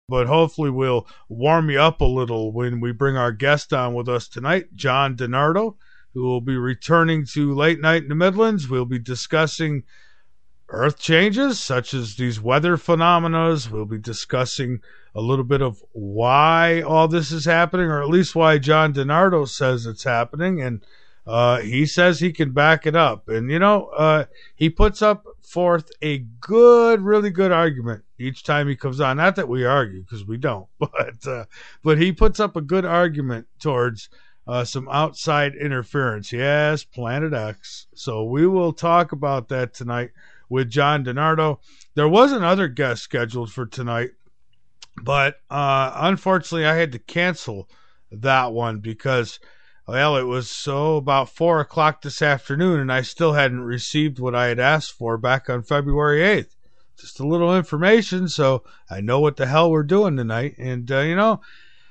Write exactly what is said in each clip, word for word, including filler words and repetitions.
but hopefully we'll warm you up a little when we bring our guest on with us tonight, John DiNardo, who will be returning to Late Night in the Midlands. We'll be discussing earth changes, such as these weather phenomena. We'll be discussing a little bit of why all this is happening, or at least why John DiNardo says it's happening, and uh, he says he can back it up. And, you know, uh, he puts up forth a good, really good argument each time he comes on. Not that we argue, because we don't, but uh, but he puts up a good argument towards uh, some outside interference. Yes, Planet X. So we will talk about that tonight with John DiNardo. There was another guest scheduled for tonight, but uh, unfortunately I had to cancel that one because, well, it was so about four o'clock this afternoon, and I still hadn't received what I had asked for back on February eighth. Just a little information, so I know what the hell we're doing tonight. And uh, you know,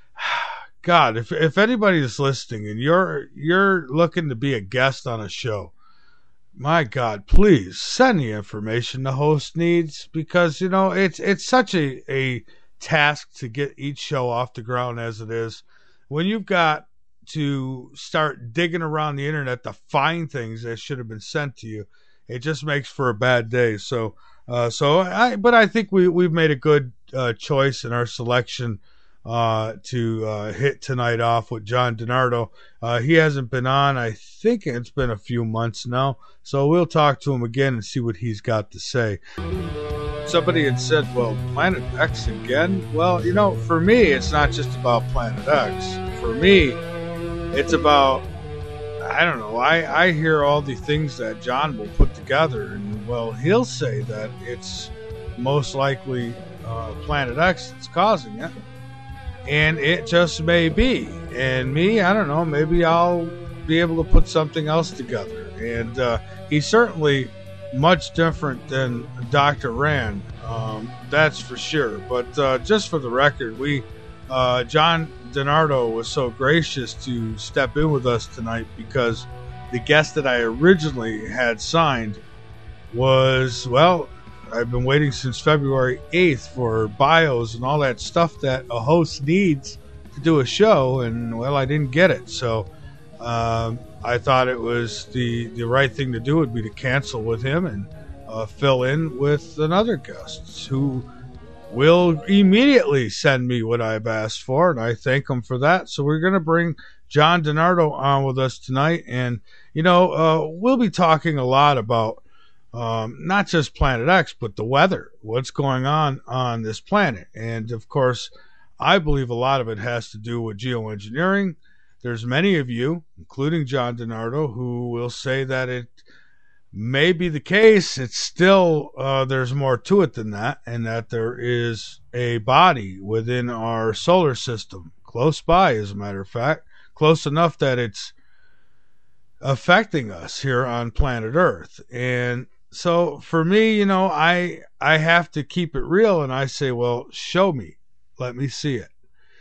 God, if if anybody is listening and you're you're looking to be a guest on a show, my God, please send the information the host needs, because you know it's it's such a a task to get each show off the ground as it is. When you've got to start digging around the internet to find things that should have been sent to you, it just makes for a bad day. So, uh, so I, but I think we we've made a good uh, choice in our selection uh, to uh, hit tonight off with John DiNardo. Uh, he hasn't been on, I think it's been a few months now. So we'll talk to him again and see what he's got to say. Somebody had said, well, Planet X again? Well, you know, for me, it's not just about Planet X. For me, it's about, I don't know, I, I hear all the things that John will put together, and, well, he'll say that it's most likely uh, Planet X that's causing it, and it just may be. And me, I don't know, maybe I'll be able to put something else together. And uh, he's certainly much different than Doctor Rand, um, that's for sure. But uh, just for the record, we uh, John DiNardo was so gracious to step in with us tonight because the guest that I originally had signed was, well, I've been waiting since February eighth for bios and all that stuff that a host needs to do a show, and, well, I didn't get it. So um, I thought it was the, the right thing to do would be to cancel with him and uh, fill in with another guest who will immediately send me what I've asked for, and I thank him for that. So we're going to bring John DiNardo on with us tonight, and, you know, uh, we'll be talking a lot about um, not just Planet X, but the weather, what's going on on this planet. And, of course, I believe a lot of it has to do with geoengineering. There's many of you, including John DiNardo, who will say that it may be the case. It's still, uh, there's more to it than that, and that there is a body within our solar system, close by, as a matter of fact, close enough that it's affecting us here on planet Earth. And so for me, you know, I I have to keep it real, and I say, well, show me, let me see it.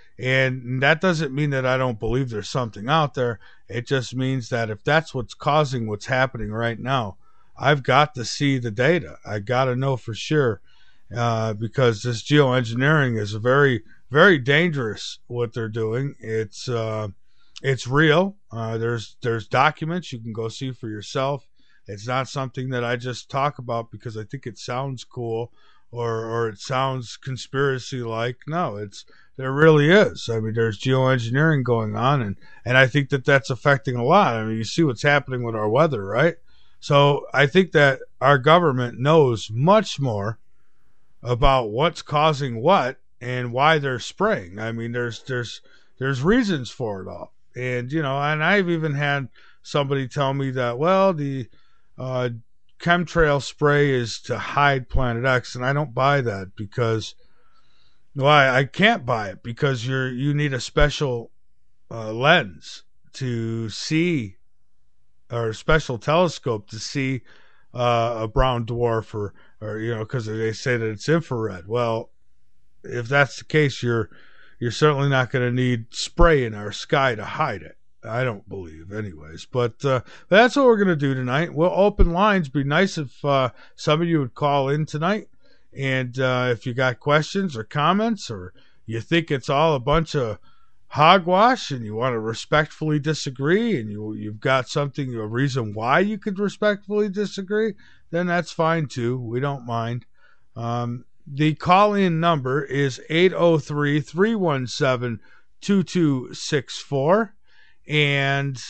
And that doesn't mean that I don't believe there's something out there. It just means that if that's what's causing what's happening right now, I've got to see the data. I got to know for sure, uh, because this geoengineering is very, very dangerous. What they're doing, it's uh, it's real. Uh, there's there's documents you can go see for yourself. It's not something that I just talk about because I think it sounds cool or or it sounds conspiracy like. No, it's there really is. I mean, there's geoengineering going on, and, and I think that that's affecting a lot. I mean, you see what's happening with our weather, right? So I think that our government knows much more about what's causing what and why they're spraying. I mean, there's there's there's reasons for it all. And, you know, and I've even had somebody tell me that, well, the uh, chemtrail spray is to hide Planet X, and I don't buy that because, well, I, I can't buy it because you're you need a special uh, lens to see, or a special telescope to see uh, a brown dwarf, or, or you know, because they say that it's infrared. Well, if that's the case, you're you're certainly not going to need spray in our sky to hide it. I don't believe, anyways. But uh, that's what we're going to do tonight. We'll open lines. Be nice if uh, some of you would call in tonight And uh, if you got questions or comments, or you think it's all a bunch of hogwash and you want to respectfully disagree, and you, you've got something, a reason why you could respectfully disagree, then that's fine too. We don't mind. Um, the call-in number is eight oh three, three one seven, two two six four. And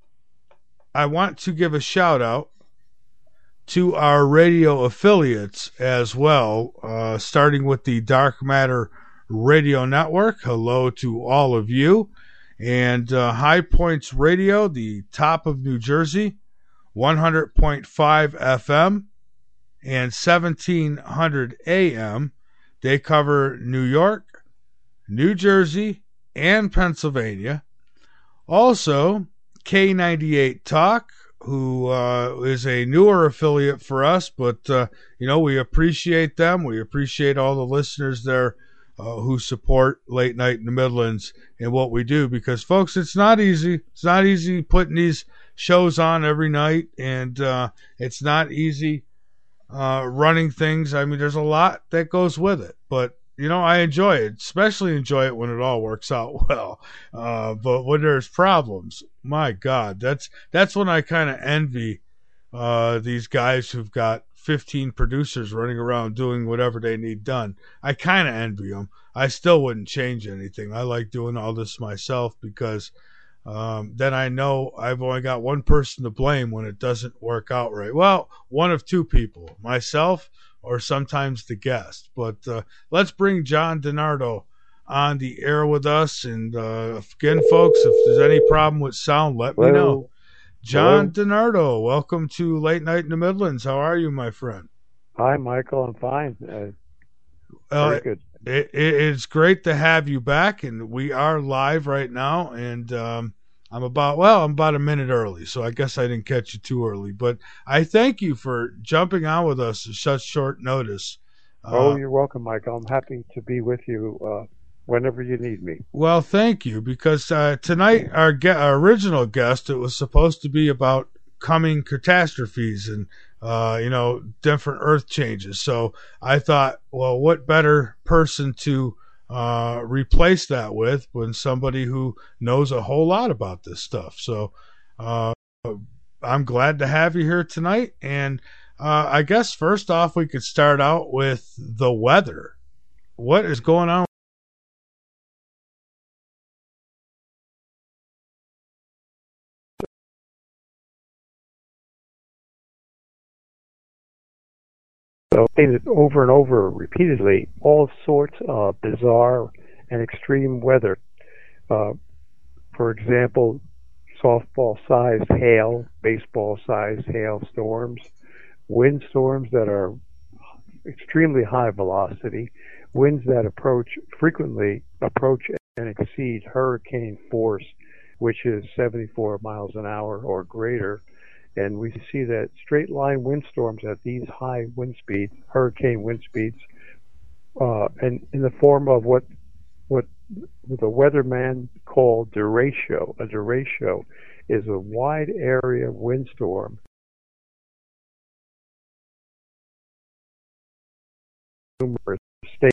I want to give a shout out to our radio affiliates as well, uh, starting with the Dark Matter Radio Network. Hello to all of you. And uh, High Points Radio, the top of New Jersey, one hundred point five F M and seventeen hundred A M. They cover New York, New Jersey, and Pennsylvania. Also, K ninety-eight Talk, who uh, is a newer affiliate for us, but, uh, you know, we appreciate them. We appreciate all the listeners there uh, who support Late Night in the Midlands and what we do, because, folks, it's not easy. It's not easy putting these shows on every night, and uh, it's not easy uh, running things. I mean, there's a lot that goes with it, but you know, I enjoy it, especially enjoy it when it all works out well. Uh, but when there's problems, my God, that's that's when I kind of envy uh, these guys who've got fifteen producers running around doing whatever they need done. I kind of envy them. I still wouldn't change anything. I like doing all this myself, because um, then I know I've only got one person to blame when it doesn't work out right. Well, one of two people, myself or sometimes the guest. But uh, let's bring John DiNardo on the air with us. And uh, again, folks, if there's any problem with sound, let me Hello. know. John Hello. DiNardo, welcome to Late Night in the Midlands. How are you, my friend? Hi, Michael. I'm fine. Uh, Uh, very good. It, it, it's great to have you back, and we are live right now. And um, I'm about, well, I'm about a minute early, so I guess I didn't catch you too early. But I thank you for jumping on with us at such short notice. Oh, Uh, you're welcome, Michael. I'm happy to be with you uh, whenever you need me. well, thank you, because uh, tonight our, ge- our original guest, it was supposed to be about coming catastrophes and uh, you know, different earth changes. So I thought, well, what better person to uh, replace that with than somebody who knows a whole lot about this stuff. So uh, I'm glad to have you here tonight. And uh, I guess first off, we could start out with the weather. What is going on? So, seen it over and over repeatedly, all sorts of bizarre and extreme weather. Uh, for example, softball-sized hail, baseball-sized hail storms, wind storms that are extremely high velocity, winds that approach frequently approach and exceed hurricane force, which is seventy-four miles an hour or greater. And we see that straight line windstorms at these high wind speeds, hurricane wind speeds, uh, and in the form of what what the weatherman called derecho. A derecho is a wide area windstorm numerous states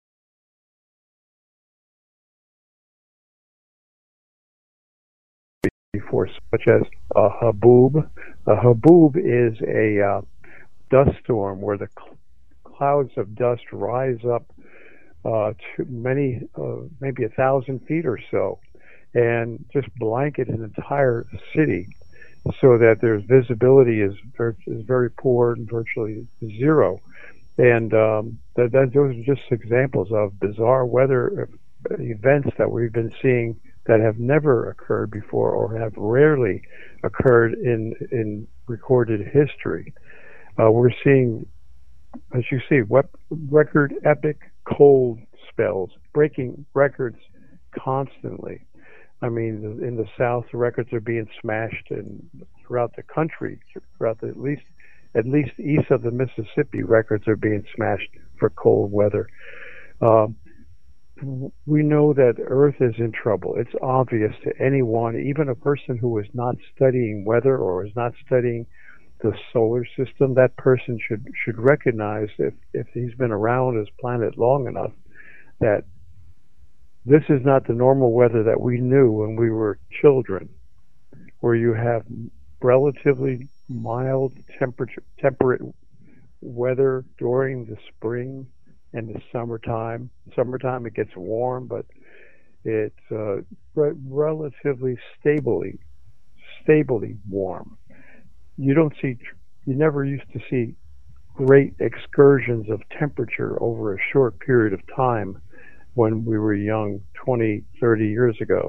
before, such as a haboob. A haboob is a uh, dust storm where the cl- clouds of dust rise up uh, to many, uh, maybe a thousand feet or so, and just blanket an entire city, so that there's visibility is very, is very poor and virtually zero. And um, that, that those are just examples of bizarre weather events that we've been seeing that have never occurred before or have rarely occurred in in recorded history. Uh, we're seeing, as you see, what record epic cold spells, breaking records constantly. I mean, in the South, the records are being smashed, and throughout the country, throughout the, at least at least east of the Mississippi, records are being smashed for cold weather. Um, we know that Earth is in trouble. It's obvious to anyone, even a person who is not studying weather or is not studying the solar system, that person should should recognize, if if he's been around his planet long enough, that this is not the normal weather that we knew when we were children, where you have relatively mild temperature, temperate weather during the spring and the summertime. Summertime it gets warm, but it's uh, re- relatively stably, stably warm. You don't see, you never used to see great excursions of temperature over a short period of time when we were young, twenty, thirty years ago.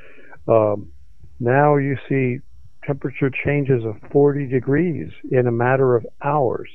Um, now you see temperature changes of forty degrees in a matter of hours.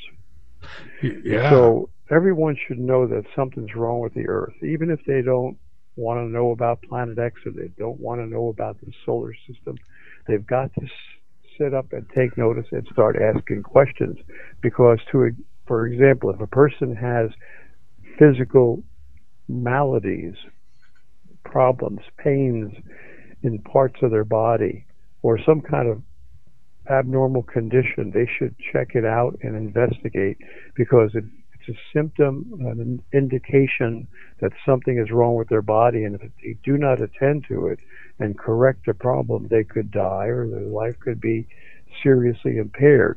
Yeah. So everyone should know that something's wrong with the Earth, even if they don't want to know about Planet X or they don't want to know about the solar system. They've got to sit up and take notice and start asking questions, because, to, for example, if a person has physical maladies, problems, pains in parts of their body, or some kind of abnormal condition, they should check it out and investigate, because it, it's a symptom, an indication that something is wrong with their body, and if they do not attend to it and correct the problem, they could die or their life could be seriously impaired.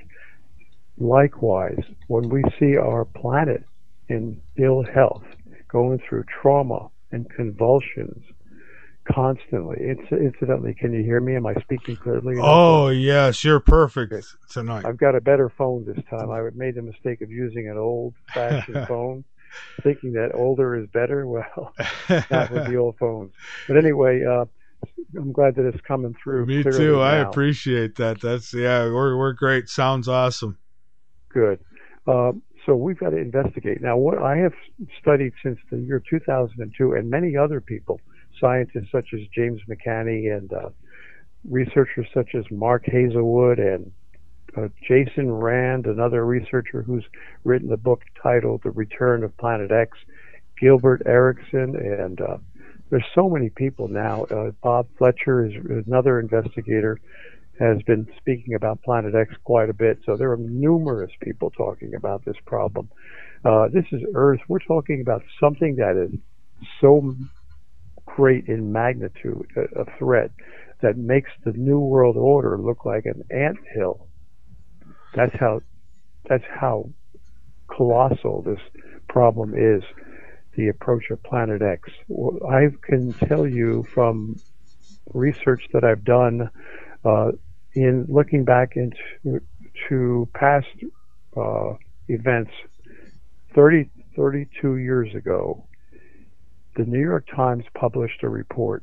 Likewise, when we see our planet in ill health, going through trauma and convulsions constantly. It's, incidentally, can you hear me? Am I speaking clearly enough? Oh, yes, you're perfect okay. tonight. I've got a better phone this time. I made the mistake of using an old-fashioned phone, thinking that older is better. Well, not with the old phones. But anyway, uh, I'm glad that it's coming through. Me too. Now. I appreciate that. That's yeah, we're we're great. Sounds awesome. Good. Uh, so we've got to investigate now. What I have studied since the year two thousand two, and many other people, scientists such as James McCanney and uh, researchers such as Mark Hazelwood and uh, Jason Rand, another researcher who's written a book titled The Return of Planet X, Gilbert Erickson, and uh, there's so many people now. Uh, Bob Fletcher is another investigator, has been speaking about Planet X quite a bit. So there are numerous people talking about this problem. Uh, this is Earth. We're talking about something that is so great in magnitude, a, a threat that makes the New World Order look like an anthill. That's how, that's how colossal this problem is. The approach of Planet X. I can tell you from research that I've done uh, in looking back into to past uh, events, thirty, thirty-two years ago, the New York Times published a report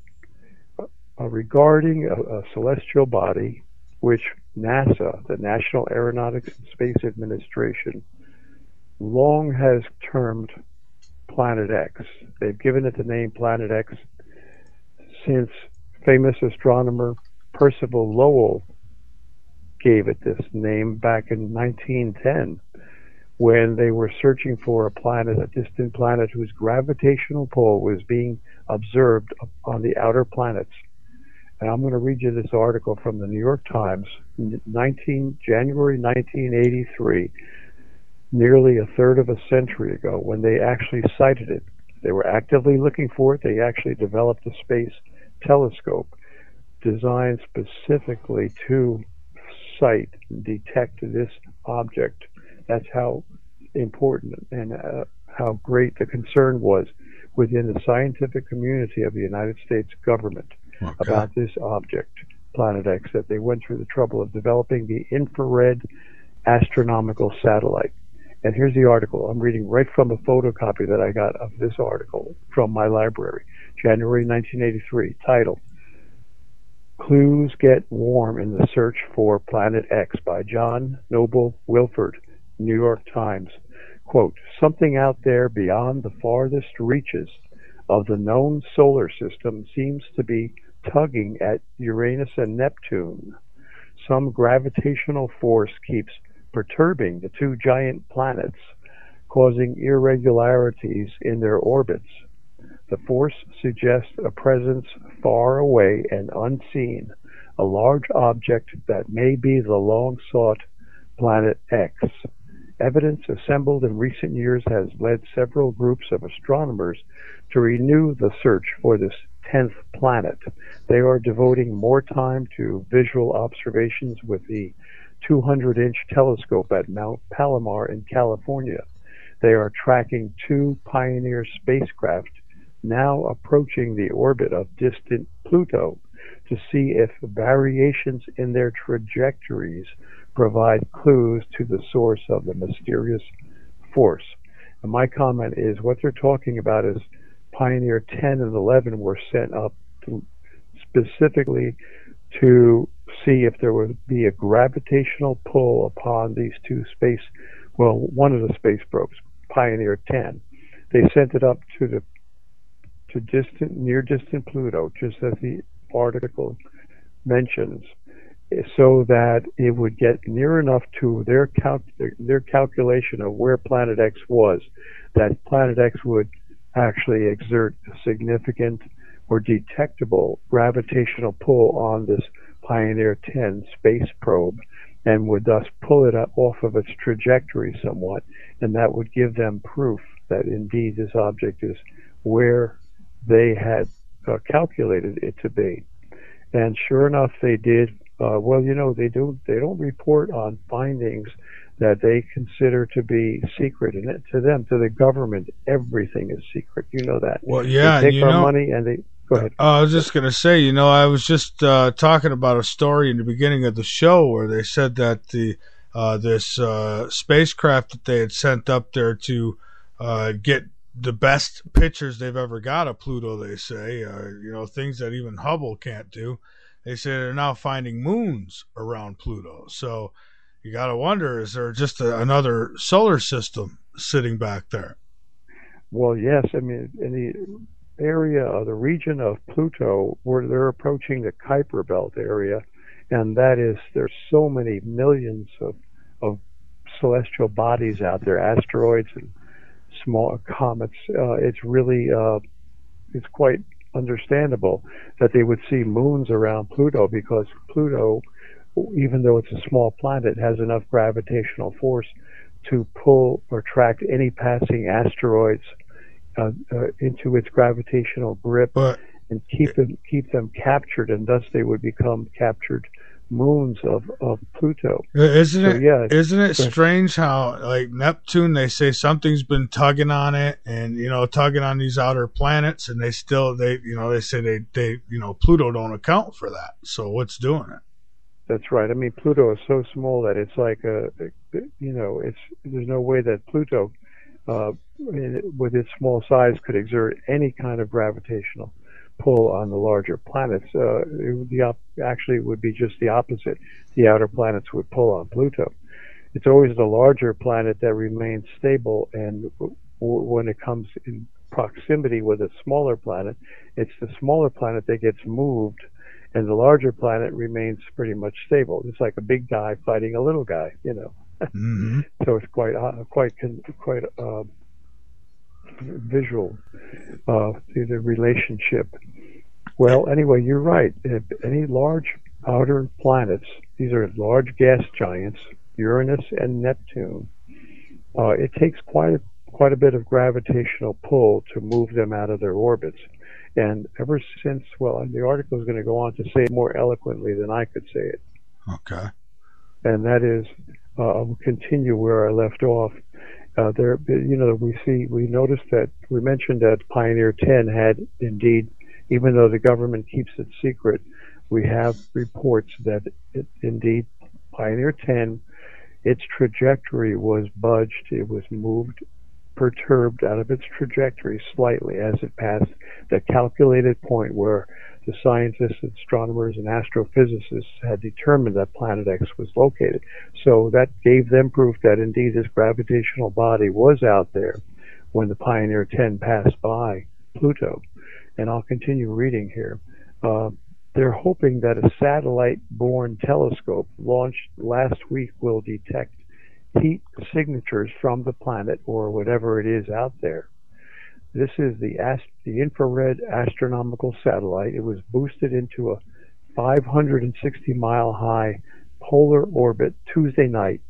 uh, regarding a, a celestial body which NASA, the National Aeronautics and Space Administration, long has termed Planet X. They've given it the name Planet X since famous astronomer Percival Lowell gave it this name back in nineteen ten, when they were searching for a planet, a distant planet whose gravitational pull was being observed on the outer planets. And I'm going to read you this article from the New York Times, January nineteen eighty-three. Nearly a third of a century ago, when they actually sighted it. They were actively looking for it. They actually developed a space telescope designed specifically to sight and detect this object. That's how important and uh, how great the concern was within the scientific community of the United States government okay. about this object, Planet X, that they went through the trouble of developing the infrared astronomical satellite. And here's the article. I'm reading right from a photocopy that I got of this article from my library, January nineteen eighty-three, titled, Clues Get Warm in the Search for Planet X by John Noble Wilford, New York Times. Quote, something out there beyond the farthest reaches of the known solar system seems to be tugging at Uranus and Neptune. Some gravitational force keeps perturbing the two giant planets, causing irregularities in their orbits. The force suggests a presence far away and unseen, a large object that may be the long-sought Planet X. Evidence assembled in recent years has led several groups of astronomers to renew the search for this tenth planet. They are devoting more time to visual observations with the two hundred inch telescope at Mount Palomar in California. They are tracking two Pioneer spacecraft now approaching the orbit of distant Pluto to see if variations in their trajectories provide clues to the source of the mysterious force. And my comment is what they're talking about is Pioneer ten and eleven were sent up to specifically to see if there would be a gravitational pull upon these two space, well, one of the space probes, Pioneer ten. They sent it up to the to distant, near distant Pluto, just as the article mentions, so that it would get near enough to their cal their calculation of where Planet X was, that Planet X would actually exert a significant or detectable gravitational pull on this Pioneer ten space probe, and would thus pull it up off of its trajectory somewhat, and that would give them proof that indeed this object is where they had uh, calculated it to be. And sure enough, they did. Uh, well, you know, they do. They don't report on findings that they consider to be secret, and it, to them, to the government, everything is secret. You know that. Well, yeah, they take you our know, money and they go ahead. Uh, I was just gonna say, you know, I was just uh, talking about a story in the beginning of the show where they said that the uh, this uh, spacecraft that they had sent up there to uh, get the best pictures they've ever got of Pluto, they say, uh, you know, things that even Hubble can't do. They say they're now finding moons around Pluto. So you got to wonder, is there just a, another solar system sitting back there? Well, yes. I mean, in the area of the region of Pluto, where they're approaching the Kuiper Belt area, and that is, there's so many millions of, of celestial bodies out there, asteroids and small comets. Uh, it's really, uh, it's quite understandable that they would see moons around Pluto, because Pluto, even though it's a small planet, has enough gravitational force to pull or attract any passing asteroids uh, uh, into its gravitational grip, but, and keep them keep them captured, and thus they would become captured moons of, of Pluto. Isn't so, it? Yeah, isn't it strange how, like, Neptune, they say something's been tugging on it, and you know, tugging on these outer planets, and they still they you know they say they they you know Pluto don't account for that. So what's doing it? That's right. I mean, Pluto is so small that it's like a, you know, it's there's no way that Pluto, uh, with its small size, could exert any kind of gravitational pull on the larger planets. Uh, it would be op- actually it would be just the opposite. The outer planets would pull on Pluto. It's always the larger planet that remains stable, and w- when it comes in proximity with a smaller planet, it's the smaller planet that gets moved, and the larger planet remains pretty much stable. It's like a big guy fighting a little guy, you know. Mm-hmm. So it's quite uh, quite quite uh, visual, uh, the relationship. Well, anyway, you're right. If any large outer planets, these are large gas giants, Uranus and Neptune, uh, it takes quite a, quite a bit of gravitational pull to move them out of their orbits. And ever since, well, the article is going to go on to say it more eloquently than I could say it. Okay. And that is, uh, I'll continue where I left off. Uh, there, you know, we see, we noticed that, we mentioned that Pioneer ten had indeed, even though the government keeps it secret, we have reports that it, indeed Pioneer ten, its trajectory was budged, it was moved, perturbed out of its trajectory slightly as it passed the calculated point where the scientists, astronomers, and astrophysicists had determined that Planet X was located. So that gave them proof that indeed this gravitational body was out there when the Pioneer ten passed by Pluto. And I'll continue reading here. Uh, they're hoping that a satellite-borne telescope launched last week will detect heat signatures from the planet or whatever it is out there. This is the ast the infrared astronomical satellite. It was boosted into a five hundred sixty mile high polar orbit Tuesday night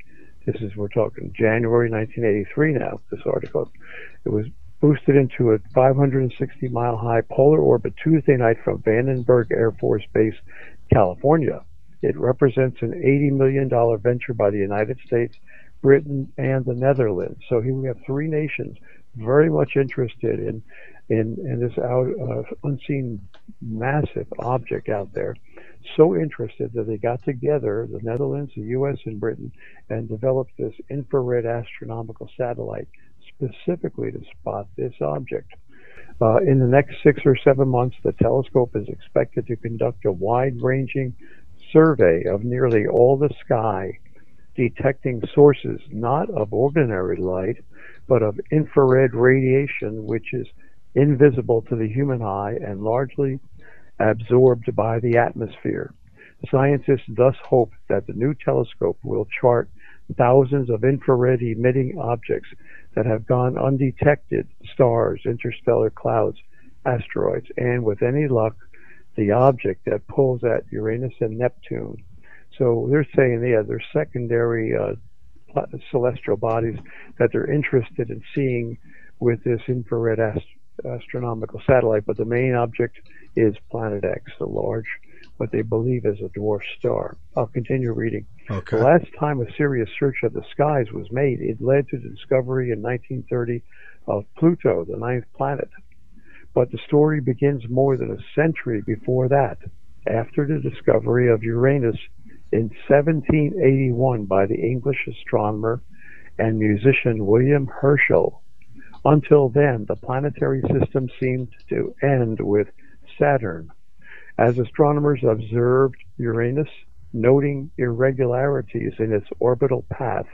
This is, we're talking January nineteen eighty-three now, this article. It was boosted into a five hundred sixty mile high polar orbit Tuesday night from Vandenberg Air Force Base, California. It represents an eighty million dollars venture by the United States, Britain, and the Netherlands. So here we have three nations very much interested in in, in this out, uh, unseen massive object out there. So interested that they got together, the Netherlands, the U S, and Britain, and developed this infrared astronomical satellite specifically to spot this object. Uh, in the next six or seven months, the telescope is expected to conduct a wide-ranging survey of nearly all the sky, detecting sources not of ordinary light, but of infrared radiation, which is invisible to the human eye and largely absorbed by the atmosphere. Scientists thus hope that the new telescope will chart thousands of infrared emitting objects that have gone undetected: stars, interstellar clouds, asteroids, and with any luck, the object that pulls at Uranus and Neptune. So they're saying, yeah, they're secondary uh, celestial bodies that they're interested in seeing with this infrared ast astronomical satellite, but the main object is Planet X, the large, what they believe is a dwarf star. I'll continue reading. Okay. The last time a serious search of the skies was made, it led to the discovery in nineteen thirty of Pluto, the ninth planet. But the story begins more than a century before that, after the discovery of Uranus in seventeen eighty-one by the English astronomer and musician William Herschel. Until then, the planetary system seemed to end with Saturn. As astronomers observed Uranus, noting irregularities in its orbital path,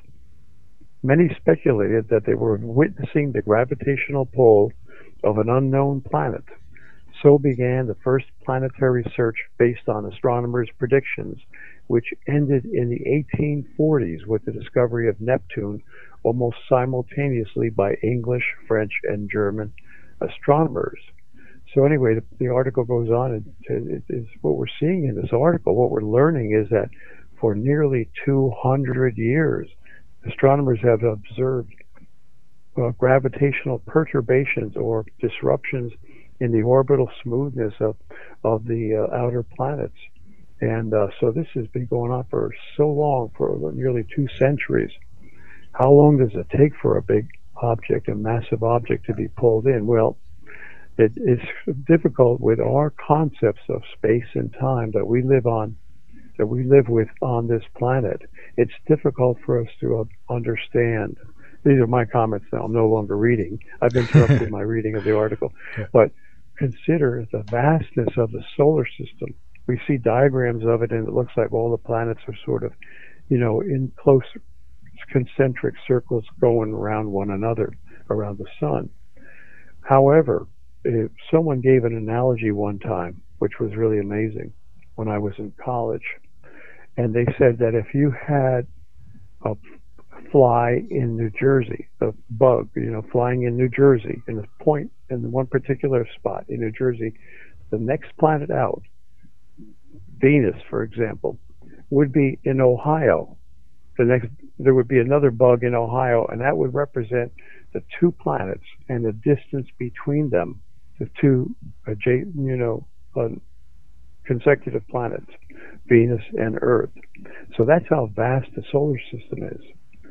many speculated that they were witnessing the gravitational pull of an unknown planet. So began the first planetary search based on astronomers' predictions, which ended in the eighteen forties with the discovery of Neptune almost simultaneously by English, French, and German astronomers. So anyway, the, the article goes on, and it, it is what we're seeing in this article, what we're learning is that for nearly two hundred years, astronomers have observed uh, gravitational perturbations or disruptions in the orbital smoothness of, of the uh, outer planets. And uh, so this has been going on for so long, for nearly two centuries. How long does it take for a big object, a massive object, to be pulled in? Well, it is difficult with our concepts of space and time that we live on, that we live with on this planet. It's difficult for us to uh, understand. These are my comments now. I'm no longer reading. I've interrupted my reading of the article. Yeah. But consider the vastness of the solar system. We see diagrams of it, and it looks like all the planets are sort of, you know, in close concentric circles going around one another, around the sun. However, if someone gave an analogy one time, which was really amazing, when I was in college, and they said that if you had a fly in New Jersey, a bug, you know, flying in New Jersey, in a point in one particular spot in New Jersey, the next planet out, Venus, for example, would be in Ohio. The next, there would be another bug in Ohio, and that would represent the two planets and the distance between them, the two, you know, uh, consecutive planets, Venus and Earth. So that's how vast the solar system is.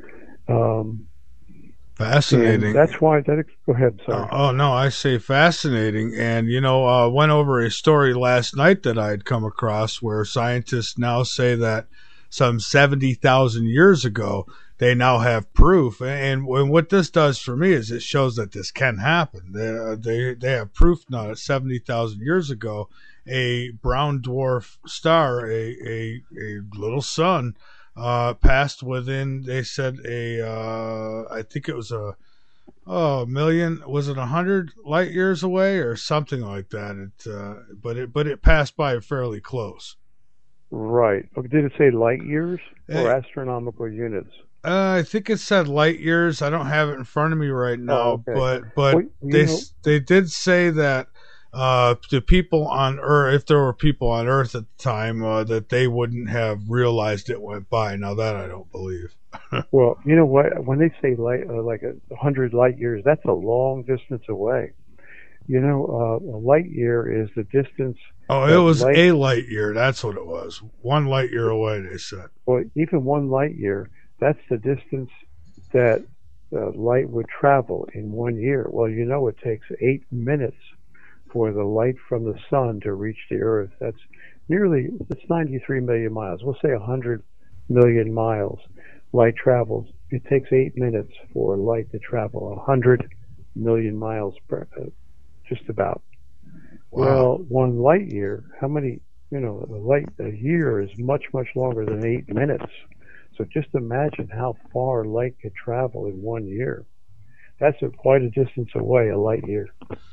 Um, Fascinating. That's why that. Go ahead. Sorry. Uh, oh no, I say fascinating. And you know, uh, went over a story last night that I had come across where scientists now say that some seventy thousand years ago they now have proof. And, and what this does for me is it shows that this can happen. They they, they have proof now that seventy thousand years ago a brown dwarf star, a a, a little sun, Uh, passed within, they said, a, uh, I think it was a, oh, a million, was it a hundred light years away or something like that? It, uh, but it, but it passed by fairly close. Right. Did it say light years or Uh, astronomical units? Uh, I think it said light years. I don't have it in front of me right now, Oh, okay. but, but Well, you they, know- they did say that uh, to people on Earth, if there were people on Earth at the time, uh, that they wouldn't have realized it went by. Now that I don't believe. Well, you know what? When they say light, uh, like a hundred light years, that's a long distance away. You know, uh, a light year is the distance. Oh, it was light, a light year. That's what it was. One light year away, they said. Well, even one light year, that's the distance that uh, light would travel in one year. Well, you know, it takes eight minutes for the light from the sun to reach the Earth. That's nearly, it's ninety-three million miles. We'll say one hundred million miles. Light travels. It takes eight minutes for light to travel one hundred million miles per, uh, just about. Wow. Well, one light year, how many, you know, a light, a year is much, much longer than eight minutes. So just imagine how far light could travel in one year. That's a, quite a distance away, a light year.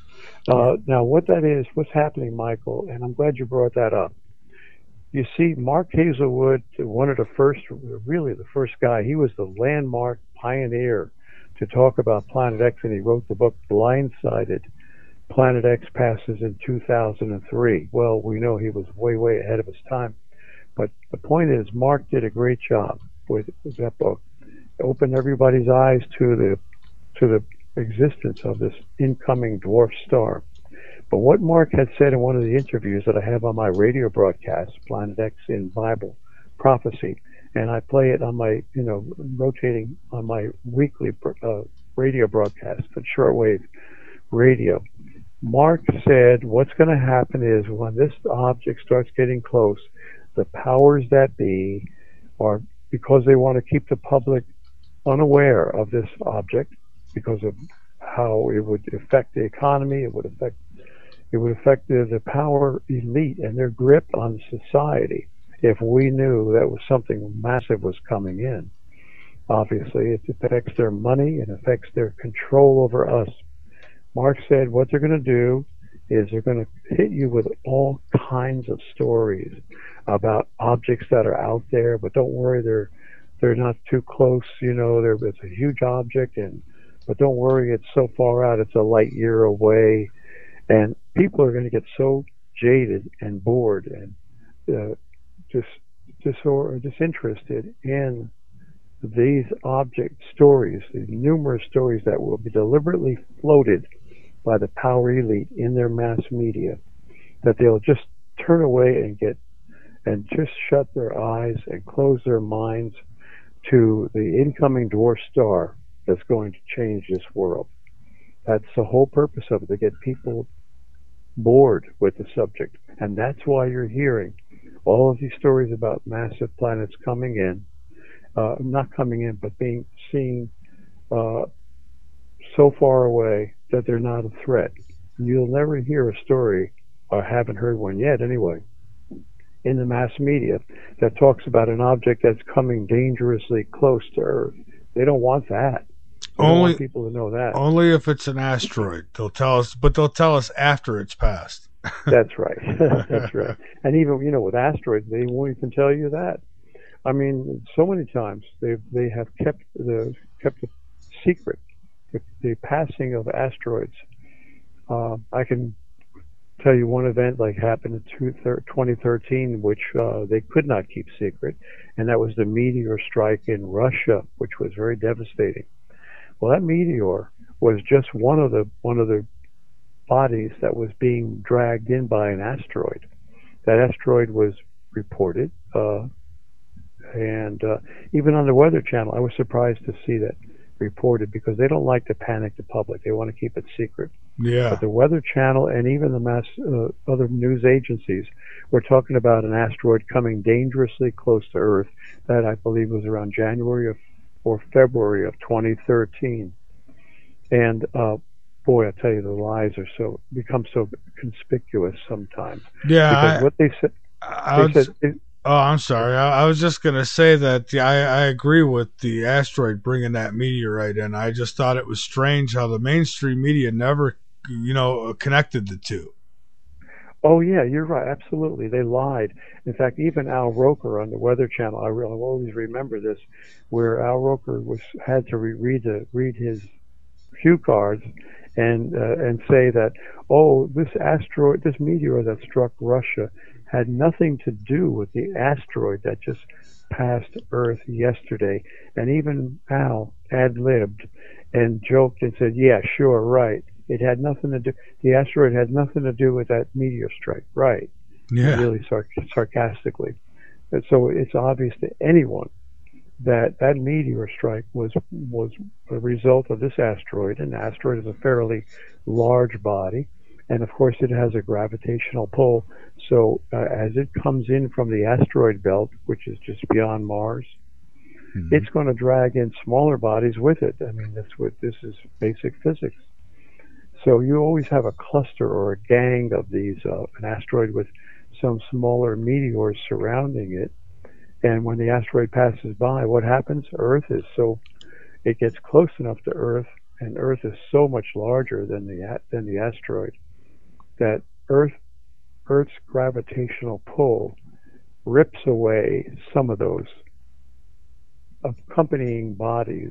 Uh, now, what that is, what's happening, Michael, and I'm glad you brought that up. You see, Mark Hazelwood, one of the first, really the first guy, he was the landmark pioneer to talk about Planet X, and he wrote the book Blindsided. Planet X passes in two thousand three. Well, we know he was way, way ahead of his time. But the point is, Mark did a great job with, with that book. It opened everybody's eyes to the to the existence of this incoming dwarf star. But what Mark had said in one of the interviews that I have on my radio broadcast, Planet X in Bible Prophecy, and I play it on my, you know, rotating on my weekly uh, radio broadcast, but shortwave radio. Mark said what's going to happen is when this object starts getting close, the powers that be are, because they want to keep the public unaware of this object because of how it would affect the economy, it would affect it would affect the, the power elite and their grip on society. If we knew that was something massive was coming in, obviously it affects their money and affects their control over us. Mark said what they're going to do is they're going to hit you with all kinds of stories about objects that are out there, but don't worry, they're they're not too close. You know, they're, it's a huge object, and but don't worry, it's so far out, it's a light year away, and people are going to get so jaded and bored and uh, just dis- or disinterested in these object stories, these numerous stories that will be deliberately floated by the power elite in their mass media, that they'll just turn away and get and just shut their eyes and close their minds to the incoming dwarf star that's going to change this world. That's the whole purpose of it, to get people bored with the subject. And that's why you're hearing all of these stories about massive planets coming in, uh, not coming in, but being seen uh, so far away that they're not a threat. You'll never hear a story, or haven't heard one yet anyway, in the mass media that talks about an object that's coming dangerously close to Earth. They don't want that. They only don't want people to know that. Only if it's an asteroid. They'll tell us, but they'll tell us after it's passed. That's right. That's right. And even, you know, with asteroids, they won't even tell you that. I mean, so many times they they have kept the kept the secret, the, the passing of asteroids. Uh, I can tell you one event like happened in twenty thirteen, which uh, they could not keep secret, and that was the meteor strike in Russia, which was very devastating. Well, that meteor was just one of the one of the bodies that was being dragged in by an asteroid. That asteroid was reported, uh, and uh, even on the Weather Channel, I was surprised to see that reported, because they don't like to panic the public. They want to keep it secret. Yeah. But the Weather Channel and even the mass uh, other news agencies were talking about an asteroid coming dangerously close to Earth. That, I believe, was around January of, or February of twenty thirteen. And uh, boy, I tell you, the lies are so become so conspicuous sometimes. Yeah. Because I, what they said, I, they said. It, Oh, I'm sorry. I, I was just going to say that yeah, I, I agree with the asteroid bringing that meteorite in. I just thought it was strange how the mainstream media never, you know, connected the two. Oh, yeah, you're right. Absolutely. They lied. In fact, even Al Roker on the Weather Channel, I will always remember this, where Al Roker was had to re- read, the, read his cue cards, and uh, and say that, oh, this asteroid, this meteor that struck Russia had nothing to do with the asteroid that just passed Earth yesterday. And even Al ad-libbed and joked and said, yeah, sure, right. It had nothing to do, the asteroid had nothing to do with that meteor strike, right? Yeah. Really sar- sarcastically. And so it's obvious to anyone that that meteor strike was was a result of this asteroid. And the asteroid is a fairly large body, and of course it has a gravitational pull. So uh, as it comes in from the asteroid belt, which is just beyond Mars, mm-hmm. it's going to drag in smaller bodies with it. I mean, that's what this is, basic physics. So you always have a cluster or a gang of these, uh, an asteroid with some smaller meteors surrounding it. And when the asteroid passes by, what happens? Earth is so, it gets close enough to Earth, and Earth is so much larger than the than the asteroid, that Earth Earth's gravitational pull rips away some of those accompanying bodies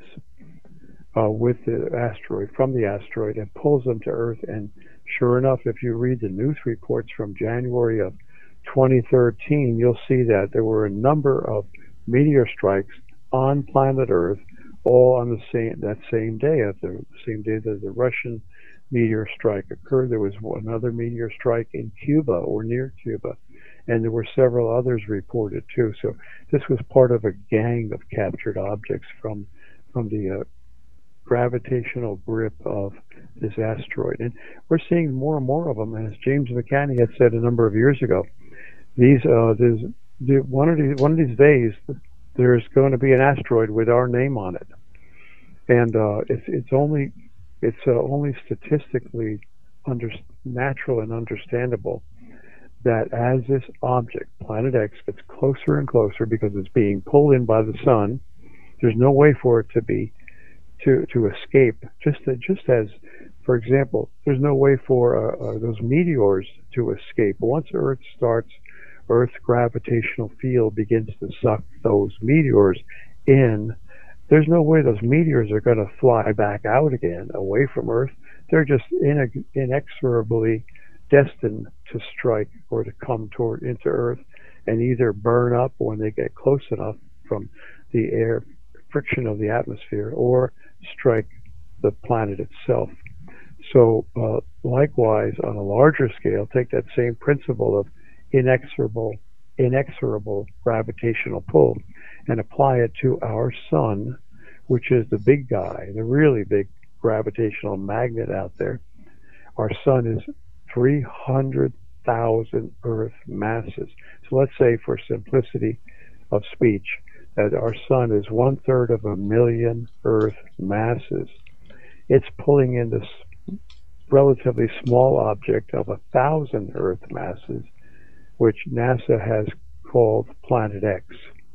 uh, with the asteroid, from the asteroid, and pulls them to Earth. And sure enough, if you read the news reports from January of twenty thirteen, you'll see that there were a number of meteor strikes on planet Earth, all on the same that same day, of the same day that the Russian meteor strike occurred. There was another meteor strike in Cuba or near Cuba, and there were several others reported too. So this was part of a gang of captured objects from from the uh, gravitational grip of this asteroid, and we're seeing more and more of them. And as James McCanney had said a number of years ago, these uh, there's the, one of these one of these days there's going to be an asteroid with our name on it, and uh, it's it's only it's uh, only statistically under, natural and understandable that as this object, Planet X, gets closer and closer because it's being pulled in by the sun, there's no way for it to be to to escape. Just that, just as, for example, there's no way for uh, uh, those meteors to escape. Once Earth starts, Earth's gravitational field begins to suck those meteors in. There's no way those meteors are going to fly back out again away from Earth. They're just in, inexorably destined to strike or to come toward into Earth and either burn up when they get close enough from the air friction of the atmosphere, or strike the planet itself. So uh, likewise, on a larger scale, take that same principle of inexorable, inexorable gravitational pull and apply it to our sun, which is the big guy, the really big gravitational magnet out there. Our sun is three hundred thousand Earth masses. So let's say, for simplicity of speech, that our sun is one third of a million Earth masses. It's pulling in this relatively small object of a thousand Earth masses, which NASA has called Planet X.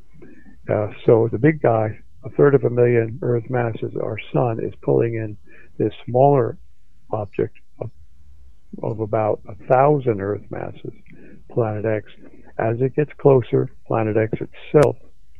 Uh, so the big guy, a third of a million Earth masses, our sun, is pulling in this smaller object of, of about a thousand Earth masses, Planet X. As it gets closer, Planet X itself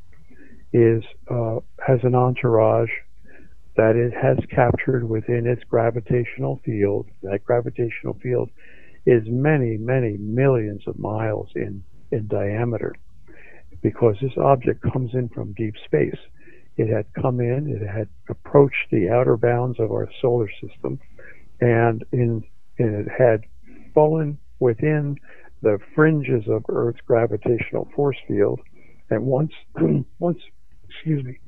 is uh, has an entourage that it has captured within its gravitational field. That gravitational field is many, many millions of miles in, in diameter, because this object comes in from deep space. It had come in, it had approached the outer bounds of our solar system, and, in, and it had fallen within the fringes of Earth's gravitational force field. And once, once, excuse me,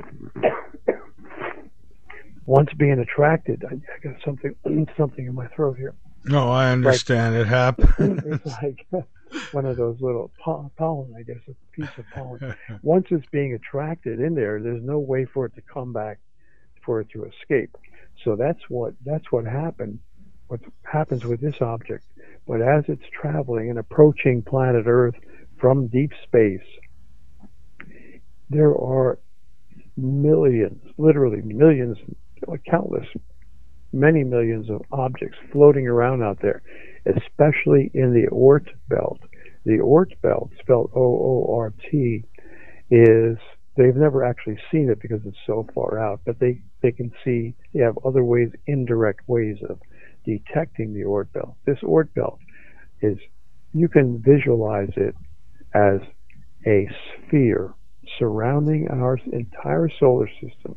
once being attracted, I, I got something, something in my throat here. No, I understand. Like, it happens. It's like one of those little pollen, I guess, a piece of pollen. Once it's being attracted in there, there's no way for it to come back, for it to escape. So that's what that's what happened. What happens with this object? But as it's traveling and approaching planet Earth from deep space, there are millions, literally millions, countless, many millions of objects floating around out there, especially in the Oort belt. The Oort belt, spelled O O R T, is, they've never actually seen it because it's so far out, but they they can see, they have other ways, indirect ways of detecting the Oort belt. This Oort belt is, you can visualize it as a sphere surrounding our entire solar system,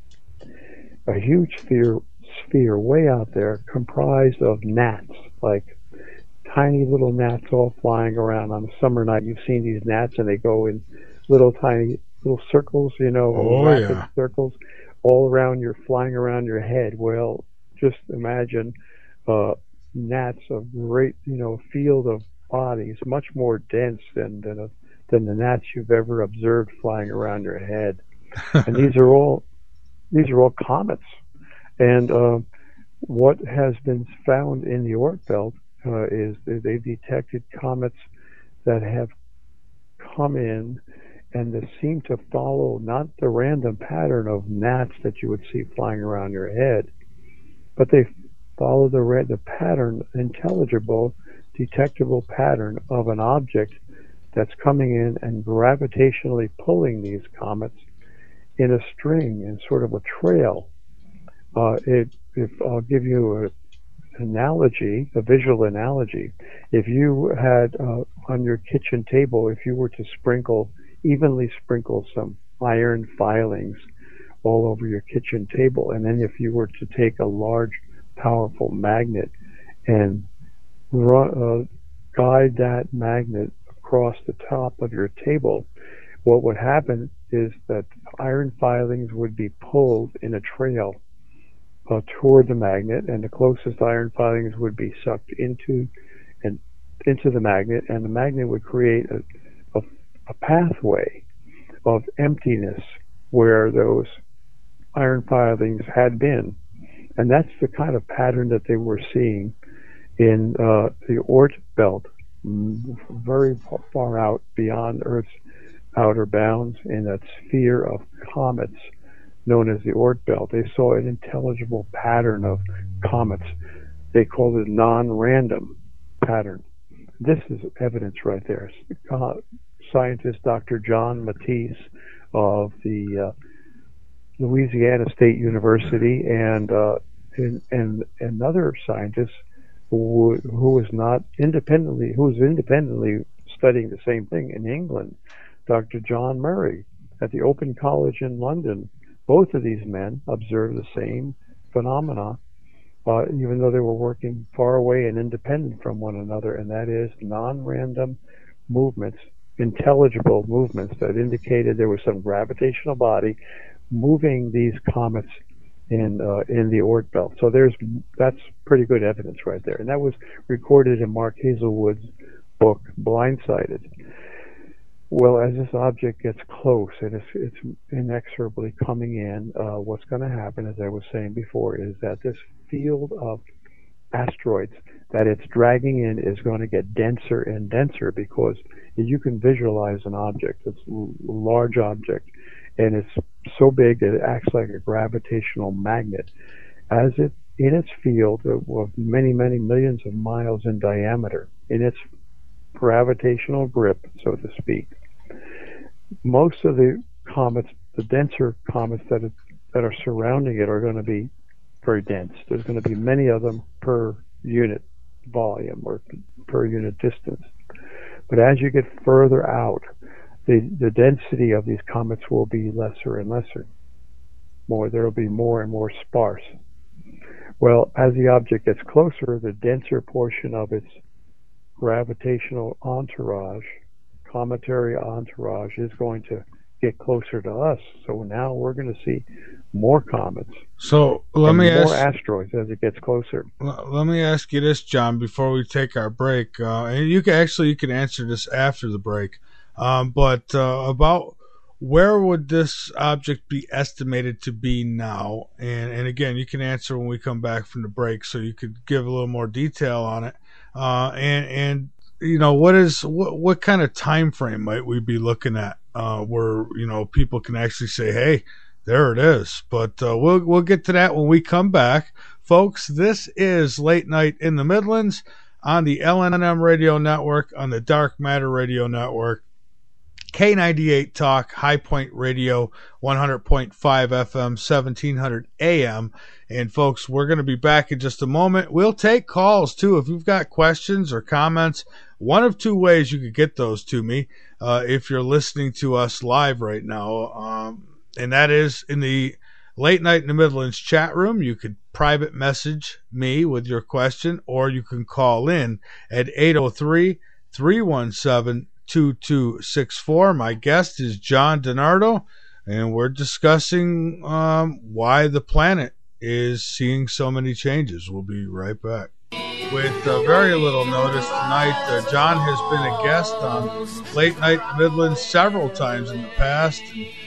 a huge sphere, sphere way out there comprised of gnats, like tiny little gnats all flying around on a summer night. You've seen these gnats and they go in little tiny little circles, you know, oh, rapid yeah. circles all around, you're flying around your head. Well, just imagine uh, gnats, a great, you know, field of bodies, much more dense than than, a, than the gnats you've ever observed flying around your head. And these are all these are all comets. And uh, what has been found in the Oort belt uh, is that they've detected comets that have come in and they seem to follow not the random pattern of gnats that you would see flying around your head, but they follow the, the pattern, intelligible, detectable pattern of an object that's coming in and gravitationally pulling these comets in a string, in sort of a trail. Uh, it, if I'll give you an analogy, a visual analogy. If you had uh, on your kitchen table, if you were to sprinkle, evenly sprinkle some iron filings all over your kitchen table, and then if you were to take a large, powerful magnet and run, uh, guide that magnet across the top of your table, what would happen is that iron filings would be pulled in a trail uh, toward the magnet, and the closest iron filings would be sucked into and into the magnet, and the magnet would create a, a, a pathway of emptiness where those iron filings had been. And that's the kind of pattern that they were seeing in uh, the Oort belt, very far out beyond Earth's outer bounds, in that sphere of comets known as the Oort belt. They saw an intelligible pattern of comets. They called it a non-random pattern. This is evidence right there. Uh, scientist Doctor John Matisse of the uh, Louisiana State University and, uh, and and another scientist who who was not independently who was independently studying the same thing in England, Doctor John Murray at the Open College in London. Both of these men observed the same phenomena, uh, even though they were working far away and independent from one another, and that is non-random movements, intelligible movements that indicated there was some gravitational body moving these comets in uh, in the Oort belt. So there's that's pretty good evidence right there, and that was recorded in Mark Hazelwood's book Blindsided. Well, as this object gets close and it's, it's inexorably coming in, uh, what's going to happen, as I was saying before, is that this field of asteroids that it's dragging in is going to get denser and denser, because you can visualize an object, it's a large object, and it's so big that it acts like a gravitational magnet. As it, in its field of many, many millions of miles in diameter, in its gravitational grip, so to speak, most of the comets, the denser comets that it, that are surrounding it, are going to be very dense. There's going to be many of them per unit volume or per unit distance. But as you get further out, the, the density of these comets will be lesser and lesser. More, there will be more and more sparse. Well, as the object gets closer, the denser portion of its gravitational entourage, cometary entourage, is going to get closer to us. So now we're going to see more comets. So let and me more ask, asteroids as it gets closer. Let me ask you this, John, before we take our break. Uh, and you can actually you can answer this after the break. Um, but uh, about where would this object be estimated to be now? And and again, you can answer when we come back from the break, so you could give a little more detail on it. Uh, and and you know, what is what what kind of time frame might we be looking at uh, where you know people can actually say, hey, there it is. But uh, we'll we'll get to that when we come back, folks. This is Late Night in the Midlands on the L N M Radio Network, on the Dark Matter Radio Network, K ninety-eight Talk, High Point Radio, one hundred point five F M, seventeen hundred A M. And folks, we're going to be back in just a moment. We'll take calls too. If you've got questions or comments, one of two ways you could get those to me uh, if you're listening to us live right now. Um, and that is in the Late Night in the Midlands chat room. You could private message me with your question, or you can call in at eight oh three, three one seven, two two six four. My guest is John DiNardo, and we're discussing um, why the planet is seeing so many changes. We'll be right back. With uh, very little notice tonight, uh, John has been a guest on Late Night in the Midlands several times in the past.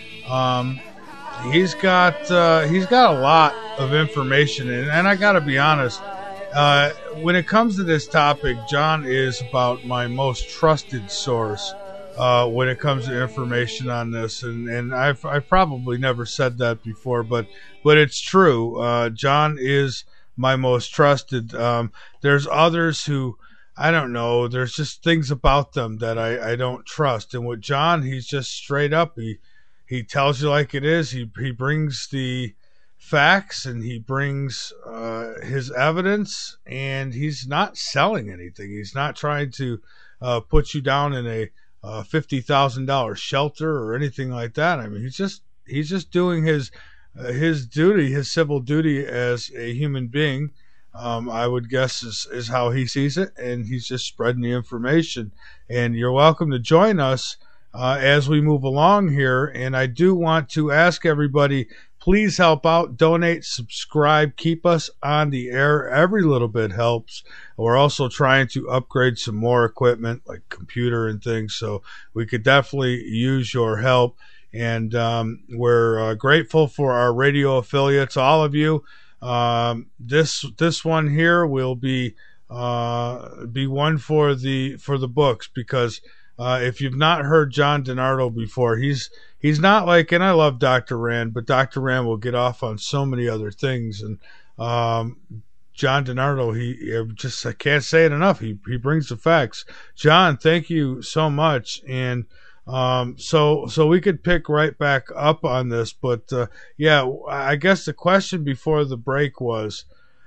Um, he's got uh, he's got a lot of information, and, and I got to be honest, uh, when it comes to this topic, John is about my most trusted source uh, when it comes to information on this, and, and I've I've probably never said that before, but but it's true. Uh, John is my most trusted. Um, there's others who, I don't know, there's just things about them that I, I don't trust. And with John, he's just straight up. He he tells you like it is. He he brings the facts, and he brings uh, his evidence, and he's not selling anything. He's not trying to uh, put you down in a uh, fifty thousand dollars shelter or anything like that. I mean, he's just he's just doing his Uh, his duty, his civil duty as a human being, um, I would guess is, is how he sees it, and he's just spreading the information. And you're welcome to join us uh, as we move along here. And I do want to ask everybody, please help out, donate, subscribe, keep us on the air. Every little bit helps. We're also trying to upgrade some more equipment, like computer and things, so we could definitely use your help. And um, we're uh, grateful for our radio affiliates, all of you. Um, this this one here will be uh, be one for the for the books, because uh, if you've not heard John DiNardo before, he's he's not like, and I love Doctor Rand, but Doctor Rand will get off on so many other things. And um, John DiNardo, he just, I can't say it enough. He he brings the facts. John, thank you so much. And Um, so, so we could pick right back up on this, but, uh, yeah, I guess the question before the break was,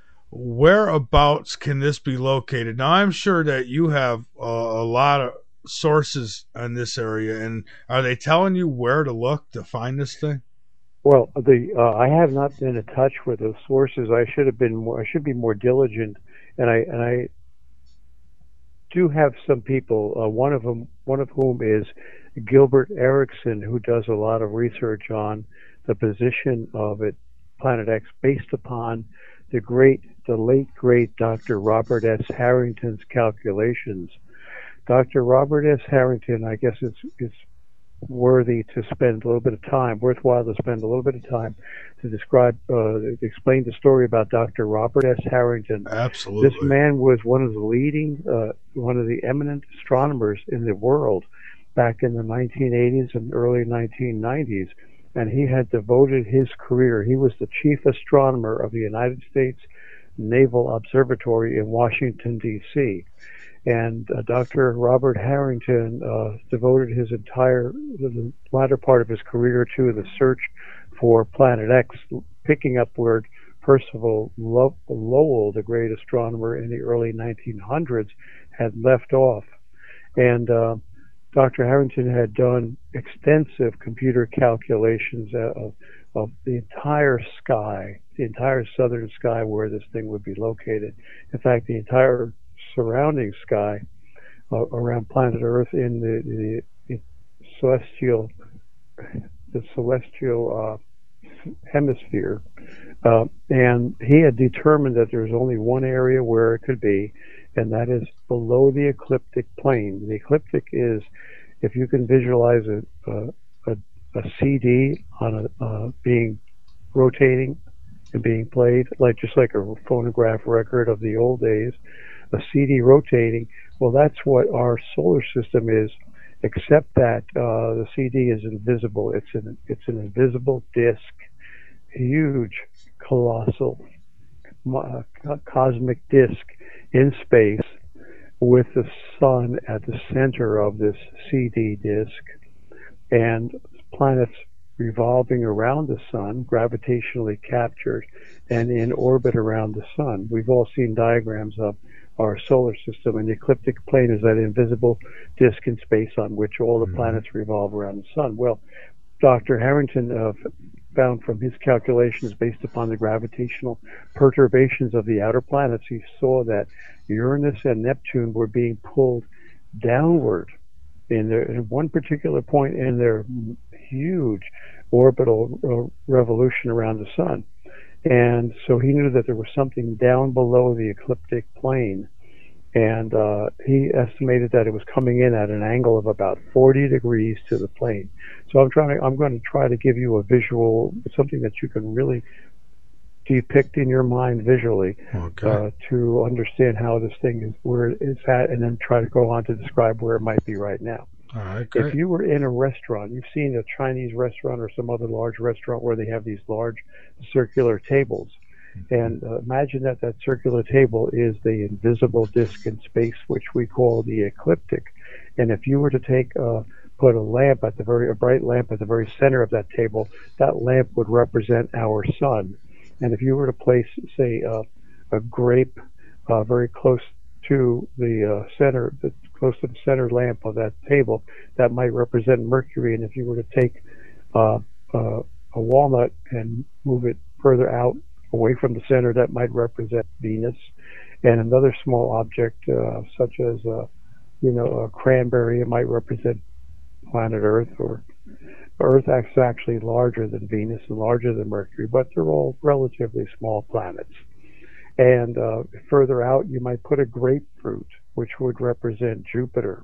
whereabouts can this be located? Now, I'm sure that you have uh, a lot of sources on this area, and are they telling you where to look to find this thing? Well, the, uh, I have not been in touch with those sources. I should have been more, I should be more diligent. And I, and I do have some people, uh, one of them, one of whom is Gilbert Erickson, who does a lot of research on the position of it, Planet X, based upon the great, the late great Doctor Robert S. Harrington's calculations. Doctor Robert S. Harrington, I guess it's it's worthy to spend a little bit of time, worthwhile to spend a little bit of time to describe, uh, explain the story about Doctor Robert S. Harrington. Absolutely. This man was one of the leading, uh, one of the eminent astronomers in the world back in the nineteen eighties and early nineteen nineties, and he had devoted his career. He was the chief astronomer of the United States Naval Observatory in Washington, D C, and uh, Doctor Robert Harrington uh, devoted his entire, the latter part of his career to the search for Planet X, picking up where Percival Lowell, the great astronomer in the early nineteen hundreds, had left off. And uh, Doctor Harrington had done extensive computer calculations of, of the entire sky, the entire southern sky where this thing would be located. In fact, the entire surrounding sky uh, around planet Earth in the, the, the celestial, the celestial uh, hemisphere. Uh, and he had determined that there's only one area where it could be, and that is below the ecliptic plane. The ecliptic is, if you can visualize a, a, a C D on a, uh, being rotating and being played, like just like a phonograph record of the old days, a C D rotating, well, that's what our solar system is, except that uh, the C D is invisible. It's an, it's an invisible disk, huge, colossal, uh, cosmic disk in space, with the sun at the center of this C D disk. and planets revolving around the sun, gravitationally captured, and in orbit around the sun. We've all seen diagrams of our solar system, and the ecliptic plane is that invisible disk in space on which all the planets revolve around the sun. Well, Doctor Harrington uh, found from his calculations based upon the gravitational perturbations of the outer planets, he saw that Uranus and Neptune were being pulled downward in, their, in one particular point in their huge orbital uh, revolution around the sun. And so he knew that there was something down below the ecliptic plane. And uh, he estimated that it was coming in at an angle of about forty degrees to the plane. So I'm trying to, I'm going to try to give you a visual, something that you can really depict in your mind visually, okay. uh, to understand how this thing is, where it's at, and then try to go on to describe where it might be right now. All right, great. If you were in a restaurant, you've seen a Chinese restaurant or some other large restaurant where they have these large circular tables. And uh, imagine that that circular table is the invisible disk in space, which we call the ecliptic. And if you were to take, uh, put a lamp at the very, a bright lamp at the very center of that table, that lamp would represent our sun. And if you were to place, say, uh, a grape uh, very close to the uh, center, the, close to the center lamp of that table, that might represent Mercury. And if you were to take uh, uh, a walnut and move it further out away from the center, that might represent Venus. And another small object, uh, such as, uh, you know, a cranberry, it might represent planet Earth. Or Earth is actually larger than Venus and larger than Mercury, but they're all relatively small planets. And uh, further out, you might put a grapefruit, which would represent Jupiter.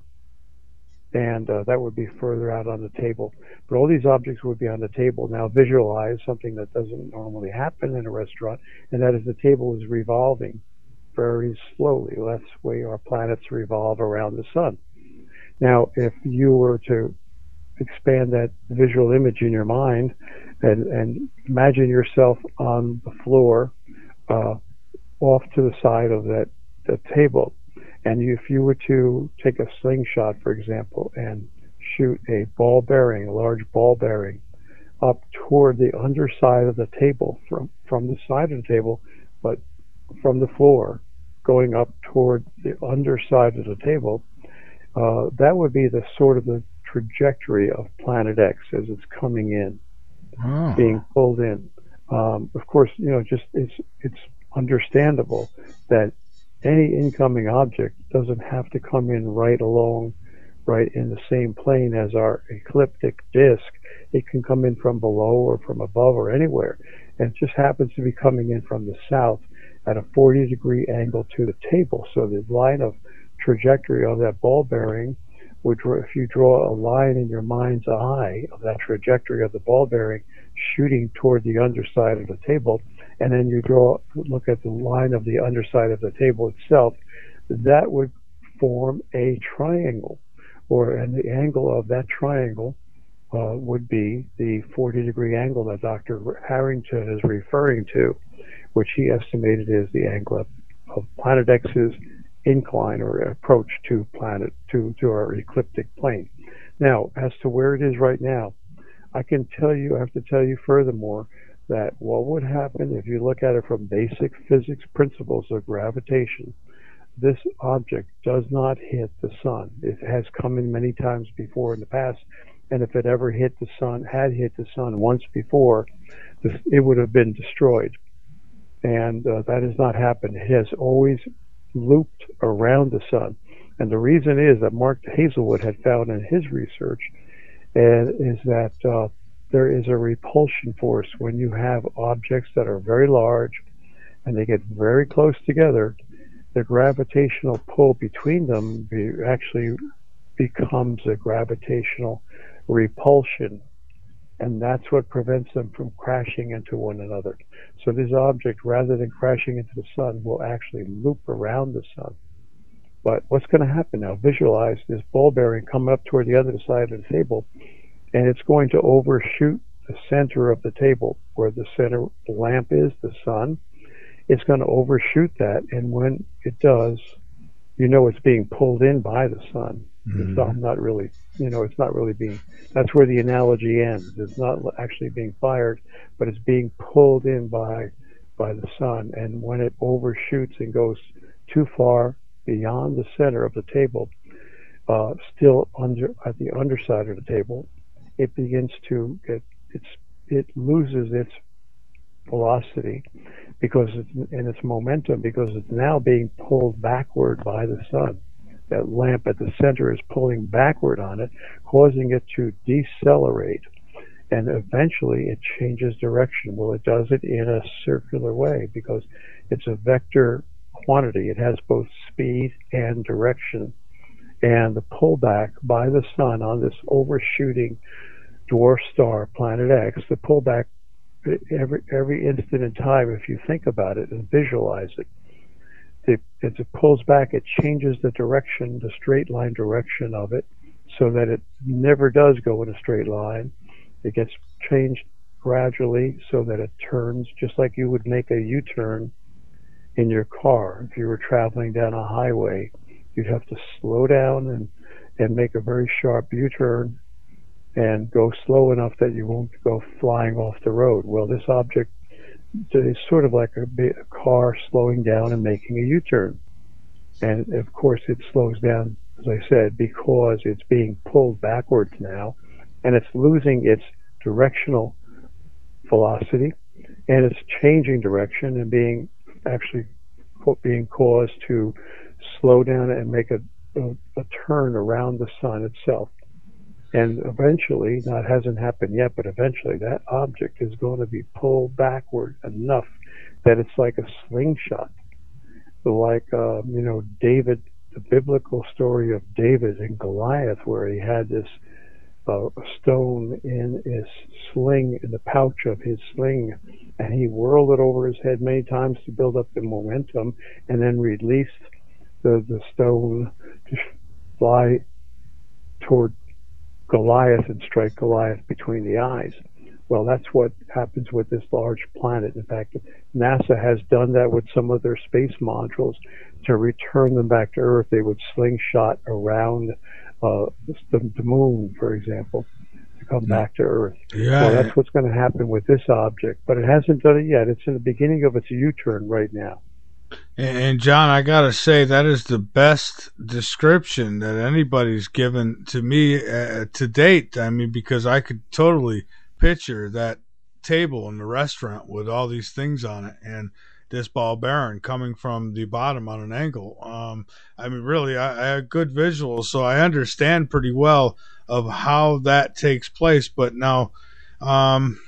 And uh, that would be further out on the table. But all these objects would be on the table. Now visualize something that doesn't normally happen in a restaurant, and that is the table is revolving very slowly. That's the way our planets revolve around the sun. Now, if you were to expand that visual image in your mind and, and imagine yourself on the floor, uh, off to the side of that, that table, and if you were to take a slingshot, for example, and shoot a ball bearing, a large ball bearing, up toward the underside of the table, from, from the side of the table, but from the floor, going up toward the underside of the table, uh, that would be the sort of the trajectory of Planet X as it's coming in, oh. being pulled in. Um, of course, you know, just it's it's understandable that any incoming object doesn't have to come in right along, right in the same plane as our ecliptic disk. It can come in from below or from above or anywhere. And it just happens to be coming in from the south at a forty degree angle to the table. So the line of trajectory of that ball bearing would, if you draw a line in your mind's eye of that trajectory of the ball bearing shooting toward the underside of the table, and then you draw, look at the line of the underside of the table itself, that would form a triangle, or and the angle of that triangle uh, would be the forty degree angle that Doctor Harrington is referring to, which he estimated is the angle of, of Planet X's incline or approach to planet to to our ecliptic plane. Now, as to where it is right now, I can tell you, I have to tell you furthermore, that what would happen if you look at it from basic physics principles of gravitation, this object does not hit the sun. It has come in many times before in the past, and if it ever hit the sun, had hit the sun once before, it would have been destroyed. And uh, that has not happened. It has always looped around the sun. And the reason is that Mark Hazelwood had found in his research and is that uh, there is a repulsion force when you have objects that are very large and they get very close together. The gravitational pull between them be, actually becomes a gravitational repulsion, and that's what prevents them from crashing into one another. So this object, rather than crashing into the sun, will actually loop around the sun. But what's going to happen now? Visualize this ball bearing coming up toward the other side of the table, and it's going to overshoot the center of the table, where the center lamp is, the sun. It's going to overshoot that, and when it does, you know it's being pulled in by the sun. Mm-hmm. It's not, not really, you know, it's not really being, that's where the analogy ends. It's not actually being fired, but it's being pulled in by by the sun. And when it overshoots and goes too far beyond the center of the table, uh, still under at the underside of the table, it begins to get, it's, it loses its velocity because it's in its momentum, because it's now being pulled backward by the sun. That lamp at the center is pulling backward on it, causing it to decelerate, and eventually it changes direction. Well, it does it in a circular way because it's a vector quantity. It has both speed and direction. And the pullback by the sun on this overshooting dwarf star, Planet X, the pullback every every instant in time, if you think about it and visualize it, it, as it pulls back, it changes the direction, the straight line direction of it, so that it never does go in a straight line. It gets changed gradually so that it turns just like you would make a U-turn in your car. If you were traveling down a highway, you'd have to slow down and, and make a very sharp U-turn and go slow enough that you won't go flying off the road. Well, this object is sort of like a, a car slowing down and making a U-turn. And of course it slows down, as I said, because it's being pulled backwards now, and it's losing its directional velocity, and it's changing direction and being actually being caused to slow down and make a, a, a turn around the sun itself. And eventually, that hasn't happened yet, but eventually that object is going to be pulled backward enough that it's like a slingshot. Like, uh, you know, David, the biblical story of David and Goliath, where he had this uh, stone in his sling, in the pouch of his sling, and he whirled it over his head many times to build up the momentum, and then released the, the stone to fly toward Goliath and strike Goliath between the eyes. Well, that's what happens with this large planet. In fact, NASA has done that with some of their space modules. To return them back to Earth, they would slingshot around uh, the, the moon, for example, to come back to Earth. Yeah. Well, that's what's going to happen with this object, but it hasn't done it yet. It's in the beginning of its U-turn right now. And John, I gotta say, that is the best description that anybody's given to me uh, to date. I mean, because I could totally picture that table in the restaurant with all these things on it, and this ball bearing coming from the bottom on an angle. Um, I mean, really, I, I have good visuals, so I understand pretty well of how that takes place. But now, um,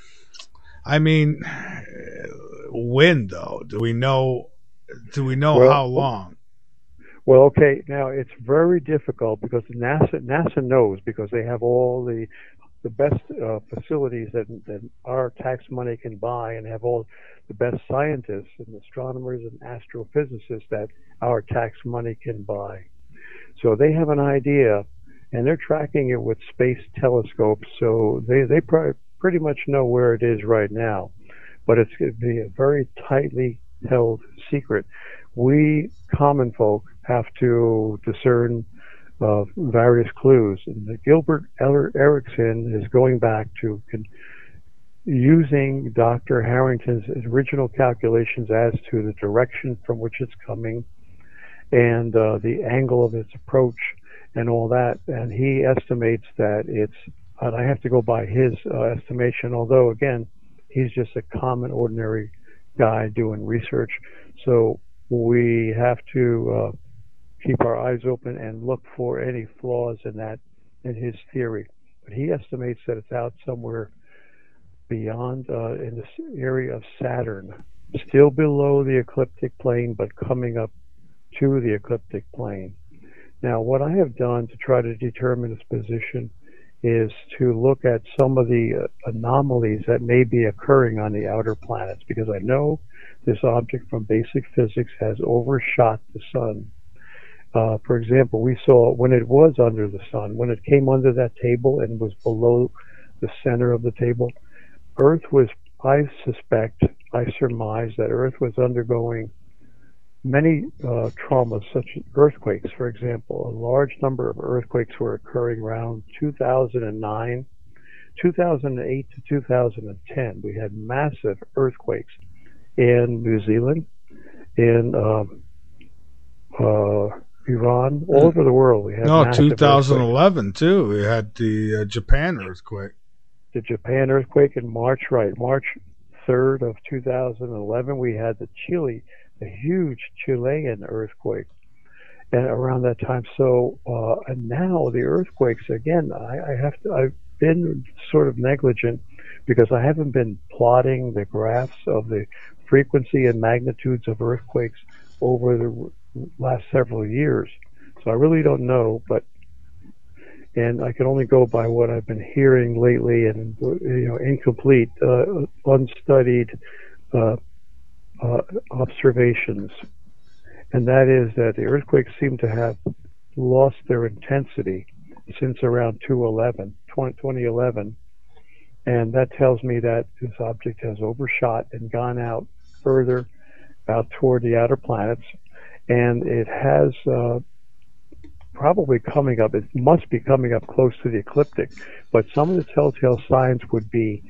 I mean, when though? Do we know? Do we know well, how long? Well, okay. Now it's very difficult because NASA NASA knows, because they have all the the best uh, facilities that, that our tax money can buy, and have all the best scientists and astronomers and astrophysicists that our tax money can buy. So they have an idea, and they're tracking it with space telescopes. So they they pr- pretty much know where it is right now, but it's going to be a very tightly held secret. We common folk have to discern uh, various clues, and the Gilbert Erickson is going back to con- using Doctor Harrington's original calculations as to the direction from which it's coming and uh, the angle of its approach and all that, and he estimates that it's, and I have to go by his uh, estimation, although again he's just a common ordinary guy doing research, so we have to uh, keep our eyes open and look for any flaws in that, in his theory. But he estimates that it's out somewhere beyond, uh, in this area of Saturn, still below the ecliptic plane, but coming up to the ecliptic plane. Now, what I have done to try to determine its position is to look at some of the uh, anomalies that may be occurring on the outer planets, because I know this object from basic physics has overshot the sun. Uh, for example, we saw when it was under the sun, when it came under that table and was below the center of the table, Earth was, I suspect, I surmise that Earth was undergoing many uh, traumas, such as earthquakes, for example. A large number of earthquakes were occurring around two thousand nine, two thousand eight to two thousand ten. We had massive earthquakes in New Zealand, in um, uh, Iran, all over the world. We had no, massive twenty eleven too. We had the uh, Japan earthquake. The Japan earthquake in March, right? March third of two thousand eleven. We had the Chile, the huge Chilean earthquake, and around that time. So, uh, and now the earthquakes again. I, I have to. I've been sort of negligent because I haven't been plotting the graphs of the frequency and magnitudes of earthquakes over the last several years. So I really don't know, but and I can only go by what I've been hearing lately and you know incomplete, uh, unstudied uh, uh, observations, and that is that the earthquakes seem to have lost their intensity since around two eleven, twenty eleven, and that tells me that this object has overshot and gone out further out toward the outer planets, and it has uh, probably coming up, it must be coming up close to the ecliptic, but some of the telltale signs would be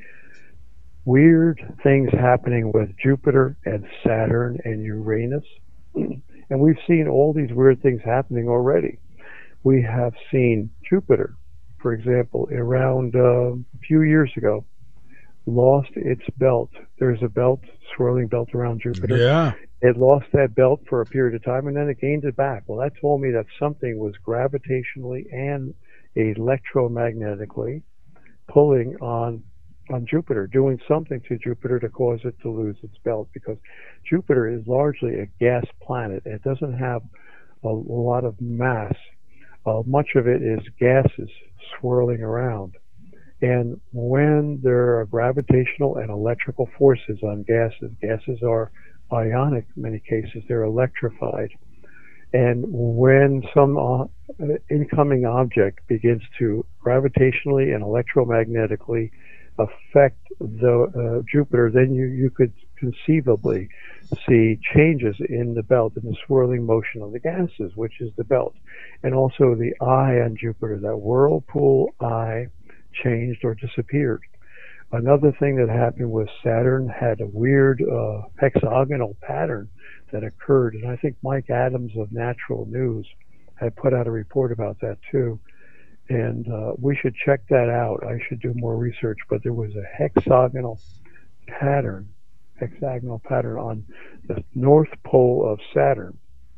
weird things happening with Jupiter and Saturn and Uranus, and we've seen all these weird things happening already. We have seen Jupiter, for example, around uh, a few years ago, lost its belt. There's a belt, swirling belt around Jupiter. Yeah. It lost that belt for a period of time and then it gained it back. Well, that told me that something was gravitationally and electromagnetically pulling on on Jupiter, doing something to Jupiter to cause it to lose its belt, because Jupiter is largely a gas planet. It doesn't have a, a lot of mass. Uh, much of it is gases swirling around. And when there are gravitational and electrical forces on gases, gases are ionic in many cases, they're electrified. And when some uh, incoming object begins to gravitationally and electromagnetically affect the uh, Jupiter, then you, you could conceivably see changes in the belt, in the swirling motion of the gases, which is the belt. And also the eye on Jupiter, that whirlpool eye, changed or disappeared. Another thing that happened was Saturn had a weird uh, hexagonal pattern that occurred, and I think Mike Adams of Natural News had put out a report about that too. And uh, we should check that out. I should do more research, but there was a hexagonal pattern, hexagonal pattern on the north pole of Saturn.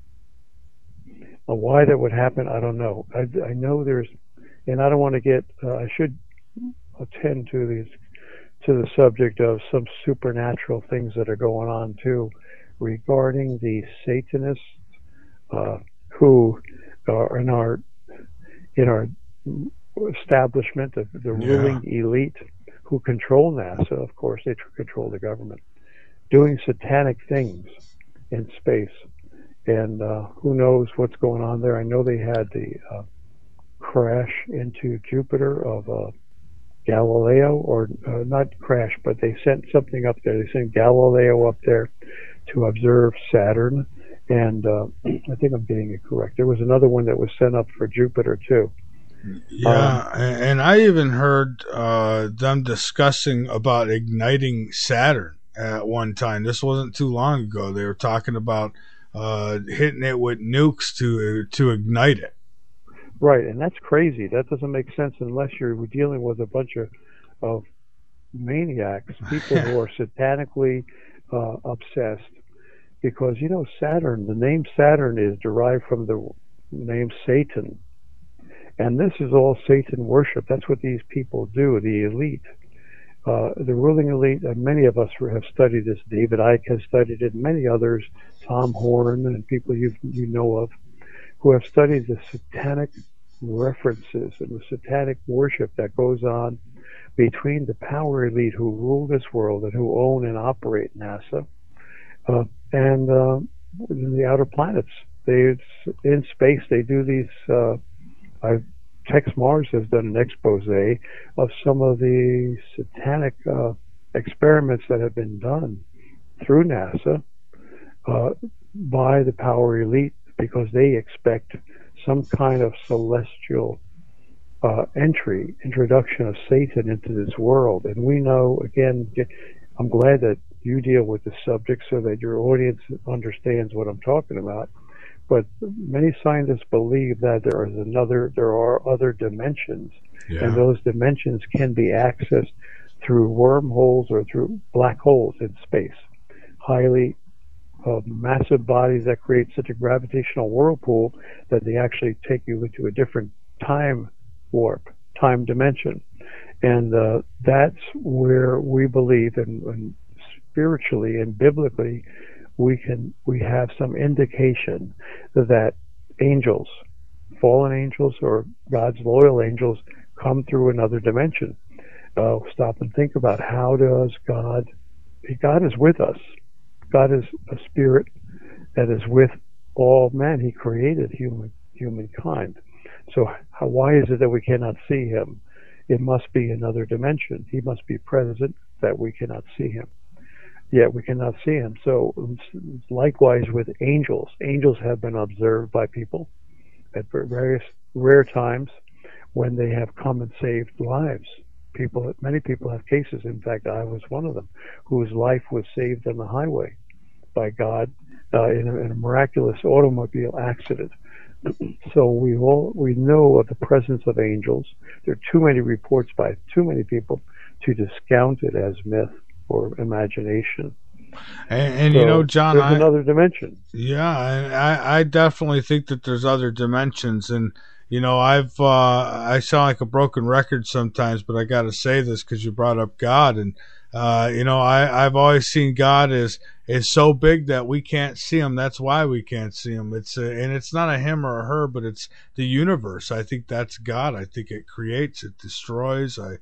Now, why that would happen, I don't know. I, I know there's, and I don't want to get, uh, I should attend to these, to the subject of some supernatural things that are going on too, regarding the Satanists uh, who are in our, in our establishment, the, the Yeah. ruling elite who control NASA. Of course, they tr- control the government, doing satanic things in space. And uh, who knows what's going on there. I know they had the uh, crash into Jupiter of uh, Galileo, or uh, not crash, but they sent something up there. They sent Galileo up there to observe Saturn. And uh, I think I'm getting it correct. There was another one that was sent up for Jupiter too. Yeah, um, and I even heard uh, them discussing about igniting Saturn at one time. This wasn't too long ago. They were talking about uh, hitting it with nukes to to ignite it. Right, and that's crazy. That doesn't make sense unless you're dealing with a bunch of, of maniacs, people who are satanically uh, obsessed. Because, you know, Saturn, the name Saturn is derived from the name Satan. And this is all Satan worship. That's what these people do, the elite. Uh, the ruling elite, and many of us have studied this. David Icke has studied it, many others, Tom Horn and people you you know of, who have studied the satanic references and the satanic worship that goes on between the power elite who rule this world and who own and operate NASA uh, and uh, the outer planets. They, in space, they do these... Uh, I've, Tex Mars has done an expose of some of the satanic uh, experiments that have been done through NASA, uh, by the power elite because they expect some kind of celestial uh, entry, introduction of Satan into this world. And we know, again, I'm glad that you deal with the subject so that your audience understands what I'm talking about. But many scientists believe that there is another, there are other dimensions, yeah. and those dimensions can be accessed through wormholes or through black holes in space. Highly uh, massive bodies that create such a gravitational whirlpool that they actually take you into a different time warp, time dimension. And uh, that's where we believe, and, and spiritually and biblically, we can we have some indication that angels, fallen angels or God's loyal angels, come through another dimension. Uh, stop and think about, how does God, God is with us. God is a spirit that is with all men. He created human humankind. So how, why is it that we cannot see him? It must be another dimension. He must be present that we cannot see him. Yet we cannot see him. So likewise with angels. Angels have been observed by people at various rare times when they have come and saved lives. People, many people have cases. In fact, I was one of them, whose life was saved on the highway by God uh, in, a, in a miraculous automobile accident. So we all we know of the presence of angels. There are too many reports by too many people to discount it as myth or imagination. And, and so you know, John, there's I, another dimension. Yeah, and I, I definitely think that there's other dimensions. And you know, I've uh, I sound like a broken record sometimes, but I got to say this because you brought up God, and uh, you know, I I've always seen God as is so big that we can't see him. That's why we can't see him. It's a, and it's not a him or a her, but it's the universe. I think that's God. I think it creates, it destroys. I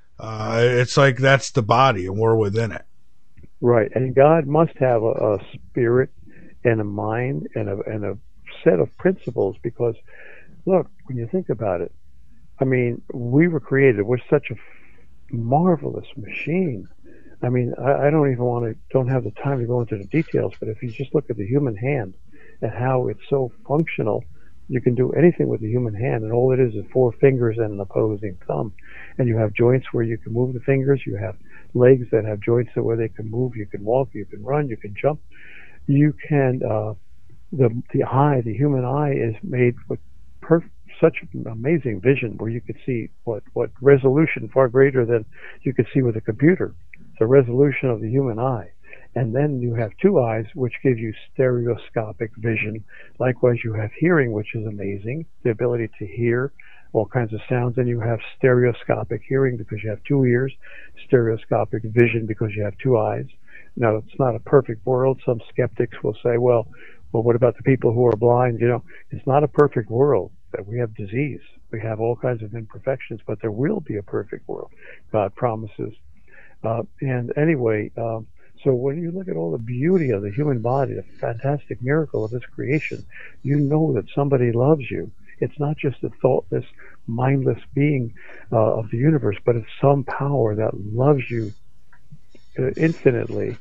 uh, it's like that's the body, and we're within it. Right, and God must have a, a spirit and a mind and a and a set of principles, because look, when you think about it, I mean, we were created. We're such a marvelous machine. I mean, I, I don't even want to, don't have the time to go into the details, but if you just look at the human hand and how it's so functional, you can do anything with the human hand, and all it is is four fingers and an opposing thumb. And you have joints where you can move the fingers. You have legs that have joints where they can move. You can walk. You can run. You can jump. You can. Uh, the the eye, the human eye, is made with perfect, such amazing vision where you could see what what resolution far greater than you could see with a computer. The resolution of the human eye. And then you have two eyes, which give you stereoscopic vision. Likewise, you have hearing, which is amazing, the ability to hear all kinds of sounds. And you have stereoscopic hearing because you have two ears, stereoscopic vision because you have two eyes. Now, it's not a perfect world. Some skeptics will say, well, well, what about the people who are blind? You know, it's not a perfect world. That we have disease. We have all kinds of imperfections, but there will be a perfect world. God promises. Uh, and anyway, um, so when you look at all the beauty of the human body, the fantastic miracle of this creation, you know that somebody loves you. It's not just a thoughtless, mindless being uh, of the universe, but it's some power that loves you uh, infinitely,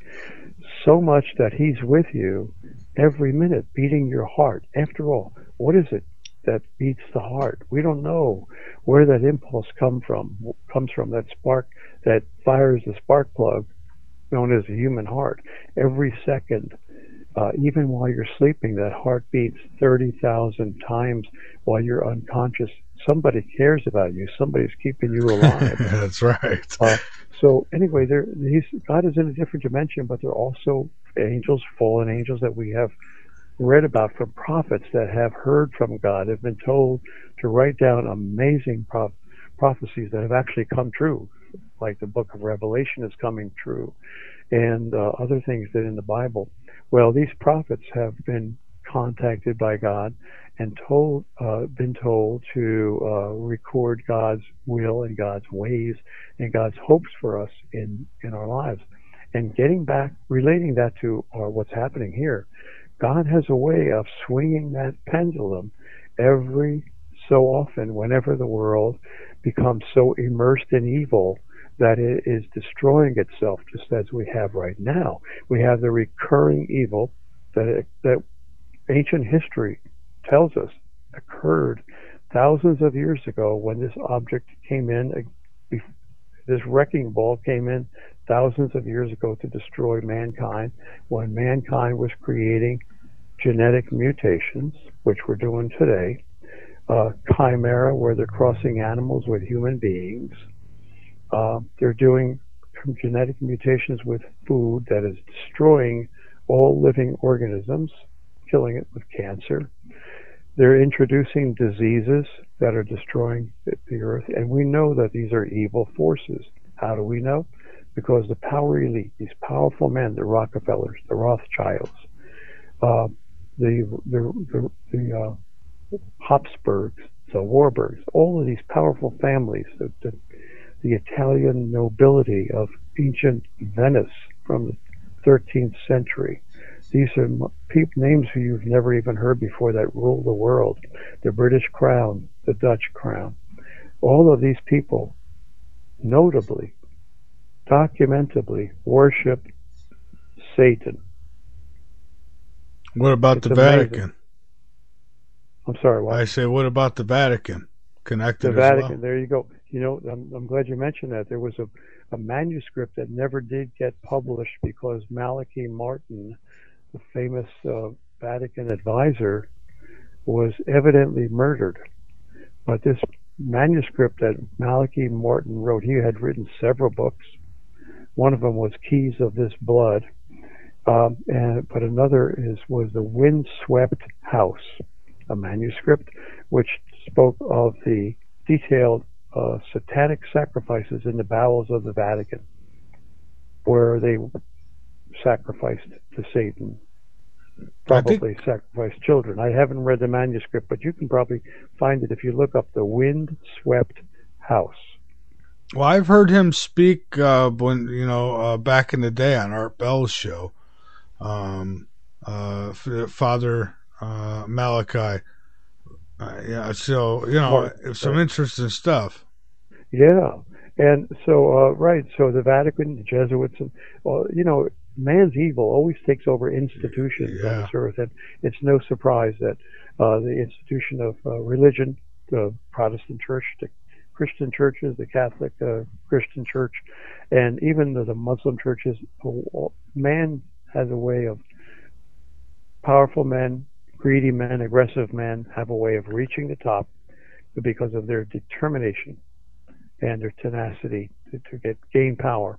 so much that he's with you every minute, beating your heart. After all, what is it that beats the heart? We don't know where that impulse come from, comes from, that spark that fires the spark plug known as the human heart. Every second, uh, even while you're sleeping, that heart beats thirty thousand times while you're unconscious. Somebody cares about you. Somebody's keeping you alive. That's right. Uh, so anyway, there, he's, God is in a different dimension, but there are also angels, fallen angels that we have read about from prophets that have heard from God, have been told to write down amazing pro- prophecies that have actually come true, like the book of Revelation is coming true, and uh, other things that in the Bible. Well, these prophets have been contacted by God and told, uh, been told to uh, record God's will and God's ways and God's hopes for us in, in our lives. And getting back, relating that to uh, what's happening here, God has a way of swinging that pendulum every so often whenever the world becomes so immersed in evil that it is destroying itself, just as we have right now. We have the recurring evil that that ancient history tells us occurred thousands of years ago when this object came in, this wrecking ball came in thousands of years ago to destroy mankind, when mankind was creating genetic mutations, which we're doing today, uh, chimera, where they're crossing animals with human beings. Uh, they're doing genetic mutations with food that is destroying all living organisms, killing it with cancer. They're introducing diseases that are destroying the earth, and we know that these are evil forces. How do we know? Because the power elite, these powerful men, the Rockefellers, the Rothschilds, uh, the the the, the uh, Habsburgs, the Warburgs, all of these powerful families, the, the, the Italian nobility of ancient Venice from the thirteenth century. These are pe- names who you've never even heard before that rule the world. The British Crown, the Dutch Crown. All of these people, notably, documentably, worship Satan. What about It's the amazing. Vatican? I'm sorry, what? I say, what about the Vatican? Connected The as Vatican, well? there you go. You know, I'm, I'm glad you mentioned that. There was a, a manuscript that never did get published because Malachi Martin, the famous uh, Vatican advisor, was evidently murdered. But this manuscript that Malachi Martin wrote, he had written several books. One of them was Keys of This Blood, um, and but another is was the Windswept House, a manuscript which spoke of the detailed uh, satanic sacrifices in the bowels of the Vatican, where they sacrificed to Satan, probably think, sacrificed children. I haven't read the manuscript, but you can probably find it if you look up the Windswept House. Well, I've heard him speak uh, when you know uh, back in the day on Art Bell's show, um, uh, Father uh, Malachi. Uh, yeah, so you know Martin, some right. interesting stuff. Yeah, and so uh, right, so the Vatican, the Jesuits, and uh, you know, man's evil always takes over institutions Yeah. on this earth, and it's no surprise that uh, the institution of uh, religion, the Protestant Church, the Christian churches, the Catholic uh, Christian Church, and even the, the Muslim churches, man has a way of, powerful men, greedy men, aggressive men have a way of reaching the top because of their determination and their tenacity to, to get gain power.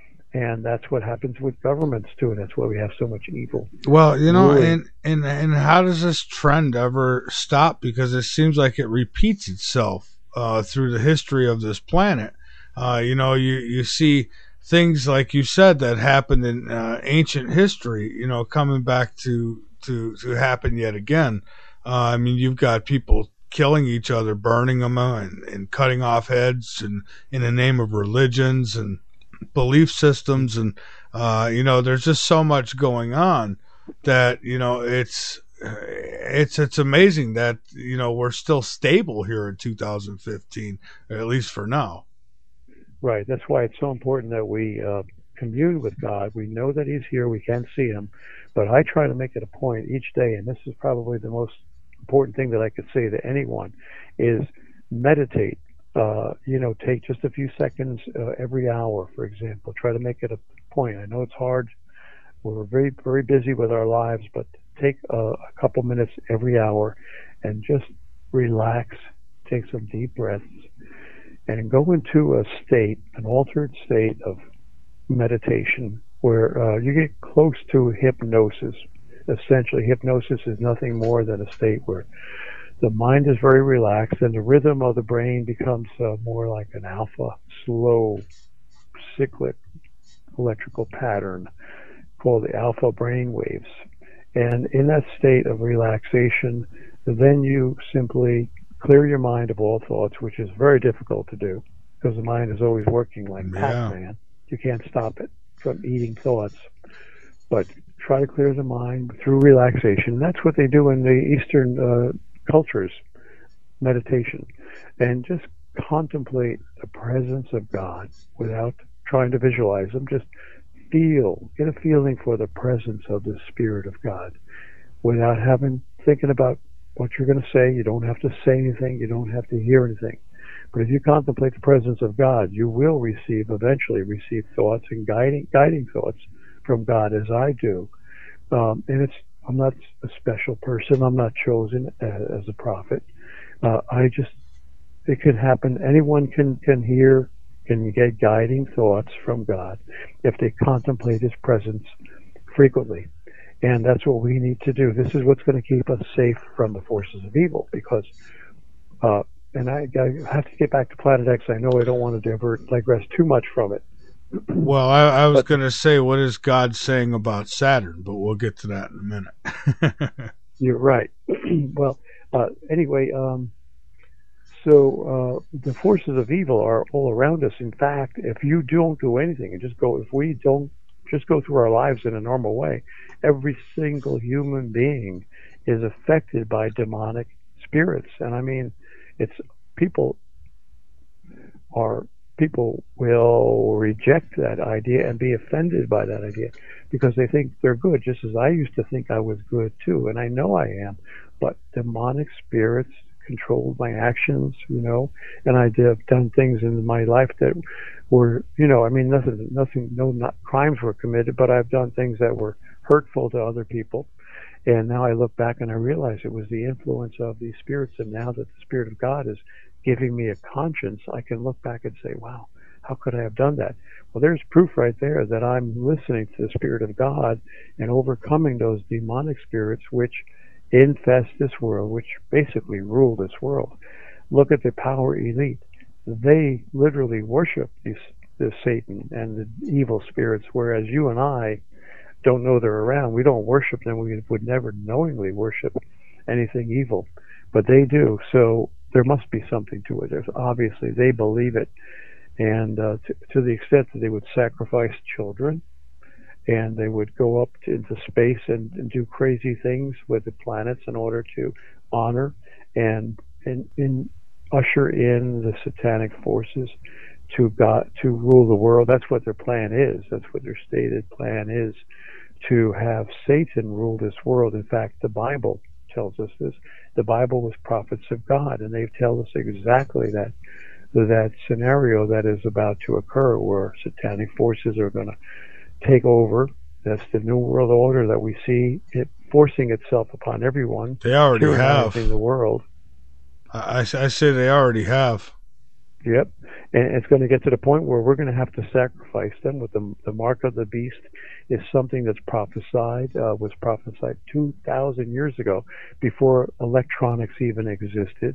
And that's what happens with governments too, and that's why we have so much evil. Well, you know, Really. and, and and how does this trend ever stop? Because it seems like it repeats itself uh, through the history of this planet. Uh, you know, you, you see things like you said that happened in uh, ancient history, you know, coming back to, to, to happen yet again. Uh, I mean, you've got people killing each other, burning them and, and cutting off heads and in the name of religions and belief systems. And, uh, you know, there's just so much going on that, you know, it's, it's, it's amazing that, you know, we're still stable here in two thousand fifteen, at least for now. Right. That's why it's so important that we uh, commune with God. We know that He's here. We can't see Him. But I try to make it a point each day, and this is probably the most important thing that I could say to anyone, is meditate. Uh, you know, take just a few seconds uh, every hour, for example. Try to make it a point. I know it's hard. We're very, very busy with our lives, but take a, a couple minutes every hour and just relax, take some deep breaths, and go into a state, an altered state of meditation where uh, you get close to hypnosis. Essentially, hypnosis is nothing more than a state where the mind is very relaxed and the rhythm of the brain becomes uh, more like an alpha, slow, cyclic electrical pattern called the alpha brain waves. And in that state of relaxation, then you simply clear your mind of all thoughts, which is very difficult to do because the mind is always working like Yeah. Pac-Man. You can't stop it from eating thoughts. But try to clear the mind through relaxation. That's what they do in the Eastern uh, cultures, meditation. And just contemplate the presence of God without trying to visualize Him. Just feel, get a feeling for the presence of the Spirit of God without having, thinking about what you're going to say. You don't have to say anything. You don't have to hear anything. But if you contemplate the presence of God, you will receive, eventually receive thoughts and guiding, guiding thoughts from God, as I do. Um, and it's, I'm not a special person. I'm not chosen as, as a prophet. Uh, I just, it can happen. Anyone can, can hear, can get guiding thoughts from God if they contemplate His presence frequently. And that's what we need to do. This is what's going to keep us safe from the forces of evil, because, uh, and I, I have to get back to Planet X. I know I don't want to divert, digress too much from it. Well, I, I was going to say, what is God saying about Saturn? But we'll get to that in a minute. You're right. Well, uh, anyway, um, so uh, the forces of evil are all around us. In fact, if you don't do anything and just go, if we don't just go through our lives in a normal way, every single human being is affected by demonic spirits. And I mean, it's people are people will reject that idea and be offended by that idea because they think they're good, just as I used to think I was good too, and I know I am. But demonic spirits controlled my actions, you know, and I did have done things in my life that were, you know, I mean, nothing, nothing, no, not crimes were committed, but I've done things that were hurtful to other people. And now I look back and I realize it was the influence of these spirits. And now that the Spirit of God is giving me a conscience, I can look back and say, wow, how could I have done that? Well, there's proof right there that I'm listening to the Spirit of God and overcoming those demonic spirits which infest this world, which basically rule this world. Look at the power elite. They literally worship these, this Satan and the evil spirits, whereas you and I don't know they're around. We don't worship them. We would never knowingly worship anything evil, but they do. So there must be something to it. There's obviously, they believe it. And uh, to, to the extent that they would sacrifice children, and they would go up to, into space and, and do crazy things with the planets in order to honor and, and, and usher in the satanic forces to God, to rule the world. That's what their plan is. That's what their stated plan is, to have Satan rule this world. In fact, the Bible tells us this. The Bible was prophets of God, and they tell us exactly that that scenario that is about to occur, where satanic forces are going to take over. That's the new world order that we see it forcing itself upon everyone. They already have in the world. I, I say they already have. Yep, and it's going to get to the point where we're going to have to sacrifice them. With the the mark of the beast is something that's prophesied, uh, was prophesied two thousand years ago, before electronics even existed,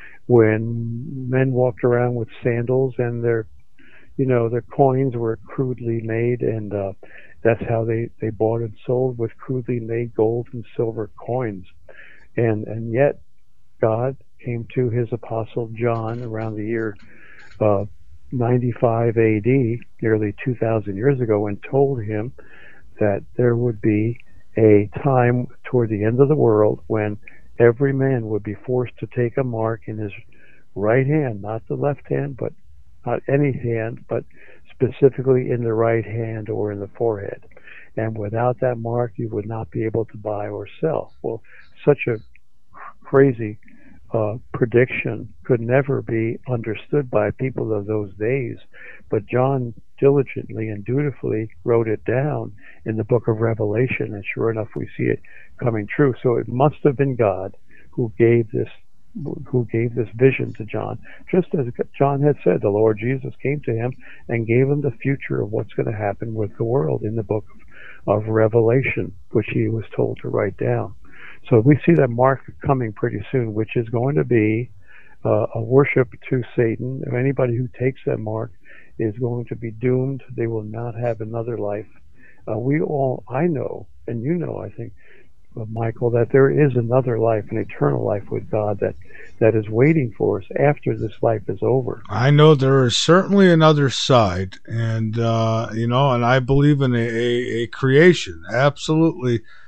when men walked around with sandals and their, you know, their coins were crudely made, and uh, that's how they, they bought and sold, with crudely made gold and silver coins. And and yet God came to his apostle John around the year uh, ninety-five A D, nearly two thousand years ago, and told him that there would be a time toward the end of the world when every man would be forced to take a mark in his right hand, not the left hand, but not any hand, but specifically in the right hand or in the forehead. And without that mark, you would not be able to buy or sell. Well, such a crazy uh, prediction could never be understood by people of those days. But John diligently and dutifully wrote it down in the book of Revelation, and sure enough, we see it coming true. So it must have been God who gave this who gave this vision to John. Just as John had said, the Lord Jesus came to him and gave him the future of what's going to happen with the world in the book of, of Revelation, which he was told to write down. So we see that mark coming pretty soon, which is going to be uh, a worship to Satan. If anybody who takes that mark is going to be doomed. They will not have another life. Uh, we all, I know, and you know, I think, Michael, that there is another life, an eternal life with God that, that is waiting for us after this life is over. I know there is certainly another side, and, uh, you know, and I believe in a, a, a creation. Absolutely.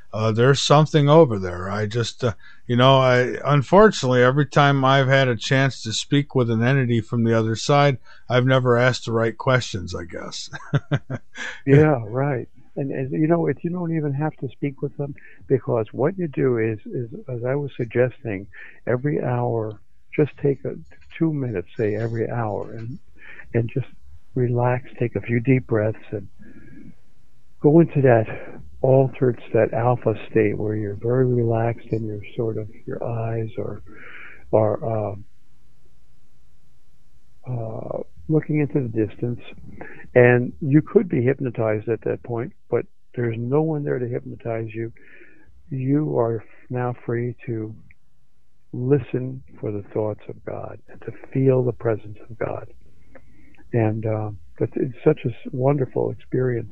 uh, there's something over there. I just, uh, you know, I unfortunately every time I've had a chance to speak with an entity from the other side, I've never asked the right questions, I guess. Yeah, right. And, and you know, it, you don't even have to speak with them, because what you do is, is as I was suggesting, every hour, just take a, two minutes, say every hour, and and just relax, take a few deep breaths, and go into that altered, that alpha state where you're very relaxed and you're sort of, your eyes are are uh, uh, looking into the distance, and you could be hypnotized at that point, but there's no one there to hypnotize you. You are now free to listen for the thoughts of God and to feel the presence of God. And uh, but it's such a wonderful experience.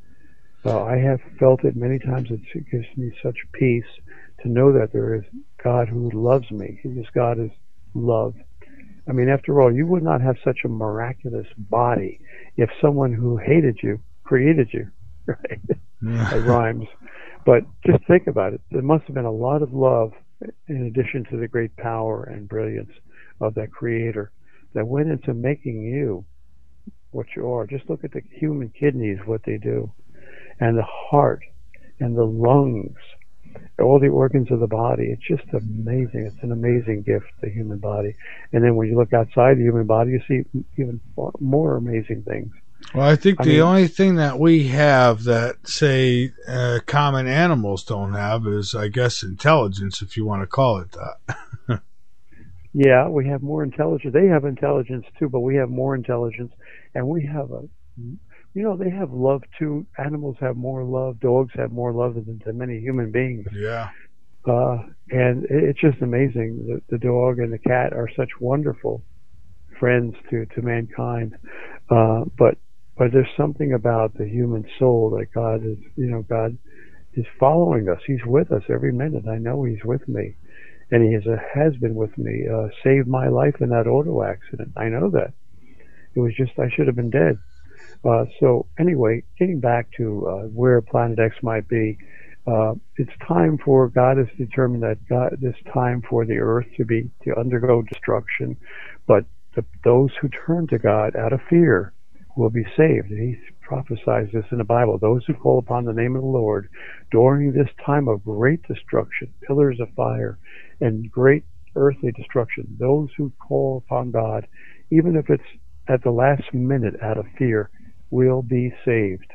Uh, I have felt it many times. It gives me such peace to know that there is God who loves me. His God is love. I mean, after all, you would not have such a miraculous body if someone who hated you created you. Right? It rhymes. But just think about it. There must have been a lot of love, in addition to the great power and brilliance of that Creator, that went into making you what you are. Just look at the human kidneys, what they do, and the heart, and the lungs, all the organs of the body. It's just amazing. It's an amazing gift, the human body. And then when you look outside the human body, you see even more amazing things. Well, I think I the mean, only thing that we have that, say, uh, common animals don't have is, I guess, intelligence, if you want to call it that. Yeah, we have more intelligence. They have intelligence too, but we have more intelligence, and we have a, you know, they have love too. Animals have more love. Dogs have more love than, than many human beings. Yeah. Uh, and it, it's just amazing. The, the dog and the cat are such wonderful friends to, to mankind. Uh, but, but there's something about the human soul that God is, you know, God is following us. He's with us every minute. I know He's with me. And He is, uh, has been with me, uh, saved my life in that auto accident. I know that. It was just, I should have been dead. Uh, so anyway, getting back to uh, where Planet X might be, uh, it's time for, God has determined that God, it's time for the earth to be, to undergo destruction. But the, those who turn to God out of fear will be saved. And He prophesies this in the Bible. Those who call upon the name of the Lord during this time of great destruction, pillars of fire, and great earthly destruction, those who call upon God, even if it's at the last minute out of fear, will be saved.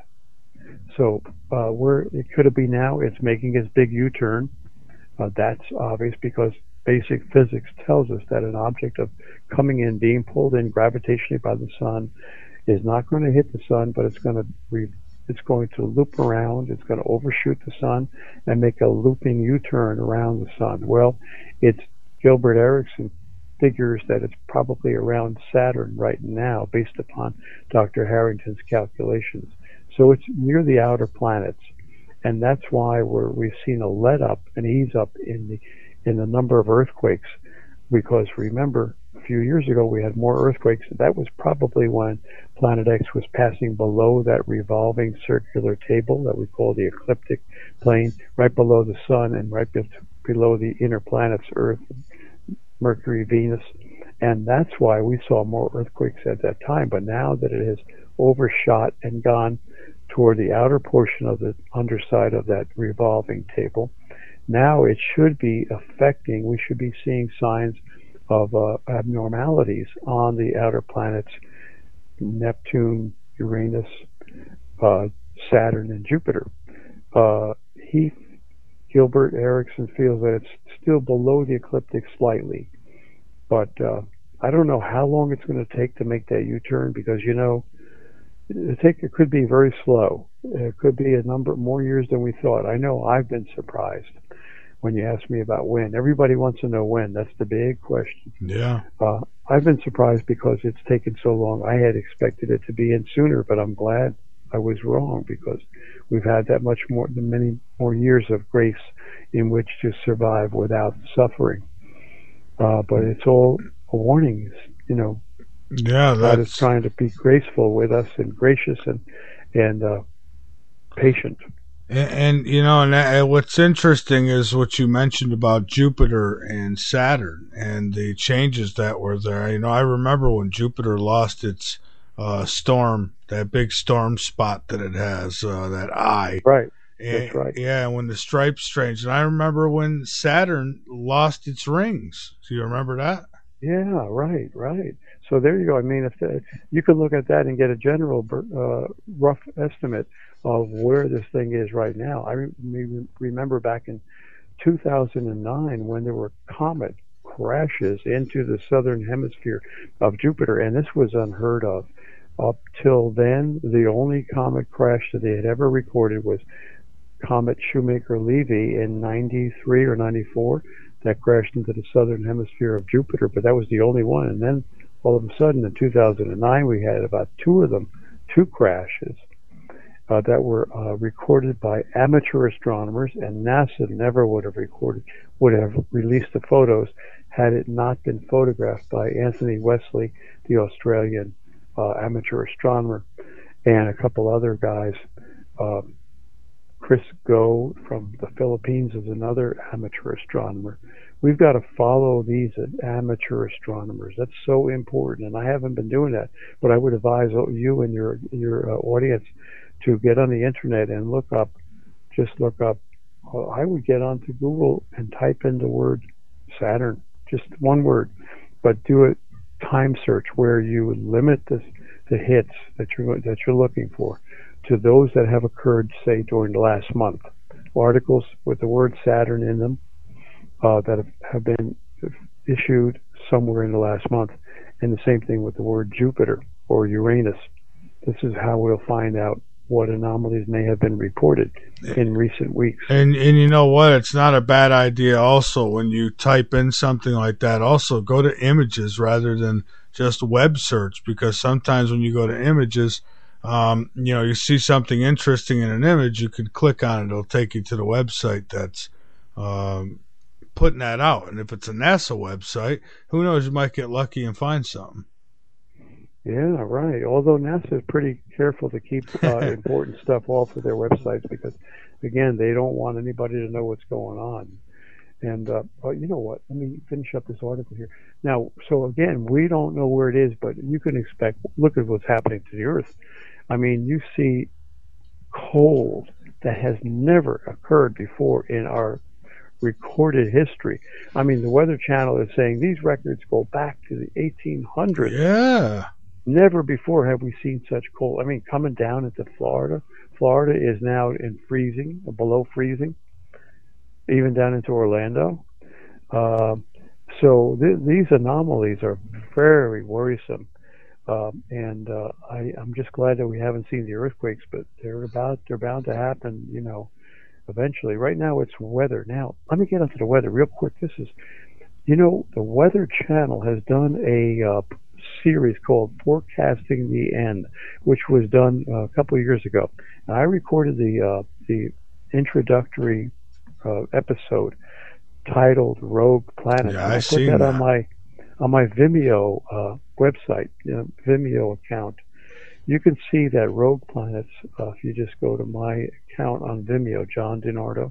So uh, where it could be now, it's making its big U-turn. Uh, that's obvious because basic physics tells us that an object of coming in, being pulled in gravitationally by the sun, is not going to hit the sun, but it's going to re- it's going to loop around. It's going to overshoot the sun and make a looping U-turn around the sun. Well, it's Gilbert Erickson figures that it's probably around Saturn right now, based upon Doctor Harrington's calculations. So it's near the outer planets, and that's why we're, we've seen a let up, an ease up in the in the number of earthquakes. Because remember, a few years ago we had more earthquakes. That was probably when Planet X was passing below that revolving circular table that we call the ecliptic plane, right below the sun and right be- below the inner planets, Earth, Mercury, Venus. And that's why we saw more earthquakes at that time. But now that it has overshot and gone toward the outer portion of the underside of that revolving table, now it should be affecting, we should be seeing signs of uh, abnormalities on the outer planets, Neptune, Uranus, uh, Saturn, and Jupiter. Uh, he, Gilbert Erickson, feels that it's still below the ecliptic slightly. But uh, I don't know how long it's going to take to make that U-turn, because, you know, it, take, it could be very slow. It could be a number more years than we thought. I know I've been surprised when you ask me about when. Everybody wants to know when. That's the big question. Yeah. Uh, I've been surprised because it's taken so long. I had expected it to be in sooner, but I'm glad I was wrong, because we've had that much more, many more years of grace in which to survive without suffering. Uh, but it's all a warning, you know. Yeah, that's... God is trying to be graceful with us and gracious and and uh, patient. And, and you know, and, that, and what's interesting is what you mentioned about Jupiter and Saturn and the changes that were there. You know, I remember when Jupiter lost its uh, storm, that big storm spot that it has, uh, that eye. Right. And, That's right. yeah, when the stripes changed. And I remember when Saturn lost its rings. Do you remember that? Yeah, right, right. So there you go. I mean, if the, you can look at that and get a general uh, rough estimate of where this thing is right now. I re- remember back in two thousand nine when there were comet crashes into the southern hemisphere of Jupiter, and this was unheard of. Up till then, the only comet crash that they had ever recorded was Comet Shoemaker-Levy in ninety-three or ninety-four that crashed into the southern hemisphere of Jupiter, but that was the only one. And then all of a sudden in two thousand nine, we had about two of them, two crashes uh, that were uh, recorded by amateur astronomers, and NASA never would have recorded, would have released the photos had it not been photographed by Anthony Wesley, the Australian uh, amateur astronomer, and a couple other guys. Uh, Chris Go from the Philippines is another amateur astronomer. We've got to follow these amateur astronomers. That's so important, and I haven't been doing that. But I would advise you and your your uh, audience to get on the internet and look up. Just look up. Uh, I would get onto Google and type in the word Saturn, just one word, but do it time search where you limit the the hits that you're that you're looking for to those that have occurred, say, during the last month. Articles with the word Saturn in them uh, that have, have been issued somewhere in the last month, and the same thing with the word Jupiter or Uranus. This is how we'll find out what anomalies may have been reported in recent weeks. And and you know what? It's not a bad idea also when you type in something like that. Also, go to images rather than just web search, because sometimes when you go to images, Um, you know, you see something interesting in an image, you can click on it. It'll take you to the website that's um, putting that out. And if it's a NASA website, who knows, you might get lucky and find something. Yeah, right. Although NASA is pretty careful to keep uh, important stuff off of their websites because, again, they don't want anybody to know what's going on. And uh, oh, you know what? Let me finish up this article here. Now, so again, we don't know where it is, but you can expect, look at what's happening to the Earth. I mean, you see cold that has never occurred before in our recorded history. I mean, the Weather Channel is saying these records go back to the eighteen hundreds. Yeah. Never before have we seen such cold. I mean, coming down into Florida. Florida is now in freezing, below freezing, even down into Orlando. Uh, so th- these anomalies are very worrisome. Um, and uh, I, I'm just glad that we haven't seen the earthquakes, but they're about they're bound to happen, you know, eventually. Right now it's weather. Now let me get onto the weather real quick. This is, you know, the Weather Channel has done a uh, series called Forecasting the End, which was done uh, a couple of years ago. And I recorded the uh, the introductory uh, episode titled Rogue Planet. Yeah, and I, I put seen that, that on my on my Vimeo uh, website, you know, Vimeo account. You can see that Rogue Planets uh, if you just go to my account on Vimeo, John DiNardo.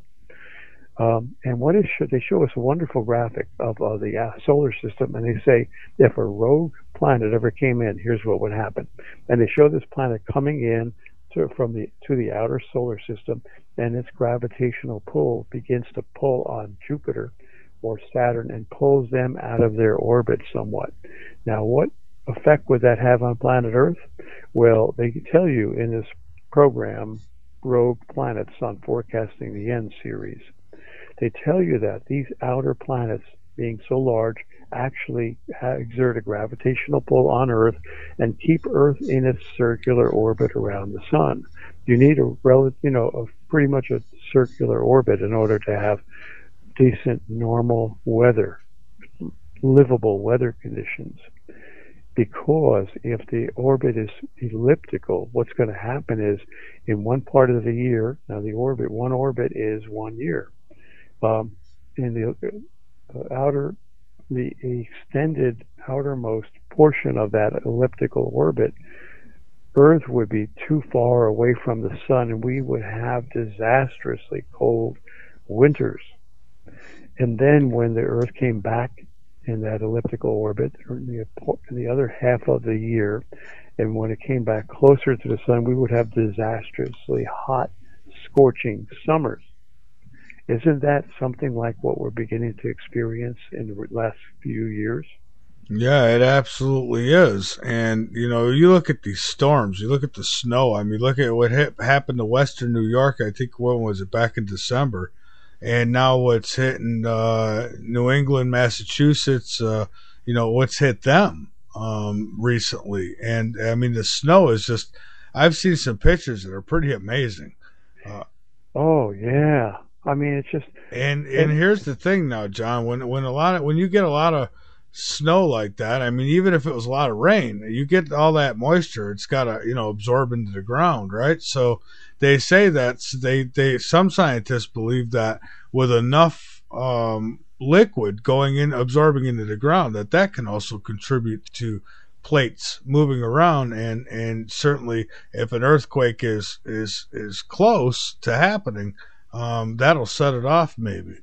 Um, and what is they show us a wonderful graphic of uh, the uh, solar system, and they say if a rogue planet ever came in, here's what would happen. And they show this planet coming in to, from the to the outer solar system, and its gravitational pull begins to pull on Jupiter or Saturn and pulls them out of their orbit somewhat. Now, what effect would that have on planet Earth? Well, they tell you in this program, Rogue Planets on Forecasting the End series. They tell you that these outer planets, being so large, actually exert a gravitational pull on Earth and keep Earth in its circular orbit around the sun. You need a rel- you know, a pretty much a circular orbit in order to have decent, normal weather, livable weather conditions. Because if the orbit is elliptical, what's going to happen is in one part of the year, now the orbit, one orbit is one year. Um, in the uh, outer, the extended outermost portion of that elliptical orbit, Earth would be too far away from the sun, and we would have disastrously cold winters. And then when the Earth came back in that elliptical orbit in the, in the other half of the year, and when it came back closer to the sun, we would have disastrously hot, scorching summers. Isn't that something like what we're beginning to experience in the last few years? Yeah, it absolutely is. And, you know, you look at these storms, you look at the snow. I mean, look at what hit, happened to Western New York. I think, when was it, back in December? And now what's hitting uh, New England, Massachusetts, uh, you know, what's hit them um, recently. And, I mean, the snow is just, I've seen some pictures that are pretty amazing. Uh, oh, yeah. I mean, it's just... And, and here's the thing now, John, when, when a lot of, when you get a lot of snow like that, I mean, even if it was a lot of rain, you get all that moisture, it's got to, you know, absorb into the ground, right? So they say that they, they, some scientists believe that with enough um, liquid going in, absorbing into the ground, that that can also contribute to plates moving around. And, and certainly if an earthquake is, is, is close to happening, um, that'll set it off maybe.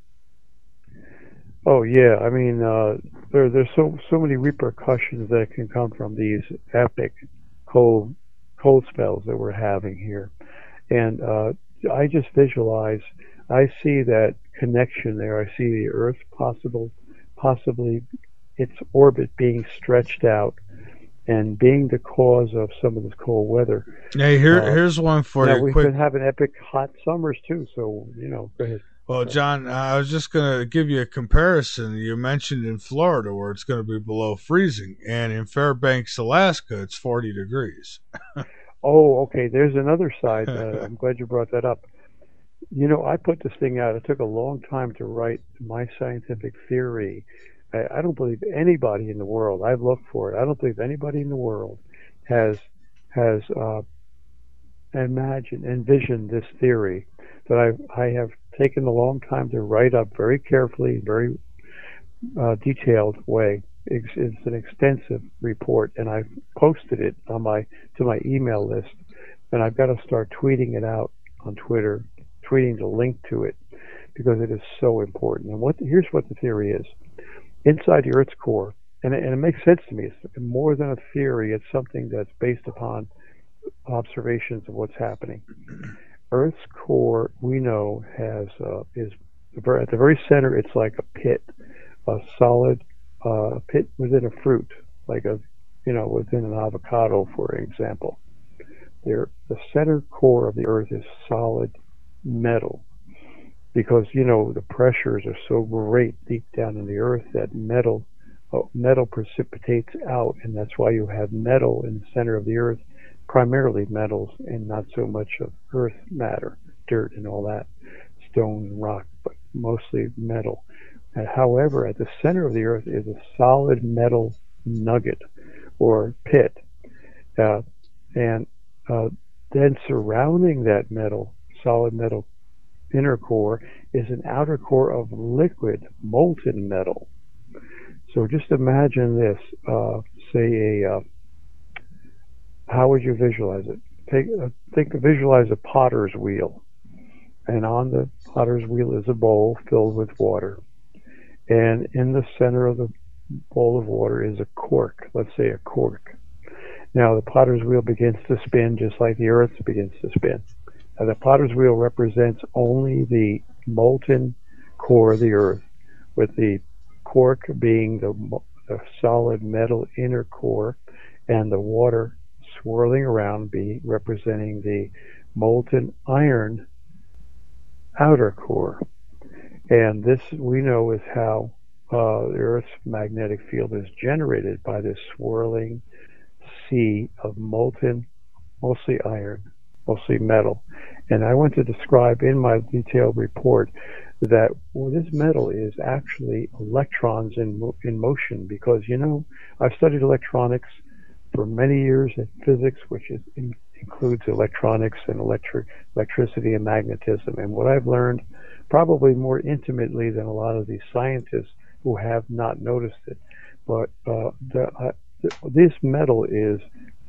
Oh yeah, I mean, uh, there there's so so many repercussions that can come from these epic cold cold spells that we're having here, and uh, I just visualize. I see that connection there. I see the Earth possible, possibly its orbit being stretched out, and being the cause of some of this cold weather. Hey, here uh, here's one for now you. We've quick. been having epic hot summers too, so you know, go ahead. Well, John, I was just going to give you a comparison. You mentioned in Florida where it's going to be below freezing, and in Fairbanks, Alaska, it's forty degrees. Oh, okay. There's another side. Uh, I'm glad you brought that up. You know, I put this thing out. It took a long time to write my scientific theory. I, I don't believe anybody in the world, I've looked for it, I don't believe anybody in the world has has uh, imagined, envisioned this theory that I I have taken a long time to write up very carefully, very uh, detailed way. It's, it's an extensive report, and I've posted it on my to my email list, and I've got to start tweeting it out on Twitter, tweeting the link to it, because it is so important. And what here's what the theory is: inside the Earth's core, and it, and it makes sense to me. It's more than a theory; it's something that's based upon observations of what's happening. Earth's core, we know, has uh, is at the very center. It's like a pit, a solid uh, pit within a fruit, like a you know within an avocado, for example. There, the center core of the Earth is solid metal, because you know the pressures are so great deep down in the Earth that metal uh, metal precipitates out, and that's why you have metal in the center of the Earth. Primarily metals and not so much of earth matter, dirt and all that, stone and rock, but mostly metal. And however, at the center of the Earth is a solid metal nugget or pit. Uh, and uh, then surrounding that metal, solid metal inner core is an outer core of liquid molten metal. So just imagine this, uh, say a uh, how would you visualize it? Take, uh, think, visualize a potter's wheel, and on the potter's wheel is a bowl filled with water, and in the center of the bowl of water is a cork. Let's say a cork. Now the potter's wheel begins to spin just like the Earth begins to spin. Now the potter's wheel represents only the molten core of the Earth, with the cork being the, the solid metal inner core, and the water swirling around, be representing the molten iron outer core. And this, we know, is how uh, the Earth's magnetic field is generated, by this swirling sea of molten, mostly iron, mostly metal. And I want to describe in my detailed report that well, this metal is actually electrons in, mo in motion, because, you know, I've studied electronics for many years in physics, which is, in, includes electronics and electric, electricity and magnetism. And what I've learned, probably more intimately than a lot of these scientists who have not noticed it, but uh, the, uh, the, this metal is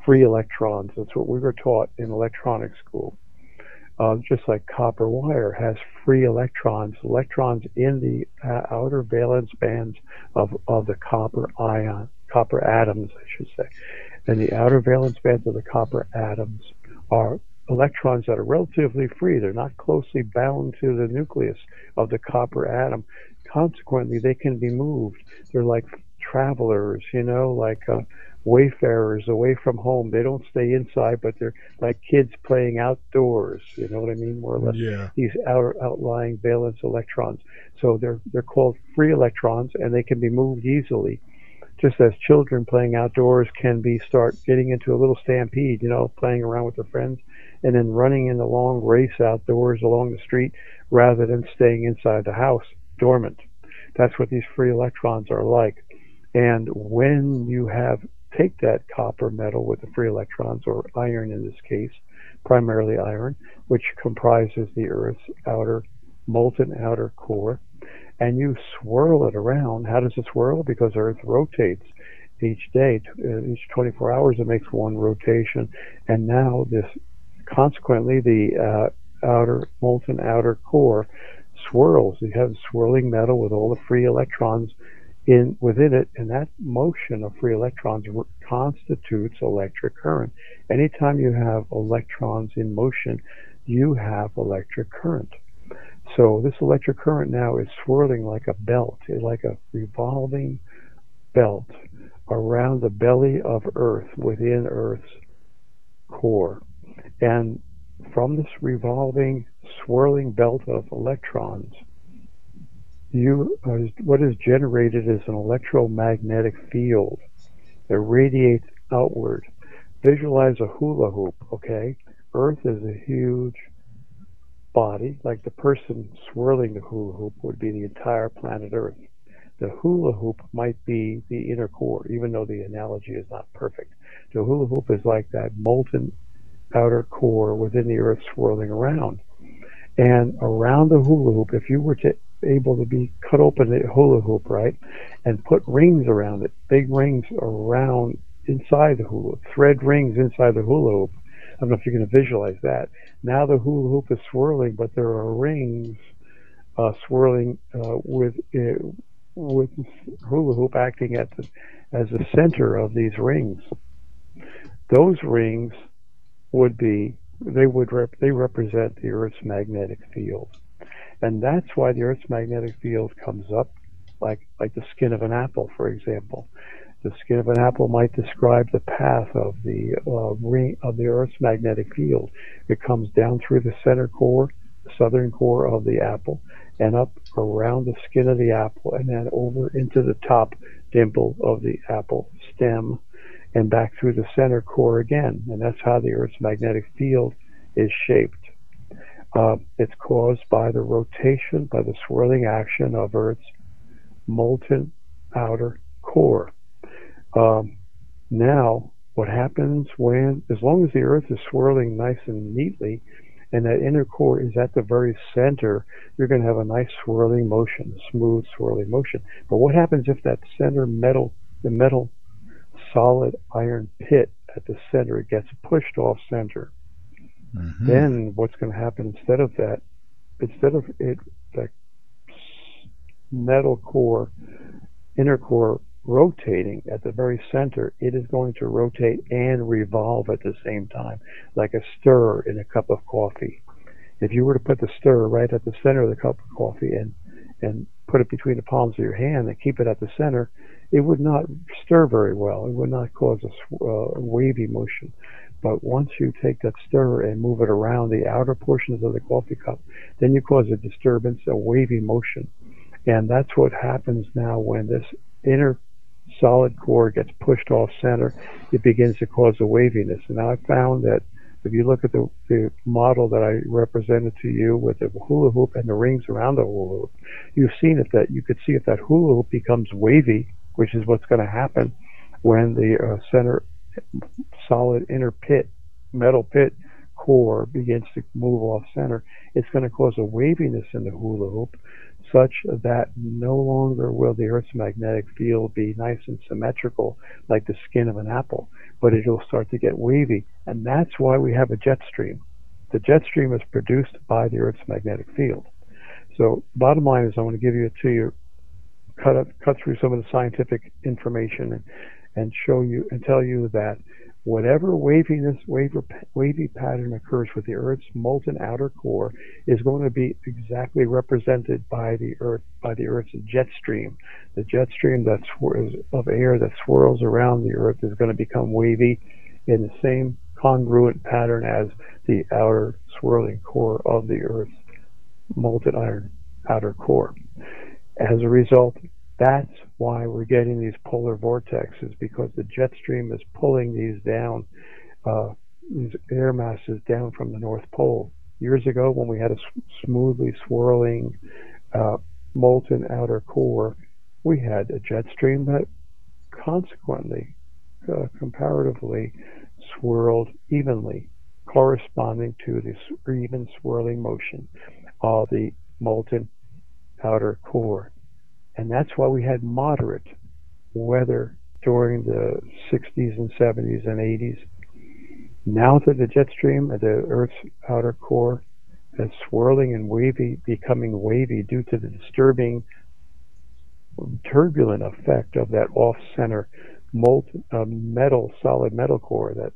free electrons. That's what we were taught in electronics school. Uh, just like copper wire has free electrons, electrons in the uh, outer valence bands of, of the copper ion, copper atoms, I should say. And the outer valence bands of the copper atoms are electrons that are relatively free. They're not closely bound to the nucleus of the copper atom. Consequently, they can be moved. They're like travelers, you know, like uh, wayfarers away from home. They don't stay inside, but they're like kids playing outdoors. You know what I mean? More or less. Yeah. These outer outlying valence electrons. So they're they're called free electrons, and they can be moved easily. Just as children playing outdoors can be start getting into a little stampede, you know, playing around with their friends, and then running in a long race outdoors along the street rather than staying inside the house dormant. That's what these free electrons are like. And when you have take that copper metal with the free electrons, or iron in this case, primarily iron, which comprises the Earth's outer molten outer core, and you swirl it around. How does it swirl? Because Earth rotates each day, each twenty-four hours it makes one rotation, and now this, consequently, the uh, outer molten outer core swirls. You have swirling metal with all the free electrons in within it, and that motion of free electrons constitutes electric current. Anytime you have electrons in motion, you have electric current. So this electric current now is swirling like a belt, like a revolving belt around the belly of Earth, within Earth's core. And from this revolving, swirling belt of electrons, you uh, what is generated is an electromagnetic field that radiates outward. Visualize a hula hoop, okay? Earth is a huge body, like the person swirling the hula hoop would be the entire planet Earth. The hula hoop might be the inner core, even though the analogy is not perfect. The hula hoop is like that molten outer core within the Earth swirling around. And around the hula hoop, if you were to able to be cut open the hula hoop, right, and put rings around it, big rings around inside the hula, thread rings inside the hula hoop. I don't know if you're going to visualize that. Now the hula hoop is swirling, but there are rings uh, swirling uh, with uh, with hula hoop acting at the, as the center of these rings. Those rings would be they would rep, they represent the Earth's magnetic field, and that's why the Earth's magnetic field comes up like like the skin of an apple, for example. The skin of an apple might describe the path of the uh, ring of the Earth's magnetic field. It comes down through the center core, the southern core of the apple, and up around the skin of the apple, and then over into the top dimple of the apple stem, and back through the center core again. And that's how the Earth's magnetic field is shaped. Uh, it's caused by the rotation, by the swirling action of Earth's molten outer core. Um, now, what happens when, as long as the Earth is swirling nice and neatly, and that inner core is at the very center, you're going to have a nice swirling motion, a smooth swirling motion. But what happens if that center metal, the metal solid iron pit at the center, it gets pushed off center? Mm-hmm. Then what's going to happen instead of that? Instead of it, the metal core, inner core, rotating at the very center, it is going to rotate and revolve at the same time, like a stir in a cup of coffee. If you were to put the stir right at the center of the cup of coffee and and put it between the palms of your hand and keep it at the center, it would not stir very well. It would not cause a uh, wavy motion. But once you take that stir and move it around the outer portions of the coffee cup, then you cause a disturbance, a wavy motion. And that's what happens now when this inner solid core gets pushed off center. It begins to cause a waviness. And I found that if you look at the, the model that I represented to you with the hula hoop and the rings around the hula hoop, you've seen if that you could see if that hula hoop becomes wavy, which is what's going to happen when the uh, center solid inner pit, metal pit core begins to move off center. It's going to cause a waviness in the hula hoop. such that no longer will the Earth's magnetic field be nice and symmetrical like the skin of an apple, but it'll start to get wavy. And that's why we have a jet stream. The jet stream is produced by the Earth's magnetic field. So bottom line is I want to give you to you, cut up, cut through some of the scientific information and, and show you and tell you that whatever waviness, wavy, wavy pattern occurs with the Earth's molten outer core is going to be exactly represented by the Earth, by the Earth's jet stream. The jet stream that swir- of air that swirls around the Earth is going to become wavy in the same congruent pattern as the outer swirling core of the Earth's molten iron outer core. As a result, that's why we're getting these polar vortexes, because the jet stream is pulling these down, uh, these air masses down from the North Pole. Years ago, when we had a smoothly swirling uh, molten outer core, we had a jet stream that consequently, uh, comparatively, swirled evenly, corresponding to the even swirling motion of the molten outer core. And that's why we had moderate weather during the sixties and seventies and eighties. Now that the jet stream of the Earth's outer core is swirling and wavy, becoming wavy due to the disturbing turbulent effect of that off-center molten uh, metal, solid metal core, that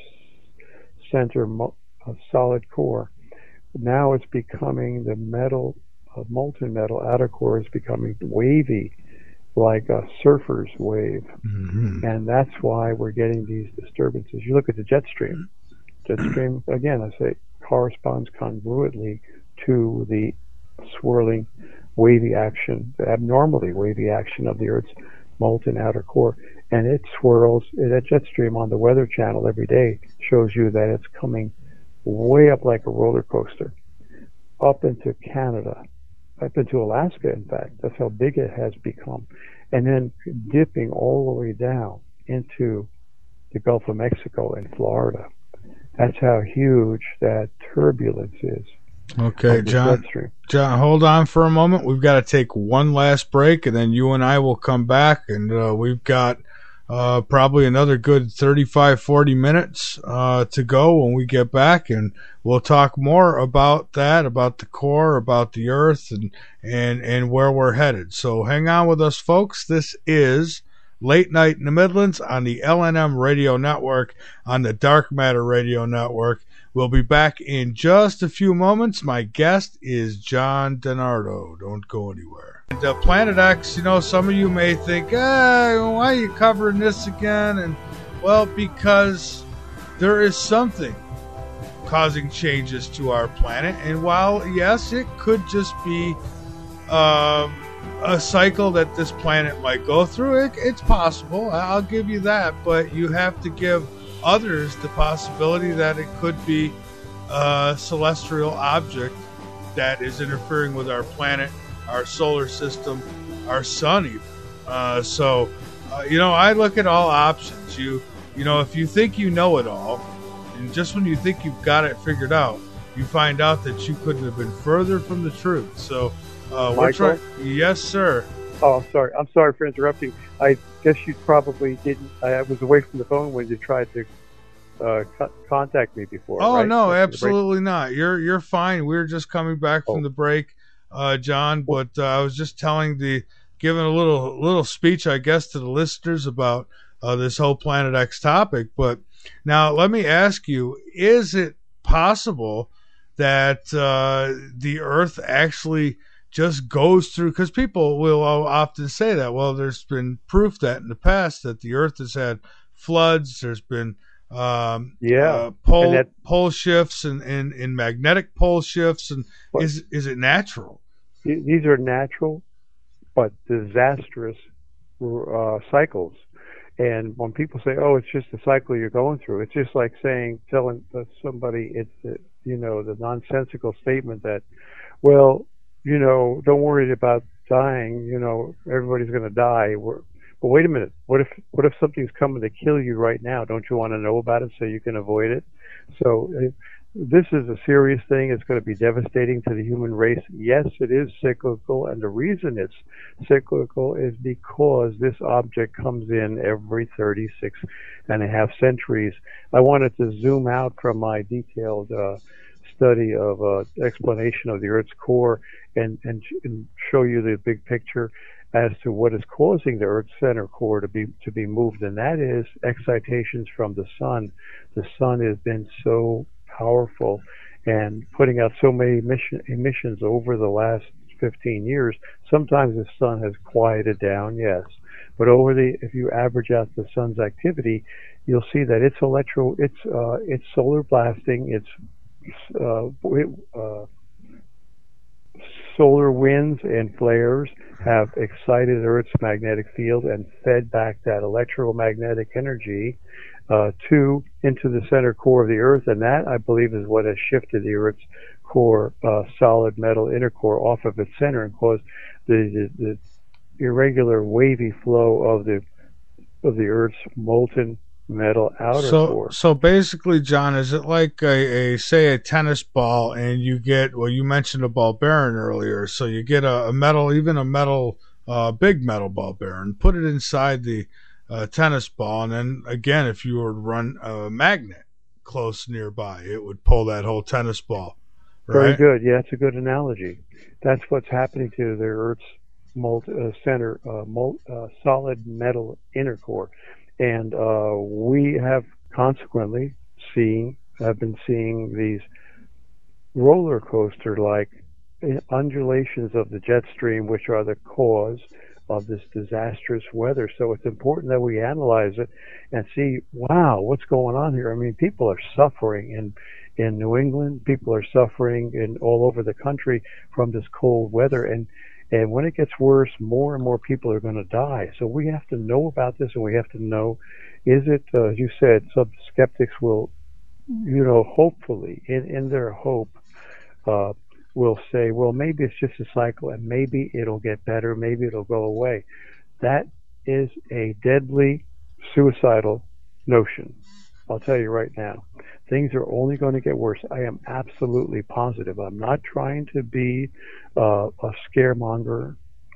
off-center mo- uh, solid core. Now it's becoming the metal, uh, molten metal outer core is becoming wavy, like a surfer's wave. Mm-hmm. And that's why we're getting these disturbances. You look at the jet stream. Jet stream, again, I say, corresponds congruently to the swirling, wavy action, the abnormally wavy action of the Earth's molten outer core. And it swirls, that jet stream on the Weather Channel every day shows you that it's coming way up like a roller coaster, up into Canada, up into Alaska, in fact. That's how big it has become. And then dipping all the way down into the Gulf of Mexico and Florida. That's how huge that turbulence is. Okay, John, John, hold on for a moment. We've got to take one last break, and then you and I will come back, and uh, we've got uh, probably another good thirty-five, forty minutes uh, to go when we get back, and we'll talk more about that, about the core, about the Earth, and, and, and where we're headed. So hang on with us, folks. This is Late Night in the Midlands on the L N M Radio Network, on the Dark Matter Radio Network. We'll be back in just a few moments. My guest is John DiNardo. Don't go anywhere. And, uh, Planet X, you know, some of you may think, hey, why are you covering this again? And, well, because there is something causing changes to our planet. And while, yes, it could just be um, a cycle that this planet might go through, it, it's possible. I'll give you that. But you have to give others the possibility that it could be a celestial object that is interfering with our planet, our solar system, our sun even. Uh, so, uh, you know, I look at all options. You, you know, if you think you know it all, and just when you think you've got it figured out, you find out that you couldn't have been further from the truth. So, uh, we're trying. Yes, sir. Oh, I'm sorry. I'm sorry for interrupting. I guess you probably didn't. I was away from the phone when you tried to uh, co- contact me before. Oh, right? no, absolutely not. You're you're fine. We were just coming back oh. from the break, uh, John. But uh, I was just telling the, giving a little little speech, I guess, to the listeners about uh, this whole Planet X topic. But now let me ask you: is it possible that uh, the Earth actually just goes through, because people will often say that, well, there's been proof that in the past that the Earth has had floods, there's been um, yeah. uh, pole, that, pole shifts and, and, and magnetic pole shifts, and is is it natural? These are natural but disastrous uh, cycles. And when people say, oh, it's just a cycle you're going through, it's just like saying, telling somebody, it's, uh, you know, the nonsensical statement that, well, you know, don't worry about dying. You know, everybody's going to die. We're, but wait a minute. What if what if something's coming to kill you right now? Don't you want to know about it so you can avoid it? So uh, this is a serious thing. It's going to be devastating to the human race. Yes, it is cyclical, and the reason it's cyclical is because this object comes in every thirty-six and a half centuries. I wanted to zoom out from my detailed uh, study of uh, explanation of the Earth's core and, and, and show you the big picture as to what is causing the Earth's center core to be to be moved, and that is excitations from the sun. The sun has been so powerful and putting out so many emission, emissions over the last fifteen years. Sometimes the sun has quieted down, yes, but over the if you average out the sun's activity, you'll see that it's electro, it's uh, it's solar blasting, it's uh, uh, solar winds and flares have excited Earth's magnetic field and fed back that electromagnetic energy uh, to into the center core of the Earth, and that, I believe, is what has shifted the Earth's core, uh, solid metal inner core, off of its center and caused the, the, the irregular wavy flow of the of the Earth's molten metal outer so, core. So basically, John, is it like a, a say a tennis ball, and you get, well, you mentioned a ball bearing earlier, so you get a, a metal, even a metal, uh, big metal ball bearing, put it inside the uh, tennis ball, and then again, if you were to run a magnet close nearby, it would pull that whole tennis ball. Right? Very good. Yeah, it's a good analogy. That's what's happening to the Earth's molten uh, center, uh, mol- uh, solid metal inner core. And uh, we have consequently seen, have been seeing these roller coaster-like undulations of the jet stream, which are the cause of this disastrous weather. So it's important that we analyze it and see, wow, what's going on here? I mean, people are suffering in in New England. People are suffering in all over the country from this cold weather, and And when it gets worse, more and more people are going to die. So we have to know about this, and we have to know, is it, uh, as you said, some skeptics will, you know, hopefully, in, in their hope, uh, will say, well, maybe it's just a cycle, and maybe it'll get better, maybe it'll go away. That is a deadly, suicidal notion. I'll tell you right now. Things are only going to get worse. I am absolutely positive. I'm not trying to be uh, a scaremonger.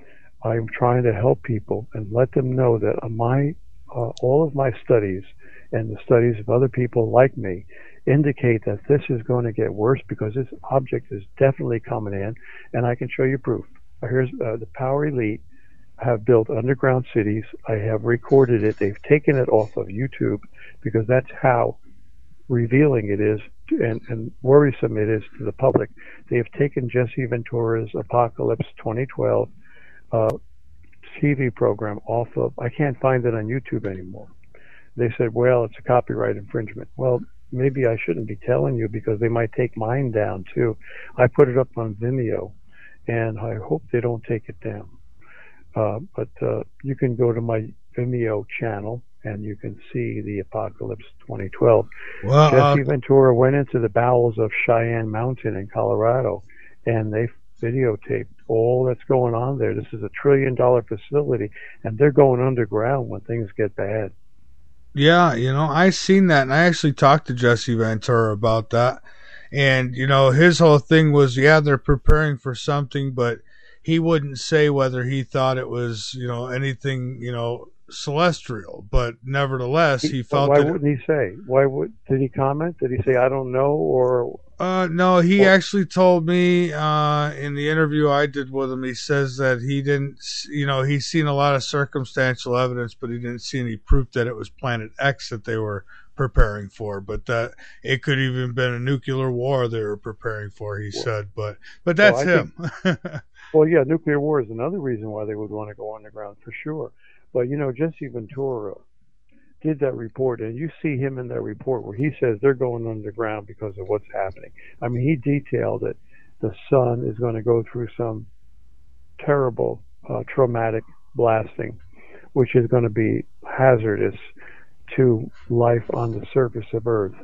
I'm trying to help people and let them know that my uh, all of my studies and the studies of other people like me indicate that this is going to get worse because this object is definitely coming in, and I can show you proof. Here's uh, the Power Elite have built underground cities. I have recorded it. They've taken it off of YouTube because that's how revealing it is and, and worrisome it is to the public. They have taken Jesse Ventura's Apocalypse twenty twelve uh, T V program off of, I can't find it on YouTube anymore. They said, well, it's a copyright infringement. Well, maybe I shouldn't be telling you because they might take mine down too. I put it up on Vimeo, and I hope they don't take it down. Uh, but uh, you can go to my Vimeo channel and you can see the Apocalypse twenty twelve. Well, Jesse uh, Ventura went into the bowels of Cheyenne Mountain in Colorado, and they videotaped all that's going on there. This is a trillion dollar facility, and they're going underground when things get bad. Yeah, you know, I seen that, and I actually talked to Jesse Ventura about that. And, you know, his whole thing was, yeah, they're preparing for something, but he wouldn't say whether he thought it was, you know, anything, you know, celestial, but nevertheless he felt why that wouldn't it, he say why would did he comment did he say I don't know or uh no he or, actually told me uh in the interview I did with him, he says that he didn't, you know, he's seen a lot of circumstantial evidence, but he didn't see any proof that it was Planet X that they were preparing for, but that it could even been a nuclear war they were preparing for, he well, said, but but that's well, him. Think, well yeah nuclear war is another reason why they would want to go underground for sure. But, you know, Jesse Ventura did that report, and you see him in that report where he says they're going underground because of what's happening. I mean, he detailed that the sun is going to go through some terrible uh, traumatic blasting, which is going to be hazardous to life on the surface of Earth.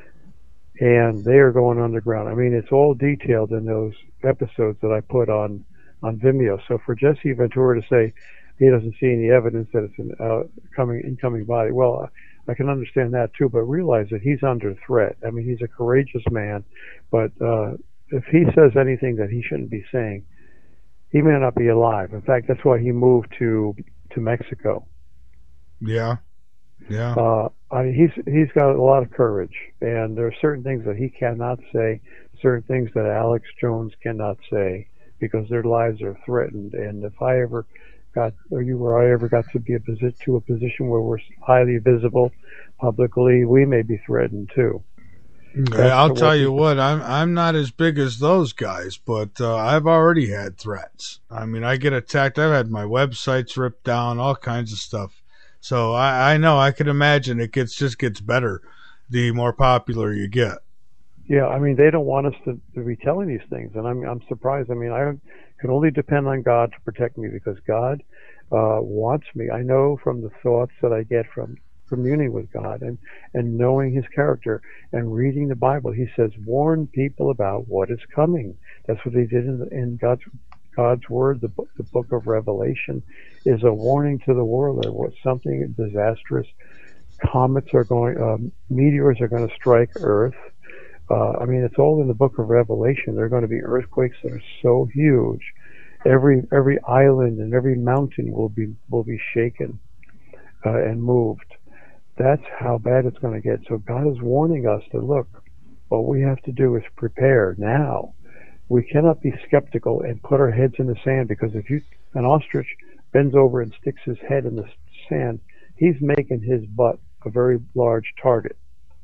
And they are going underground. I mean, it's all detailed in those episodes that I put on, on Vimeo. So for Jesse Ventura to say he doesn't see any evidence that it's an uh, coming incoming body. Well, I can understand that too, but realize that he's under threat. I mean, he's a courageous man, but uh, if he says anything that he shouldn't be saying, he may not be alive. In fact, that's why he moved to to Mexico. Yeah, yeah. Uh, I mean, he's he's got a lot of courage, and there are certain things that he cannot say, certain things that Alex Jones cannot say, because their lives are threatened. And if I ever got, or you or I ever got to be a position to a position where we're highly visible publicly, we may be threatened too. Okay, I'll tell you what, I'm I'm not as big as those guys, but uh, I've already had threats. I mean, I get attacked. I've had my websites ripped down, all kinds of stuff. So I, I know, I can imagine it gets just gets better the more popular you get. Yeah, I mean, they don't want us to, to be telling these things, and I'm I'm surprised. I mean, I can only depend on God to protect me, because God uh, wants me. I know from the thoughts that I get from communing with God and, and knowing his character and reading the Bible. He says, warn people about what is coming. That's what he did in, in God's God's word. The book, the book of Revelation is a warning to the world that what something disastrous, comets are going, um, meteors are going to strike Earth. Uh, I mean, it's all in the book of Revelation. There are going to be earthquakes that are so huge. Every every island and every mountain will be will be shaken uh, and moved. That's how bad it's going to get. So God is warning us to look. What we have to do is prepare now. We cannot be skeptical and put our heads in the sand, because if you an ostrich bends over and sticks his head in the sand, he's making his butt a very large target.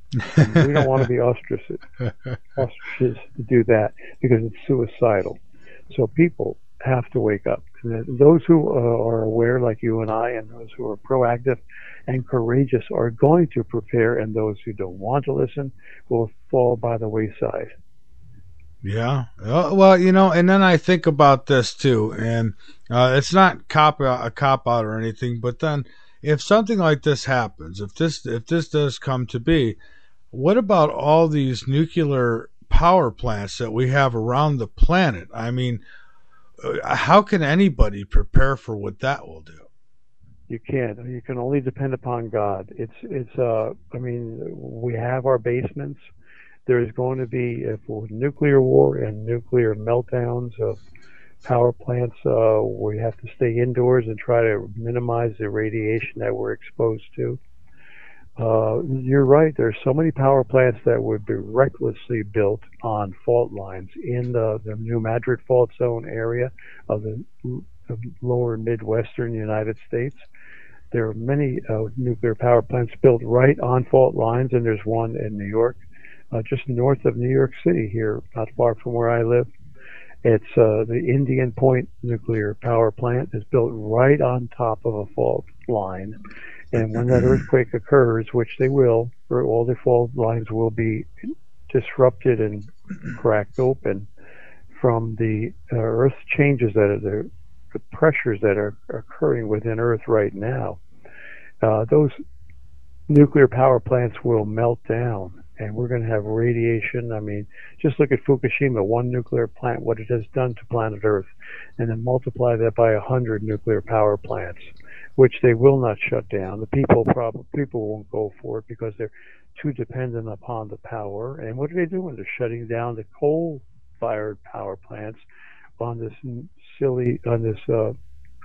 We don't want to be ostriches, ostriches to do that, because it's suicidal. So people have to wake up. Those who uh, are aware, like you and I, and those who are proactive and courageous are going to prepare, and those who don't want to listen will fall by the wayside. Yeah. Well, you know, and then I think about this too, and uh, it's not cop a cop out or anything, but then if something like this happens, if this if this does come to be, what about all these nuclear power plants that we have around the planet? I mean, how can anybody prepare for what that will do? You can't. You can only depend upon God. It's it's. Uh, I mean, we have our basements. There is going to be, if with nuclear war and nuclear meltdowns of power plants, uh, we have to stay indoors and try to minimize the radiation that we're exposed to. Uh, you're right. There's so many power plants that would be recklessly built on fault lines in the, the New Madrid fault zone area of the, the lower Midwestern United States. There are many uh, nuclear power plants built right on fault lines, and there's one in New York, uh, just north of New York City here, not far from where I live. It's uh, the Indian Point nuclear power plant is built right on top of a fault line. And when that earthquake occurs, which they will, all the fault lines will be disrupted and cracked open from the uh, Earth changes that are the, the pressures that are occurring within Earth right now. Uh, those nuclear power plants will melt down, and we're going to have radiation. I mean, just look at Fukushima, one nuclear plant, what it has done to planet Earth, and then multiply that by a hundred nuclear power plants, which they will not shut down. The people probably people won't go for it because they're too dependent upon the power. And what are they doing? They're shutting down the coal-fired power plants on this silly, on this uh,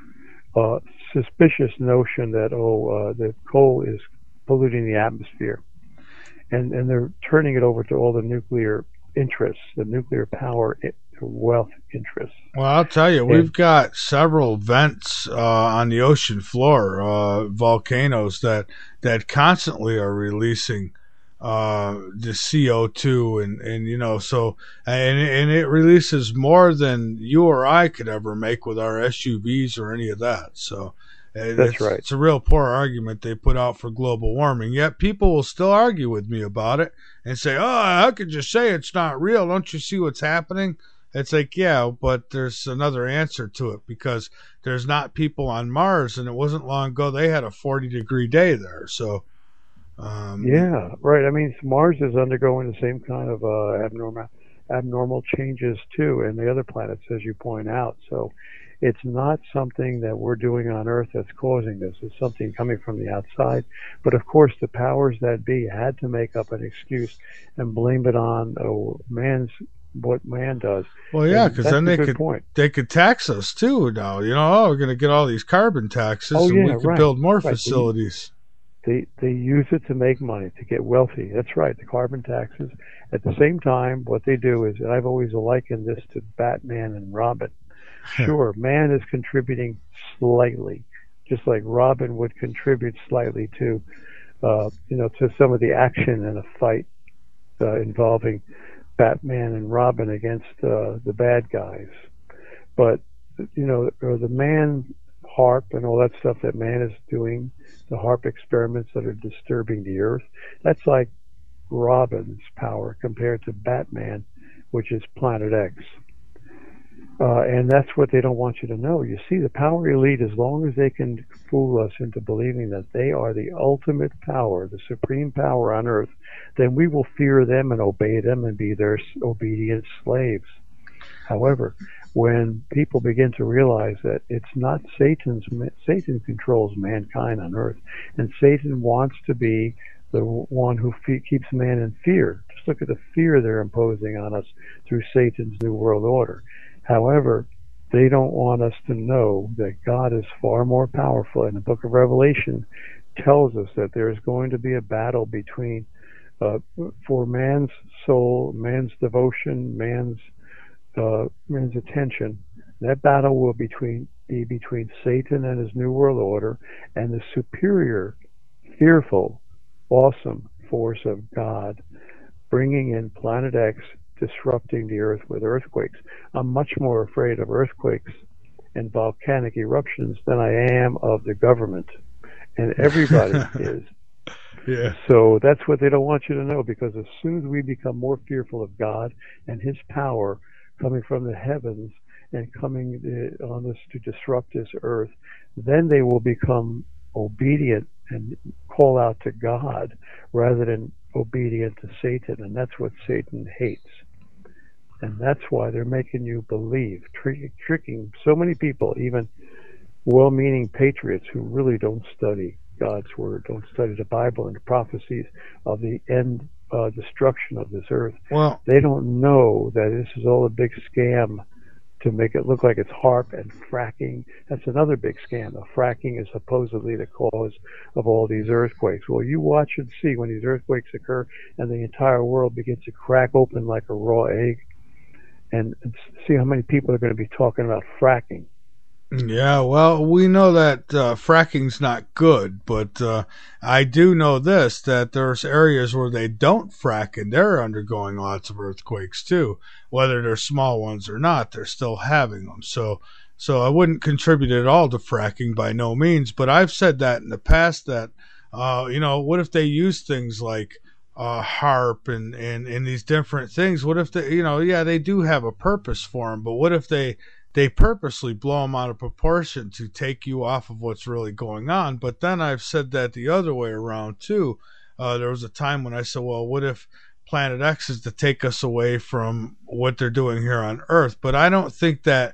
uh, suspicious notion that oh, uh, that coal is polluting the atmosphere, and and they're turning it over to all the nuclear interests, the nuclear power wealth interests. Well, I'll tell you, and, we've got several vents uh, on the ocean floor, uh, volcanoes that that constantly are releasing uh, the C O two, and, and you know, so and and it releases more than you or I could ever make with our S U Vs or any of that. So that's it's, right. It's a real poor argument they put out for global warming. Yet people will still argue with me about it and say, "Oh, how could you say it's not real? Don't you see what's happening?" It's like, yeah, but there's another answer to it, because there's not people on Mars, and it wasn't long ago they had a forty degree day there. So, um, yeah, right. I mean, Mars is undergoing the same kind of uh, abnormal abnormal changes too, and the other planets, as you point out. So, it's not something that we're doing on Earth that's causing this. It's something coming from the outside. But of course, the powers that be had to make up an excuse and blame it on oh, man's what man does. Well, yeah, because then they could point. they could tax us too. Now, you know, oh, we're going to get all these carbon taxes, oh, and yeah, we could right, build more right. facilities. They, they they use it to make money, to get wealthy. That's right, the carbon taxes. At the same time, what they do is, and I've always likened this to Batman and Robin. Sure, man is contributing slightly, just like Robin would contribute slightly to, uh, you know, to some of the action in a fight uh, involving Batman and Robin against uh, the bad guys. But, you know, or the man HAARP and all that stuff that man is doing, the HAARP experiments that are disturbing the earth, that's like Robin's power compared to Batman, which is Planet X. Uh, and that's what they don't want you to know. You see, the power elite, as long as they can fool us into believing that they are the ultimate power, the supreme power on earth, then we will fear them and obey them and be their obedient slaves. However, when people begin to realize that it's not Satan's, Satan controls mankind on earth, and Satan wants to be the one who fe- keeps man in fear. Just look at the fear they're imposing on us through Satan's New World Order. However, they don't want us to know that God is far more powerful. And the book of Revelation tells us that there is going to be a battle between, uh, for man's soul, man's devotion, man's uh, man's attention. That battle will between, be between Satan and his New World Order and the superior, fearful, awesome force of God, bringing in Planet X, disrupting the earth with earthquakes. I'm much more afraid of earthquakes and volcanic eruptions than I am of the government. And everybody is. Yeah. So that's what they don't want you to know, because as soon as we become more fearful of God and his power coming from the heavens and coming on us to disrupt this earth, then they will become obedient and call out to God rather than obedient to Satan. And that's what Satan hates. And that's why they're making you believe, trick, tricking so many people, even well-meaning patriots who really don't study God's word, don't study the Bible and the prophecies of the end uh, destruction of this earth. Well, they don't know that this is all a big scam to make it look like it's HAARP and fracking. That's another big scam. The fracking is supposedly the cause of all these earthquakes. Well, you watch and see when these earthquakes occur and the entire world begins to crack open like a raw egg, and see how many people are going to be talking about fracking. Yeah, well, we know that uh, fracking's not good, but uh, I do know this, that there's areas where they don't frack, and they're undergoing lots of earthquakes too. Whether they're small ones or not, they're still having them. So, so I wouldn't contribute at all to fracking by no means, but I've said that in the past that, uh, you know, what if they use things like uh, HAARP and, and, and these different things? What if they, you know, yeah, they do have a purpose for them, but what if they they purposely blow them out of proportion to take you off of what's really going on? But then I've said that the other way around too. Uh, there was a time when I said, well, what if Planet X is to take us away from what they're doing here on Earth? But I don't think that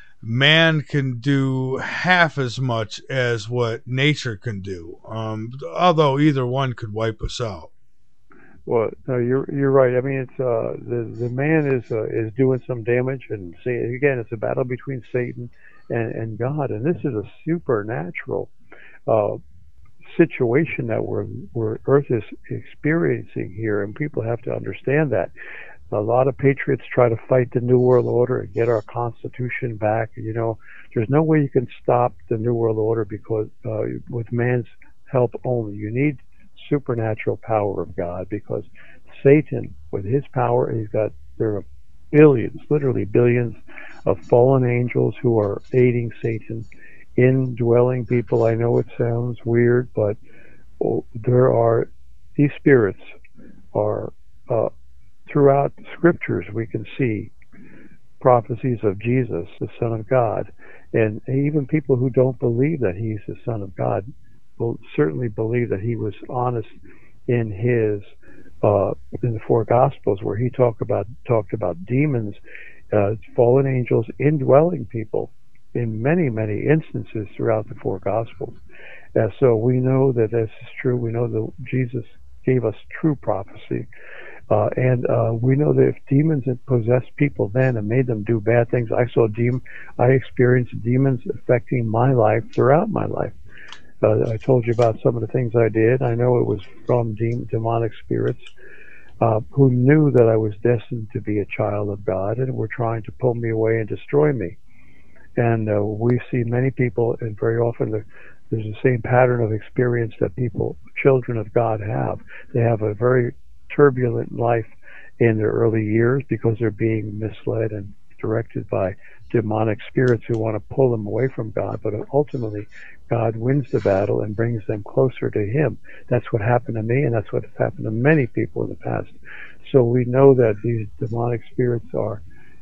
man can do half as much as what nature can do, um, although either one could wipe us out. Well, no, you're you're right. I mean, it's uh, the the man is uh, is doing some damage, and say again, it's a battle between Satan and, and God, and this is a supernatural uh, situation that we're, we're Earth is experiencing here, and people have to understand that. A lot of patriots try to fight the New World Order and get our Constitution back. You know, there's no way you can stop the New World Order because uh, with man's help only. You need supernatural power of God, because Satan, with his power, he's got, there are billions, literally billions of fallen angels who are aiding Satan, indwelling people. I know it sounds weird, but oh, there are, these spirits are uh, throughout the scriptures. We can see prophecies of Jesus, the Son of God, and even people who don't believe that he's the Son of God will certainly believe that he was honest in his uh, in the four Gospels, where he talked about talked about demons, uh, fallen angels indwelling people, in many, many instances throughout the four Gospels. Uh, so we know that this is true. We know that Jesus gave us true prophecy. Uh, and uh, we know that if demons had possessed people then and made them do bad things, I saw demon, I experienced demons affecting my life throughout my life. Uh, I told you about some of the things I did. I know it was from de- demonic spirits uh, who knew that I was destined to be a child of God and were trying to pull me away and destroy me. And uh, we see many people, and very often the, there's the same pattern of experience that people, children of God, have. They have a very turbulent life in their early years because they're being misled and directed by demonic spirits who want to pull them away from God, but ultimately God wins the battle and brings them closer to Him. That's what happened to me, and that's what happened to many people in the past. So we know that these demonic spirits are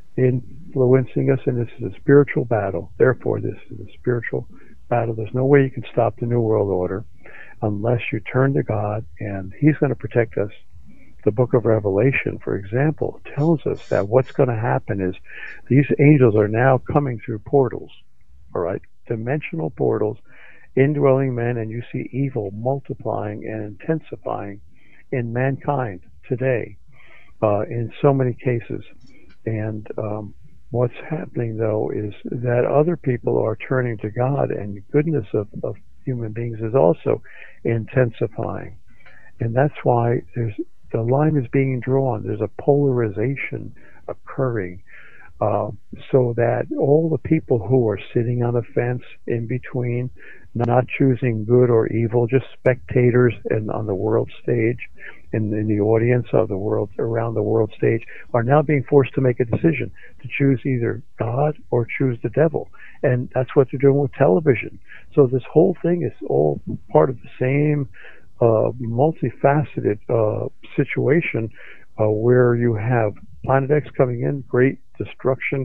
influencing us, and this is a spiritual battle. Therefore, this is a spiritual battle. There's no way you can stop the New World Order unless you turn to God, and He's going to protect us. The book of Revelation, for example, tells us that what's going to happen is these angels are now coming through portals, all right, dimensional portals, indwelling men, and you see evil multiplying and intensifying in mankind today uh, in so many cases. And um, what's happening, though, is that other people are turning to God, and the goodness of, of human beings is also intensifying. And that's why there's the line is being drawn. There's a polarization occurring uh, so that all the people who are sitting on the fence in between, not choosing good or evil, just spectators and on the world stage, in, in the audience of the world, around the world stage, are now being forced to make a decision to choose either God or choose the devil. And that's what they're doing with television. So this whole thing is all part of the same Uh, multifaceted uh, situation uh, where you have Planet X coming in, great destruction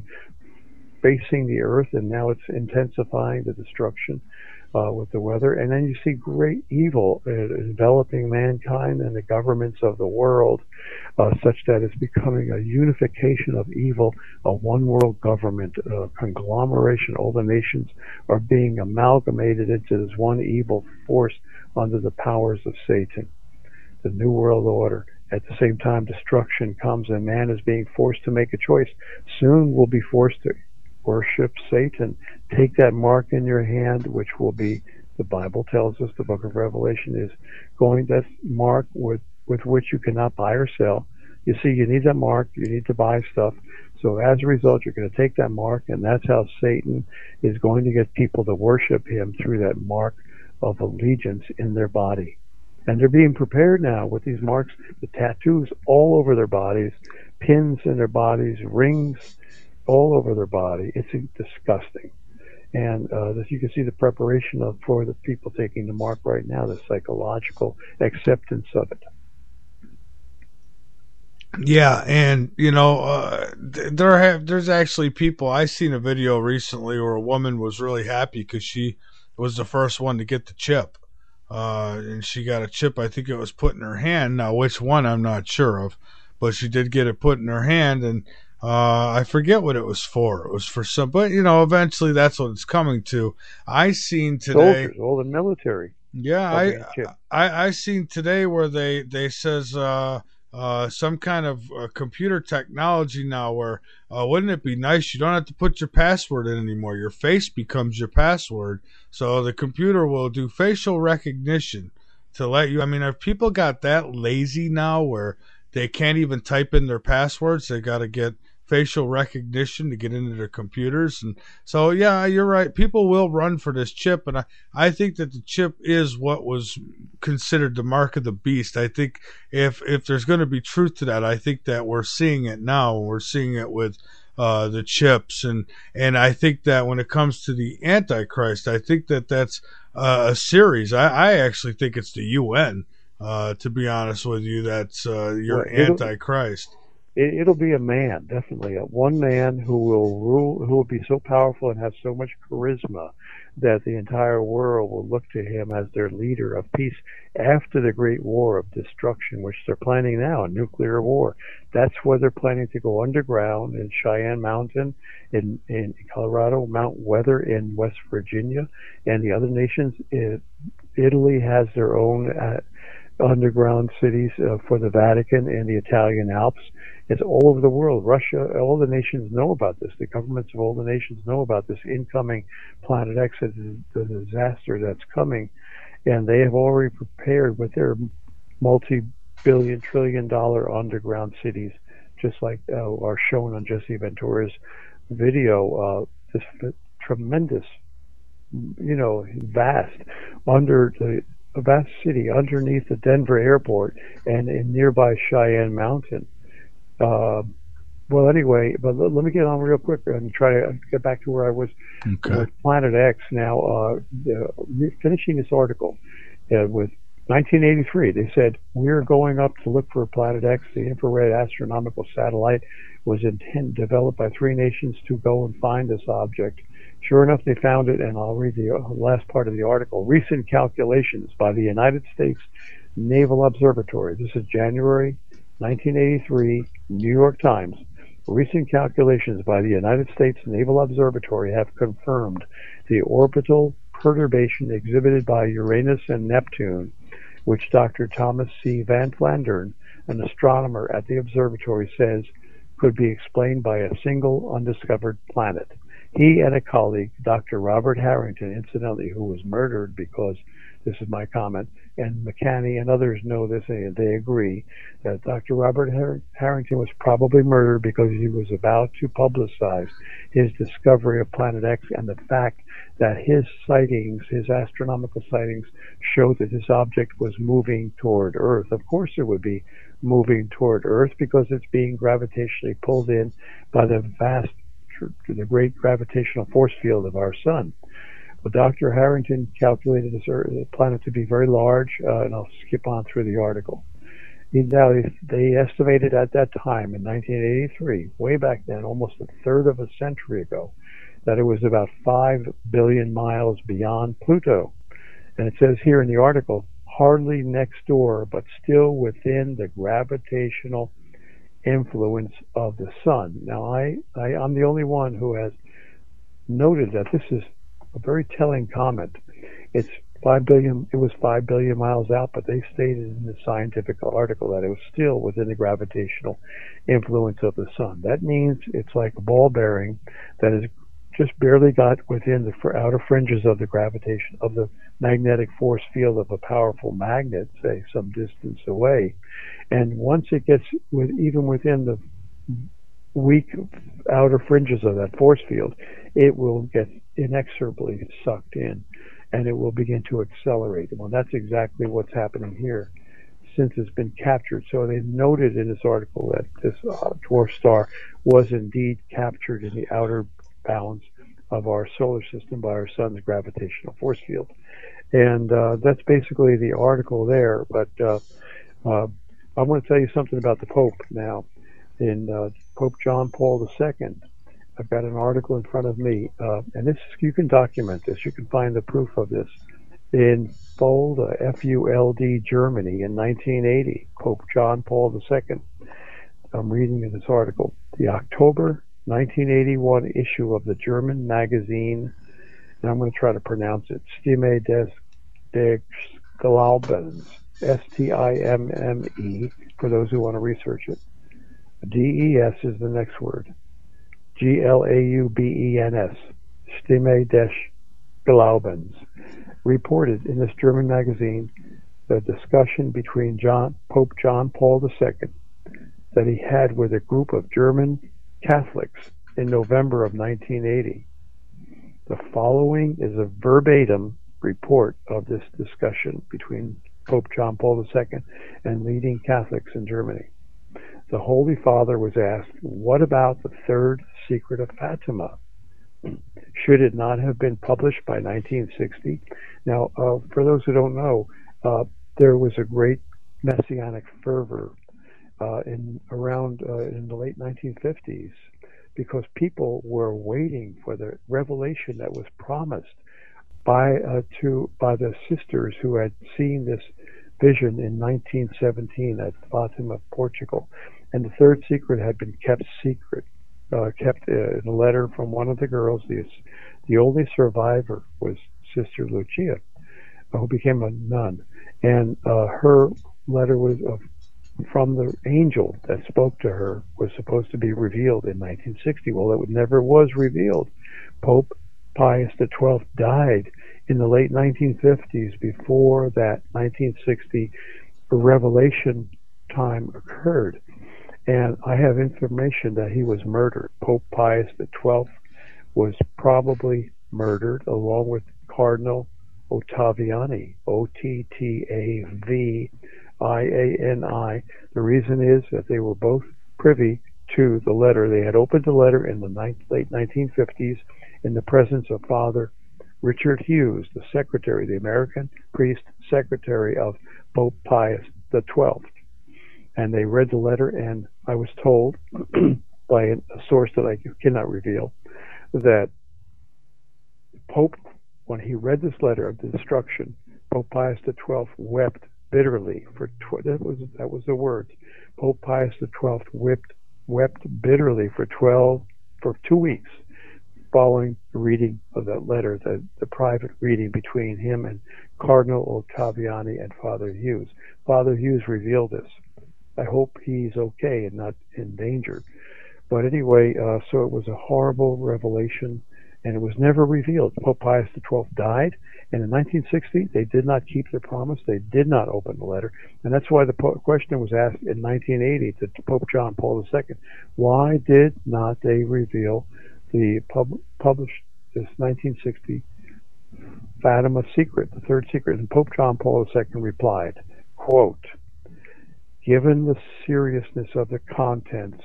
facing the Earth, and now it's intensifying the destruction uh, with the weather. And then you see great evil uh, enveloping mankind and the governments of the world, uh, such that it's becoming a unification of evil, a one-world government, a conglomeration. All the nations are being amalgamated into this one evil force under the powers of Satan, the New World Order. At the same time, destruction comes and man is being forced to make a choice. Soon we'll be forced to worship Satan. Take that mark in your hand, which will be, the Bible tells us, the book of Revelation is going, that mark with, with which you cannot buy or sell. You see, you need that mark, you need to buy stuff. So as a result, you're going to take that mark, and that's how Satan is going to get people to worship him, through that mark of allegiance in their body. And they're being prepared now with these marks, the tattoos all over their bodies, pins in their bodies, rings all over their body. It's disgusting. And uh, this, you can see the preparation of, for the people taking the mark right now, the psychological acceptance of it. Yeah, and you know, uh, there have there's actually people. I seen a video recently where a woman was really happy because she was the first one to get the chip, uh, and she got a chip. I think it was put in her hand. Now, which one I'm not sure of, but she did get it put in her hand, and uh, I forget what it was for. It was for some, but you know, eventually that's what it's coming to. I seen today, soldiers, all the military. Yeah, I, I I seen today where they they says. Uh, Uh, some kind of uh, computer technology now where uh, wouldn't it be nice, you don't have to put your password in anymore, your face becomes your password, so the computer will do facial recognition to let you, I mean, have people got that lazy now where they can't even type in their passwords, they got to get facial recognition to get into their computers? And so yeah, you're right, people will run for this chip, and I, I think that the chip is what was considered the mark of the beast. I think if if there's going to be truth to that, I think that we're seeing it now. We're seeing it with uh, the chips, and and I think that when it comes to the Antichrist, I think that that's uh, a series. I, I actually think it's the U N, uh, to be honest with you, that's uh, your well, Antichrist. It'll be a man, definitely. One man who will rule, who will be so powerful and have so much charisma that the entire world will look to him as their leader of peace after the Great War of Destruction, which they're planning now, a nuclear war. That's where they're planning to go underground in Cheyenne Mountain, in, in Colorado, Mount Weather in West Virginia, and the other nations. It, Italy has their own uh, underground cities uh, for the Vatican and the Italian Alps. It's all over the world. Russia, all the nations know about this. The governments of all the nations know about this incoming Planet X, the disaster that's coming. And they have already prepared with their multi-billion, trillion dollar underground cities, just like uh, are shown on Jesse Ventura's video, uh, this tremendous, you know, vast, under the a vast city underneath the Denver airport and in nearby Cheyenne Mountain. Uh, well, anyway, but let, let me get on real quick and try to get back to where I was okay. with Planet X. Now, uh, uh, finishing this article uh, with nineteen eighty-three, they said, we're going up to look for Planet X. The infrared astronomical satellite was intent, developed by three nations to go and find this object. Sure enough, they found it, and I'll read the last part of the article. Recent calculations by the United States Naval Observatory. This is January nineteen eighty-three, New York Times. Recent calculations by the United States Naval Observatory have confirmed the orbital perturbation exhibited by Uranus and Neptune, which Doctor Thomas C. Van Flandern, an astronomer at the observatory, says could be explained by a single undiscovered planet. He and a colleague, Doctor Robert Harrington, incidentally, who was murdered because, this is my comment, and McCanney and others know this, and they agree, that Doctor Robert Har- Harrington was probably murdered because he was about to publicize his discovery of Planet X and the fact that his sightings, his astronomical sightings, showed that this object was moving toward Earth. Of course it would be moving toward Earth because it's being gravitationally pulled in by the vast to the great gravitational force field of our sun. Well, Doctor Harrington calculated this planet to be very large, uh, and I'll skip on through the article. Now, they estimated at that time, in nineteen eighty-three, way back then, almost a third of a century ago, that it was about five billion miles beyond Pluto. And it says here in the article, hardly next door, but still within the gravitational influence of the sun. Now, I, I, I'm the only one who has noted that this is a very telling comment. It's five billion, it was five billion miles out, but they stated in the scientific article that it was still within the gravitational influence of the sun. That means it's like a ball bearing that has just barely got within the outer fringes of the gravitation, of the magnetic force field of a powerful magnet, say some distance away. And once it gets with, even within the weak outer fringes of that force field, it will get inexorably sucked in, and it will begin to accelerate. Well, that's exactly what's happening here since it's been captured. So they noted in this article that this uh, dwarf star was indeed captured in the outer bounds of our solar system by our sun's gravitational force field. And uh, that's basically the article there. But uh, uh, I want to tell you something about the Pope now. In uh, Pope John Paul the Second, I've got an article in front of me, uh, and this you can document this. You can find the proof of this. In Fulda, F U L D, Germany, in nineteen eighty, Pope John Paul the Second. I'm reading in this article. The October nineteen eighty-one issue of the German magazine, and I'm going to try to pronounce it, Stimme des, des Glaubens, S T I M M E, for those who want to research it. D E S is the next word. G L A U B E N S, Stimme des Glaubens, reported in this German magazine the discussion between John, Pope John Paul the Second that he had with a group of German Catholics in November of nineteen eighty. The following is a verbatim report of this discussion between Pope John Paul the Second and leading Catholics in Germany. The Holy Father was asked, what about the third secret of Fatima? Should it not have been published by nineteen sixty? Now, uh, for those who don't know, uh, there was a great messianic fervor uh, in around uh, in the late nineteen fifties because people were waiting for the revelation that was promised by uh, to by the sisters who had seen this vision in nineteen seventeen at Fatima, Portugal, and the third secret had been kept secret, uh, kept uh, in a letter from one of the girls. The the only survivor was Sister Lucia, who became a nun, and uh, her letter was of from the angel that spoke to her was supposed to be revealed in nineteen sixty. Well, it never was revealed. Pope Pius the twelfth died in the late nineteen fifties before that nineteen sixty revelation time occurred. And I have information that he was murdered. Pope Pius the twelfth was probably murdered along with Cardinal Ottaviani, O T T A V I A N I. The reason is that they were both privy to the letter. They had opened the letter in the ninth, late nineteen fifties in the presence of Father Richard Hughes, the secretary, the American priest secretary of Pope Pius the twelfth. And they read the letter, and I was told by a source that I cannot reveal that Pope, when he read this letter of destruction, Pope Pius the twelfth wept bitterly for tw- that was that was the words. Pope Pius the twelfth wept wept bitterly for twelve for two weeks following the reading of that letter, the, the private reading between him and Cardinal Ottaviani and Father Hughes. Father Hughes revealed this. I hope he's okay and not in danger. But anyway, uh, so it was a horrible revelation, and it was never revealed. Pope Pius the twelfth died, and in nineteen sixty, they did not keep their promise. They did not open the letter, and that's why the po- question was asked in nineteen eighty to Pope John Paul the second. Why did not they reveal the pub- published this nineteen sixty Fatima secret, the third secret? And Pope John Paul the second replied, quote, "Given the seriousness of the contents,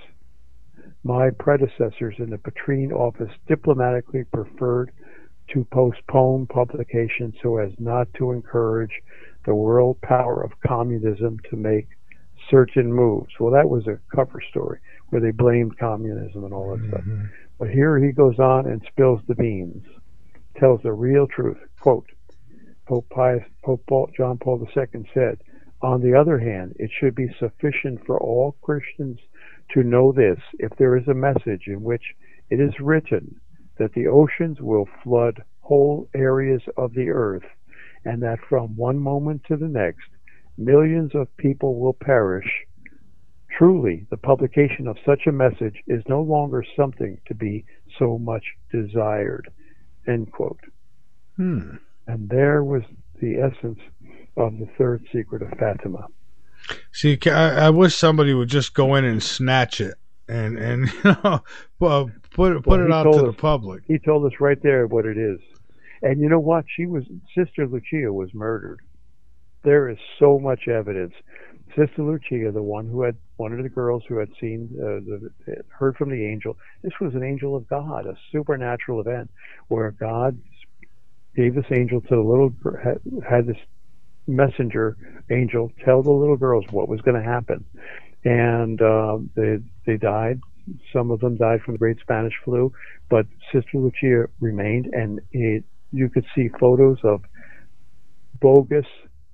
my predecessors in the Petrine office diplomatically preferred to postpone publication so as not to encourage the world power of communism to make certain moves." Well, that was a cover story where they blamed communism and all that mm-hmm. stuff. But here he goes on and spills the beans, tells the real truth. Quote, Pope Pius, Pope Paul, John Paul the second said, "On the other hand, it should be sufficient for all Christians to know this, if there is a message in which it is written that the oceans will flood whole areas of the earth, and that from one moment to the next, millions of people will perish. Truly, the publication of such a message is no longer something to be so much desired." End quote. Hmm. And there was the essence of the third secret of Fatima. See, I, I wish somebody would just go in and snatch it and and you know, well, put it put well, it out to us, the public. He told us right there what it is. And you know what? She was Sister Lucia was murdered. There is so much evidence. Sister Lucia, the one who had one of the girls who had seen uh, the heard from the angel. This was an angel of God, a supernatural event where God gave this angel to the little had, had this messenger angel tell the little girls what was going to happen, and uh, they they died. Some of them died from the Great Spanish Flu, but Sister Lucia remained, and it, you could see photos of bogus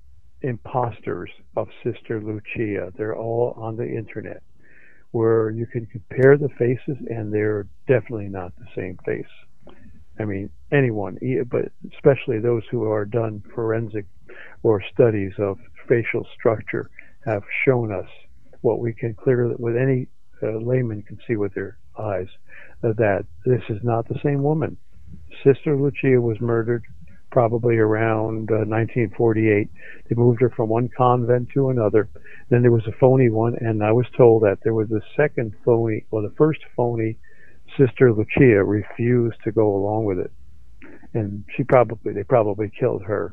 imposters of Sister Lucia. They're all on the internet, where you can compare the faces, and they're definitely not the same face. I mean, anyone, but especially those who are done forensic or studies of facial structure have shown us what we can clearly, with any uh, layman can see with their eyes, uh, that this is not the same woman. Sister Lucia was murdered probably around uh, nineteen forty-eight. They moved her from one convent to another. Then there was a phony one, and I was told that there was a second phony, well, the first phony Sister Lucia refused to go along with it, and she probably they probably killed her.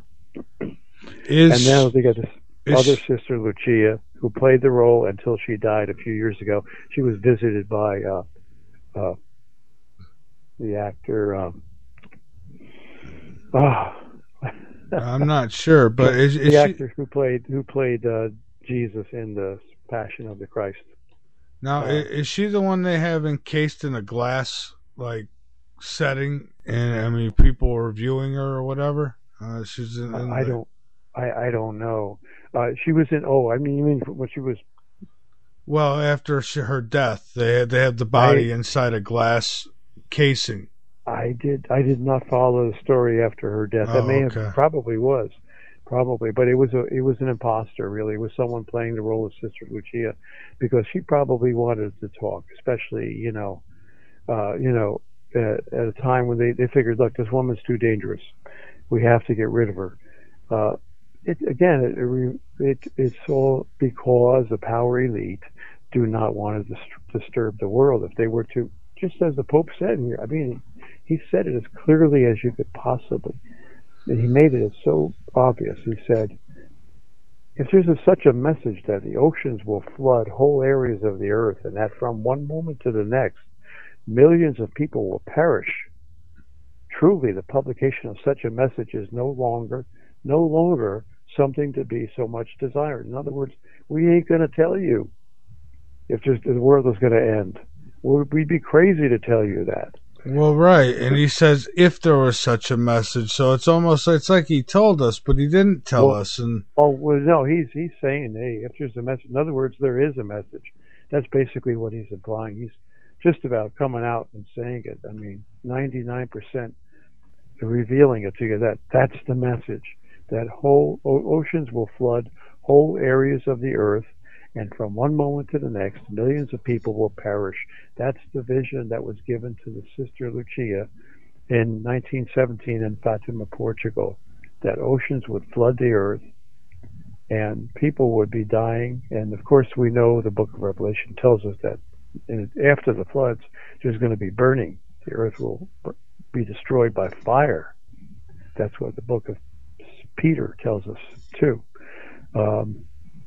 Is, and now they got this is, other Sister Lucia who played the role until she died a few years ago. She was visited by uh, uh, the actor. Um, oh. I'm not sure, but is, is the she, actor who played who played uh, Jesus in the Passion of the Christ. Now, uh, is she the one they have encased in a glass, like setting, and I mean, people were viewing her or whatever. Uh, she's in, in I the, don't, I, I don't know. Uh, she was in. Oh, I mean, you mean when she was? well, after she, her death, they had they had the body I, inside a glass casing. I did. I did not follow the story after her death. That Oh, may okay. have probably was, probably, but it was a. It was an imposter. Really, it was someone playing the role of Sister Lucia, because she probably wanted to talk, especially you know, uh, you know, at, at a time when they they figured, look, this woman's too dangerous. We have to get rid of her. Uh, it, again, it, it, it's all because the power elite do not want to dis- disturb the world. If they were to, just as the Pope said here, I mean, he said it as clearly as you could possibly. And he made it so obvious. He said, if there's a, such a message that the oceans will flood whole areas of the earth, and that from one moment to the next, millions of people will perish, truly, the publication of such a message is no longer, no longer something to be so much desired. In other words, we ain't going to tell you if just the world is going to end. We'd be crazy to tell you that. Well, right, and he says if there was such a message, so it's almost it's like he told us, but he didn't tell well, us. And oh well, no, he's he's saying, hey, if there's a message. In other words, there is a message. That's basically what he's implying. He's just about coming out and saying it. I mean, ninety-nine percent revealing it to you that that's the message. That whole o- oceans will flood whole areas of the earth, and from one moment to the next, millions of people will perish. That's the vision that was given to the Sister Lucia in nineteen seventeen in Fatima, Portugal. That oceans would flood the earth, and people would be dying. And of course, we know the Book of Revelation tells us that after the floods, there's going to be burning. The earth will be destroyed by fire. That's what the Book of Peter tells us too. Um,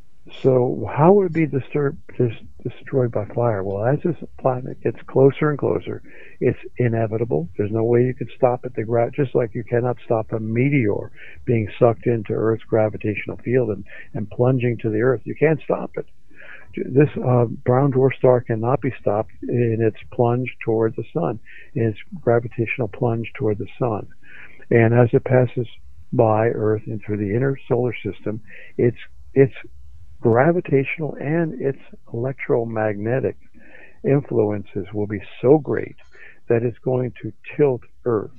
so how would it be disturbed, dis- destroyed by fire? Well, as this planet gets closer and closer, it's inevitable. There's no way you can stop it. The gra- just like you cannot stop a meteor being sucked into Earth's gravitational field and, and plunging to the Earth. You can't stop it. This uh, brown dwarf star cannot be stopped in its plunge toward the sun, in its gravitational plunge toward the sun. And as it passes by Earth and through the inner solar system, its its gravitational and its electromagnetic influences will be so great that it's going to tilt Earth,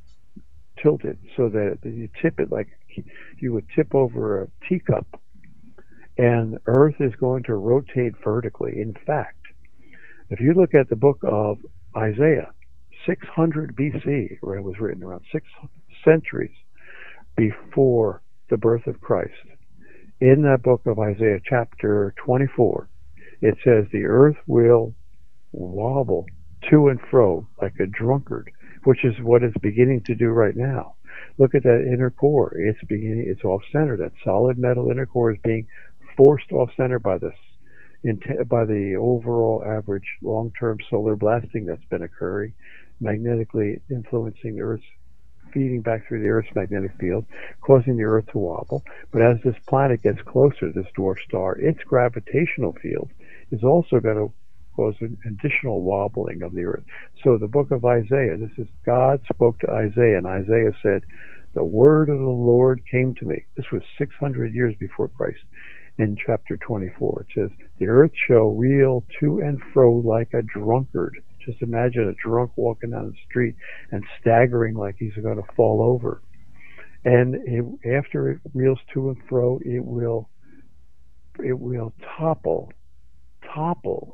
tilt it so that you tip it like you would tip over a teacup, and Earth is going to rotate vertically. In fact, if you look at the book of Isaiah, six hundred B C, where it was written, around six centuries before the birth of Christ, in that book of Isaiah, chapter twenty-four, it says the earth will wobble to and fro like a drunkard, which is what it's beginning to do right now. Look at that inner core. It's beginning, it's off center. That solid metal inner core is being forced off center by this, by the overall average long-term solar blasting that's been occurring, magnetically influencing the Earth's, feeding back through the Earth's magnetic field, causing the Earth to wobble. But as this planet gets closer, this dwarf star, its gravitational field is also going to cause an additional wobbling of the Earth. So the book of Isaiah, this is God spoke to Isaiah, and Isaiah said, the word of the Lord came to me. This was six hundred years before Christ. In chapter twenty-four, it says, the earth shall reel to and fro like a drunkard. Just imagine a drunk walking down the street and staggering like he's going to fall over. And it, after it reels to and fro, it will, it will topple, topple.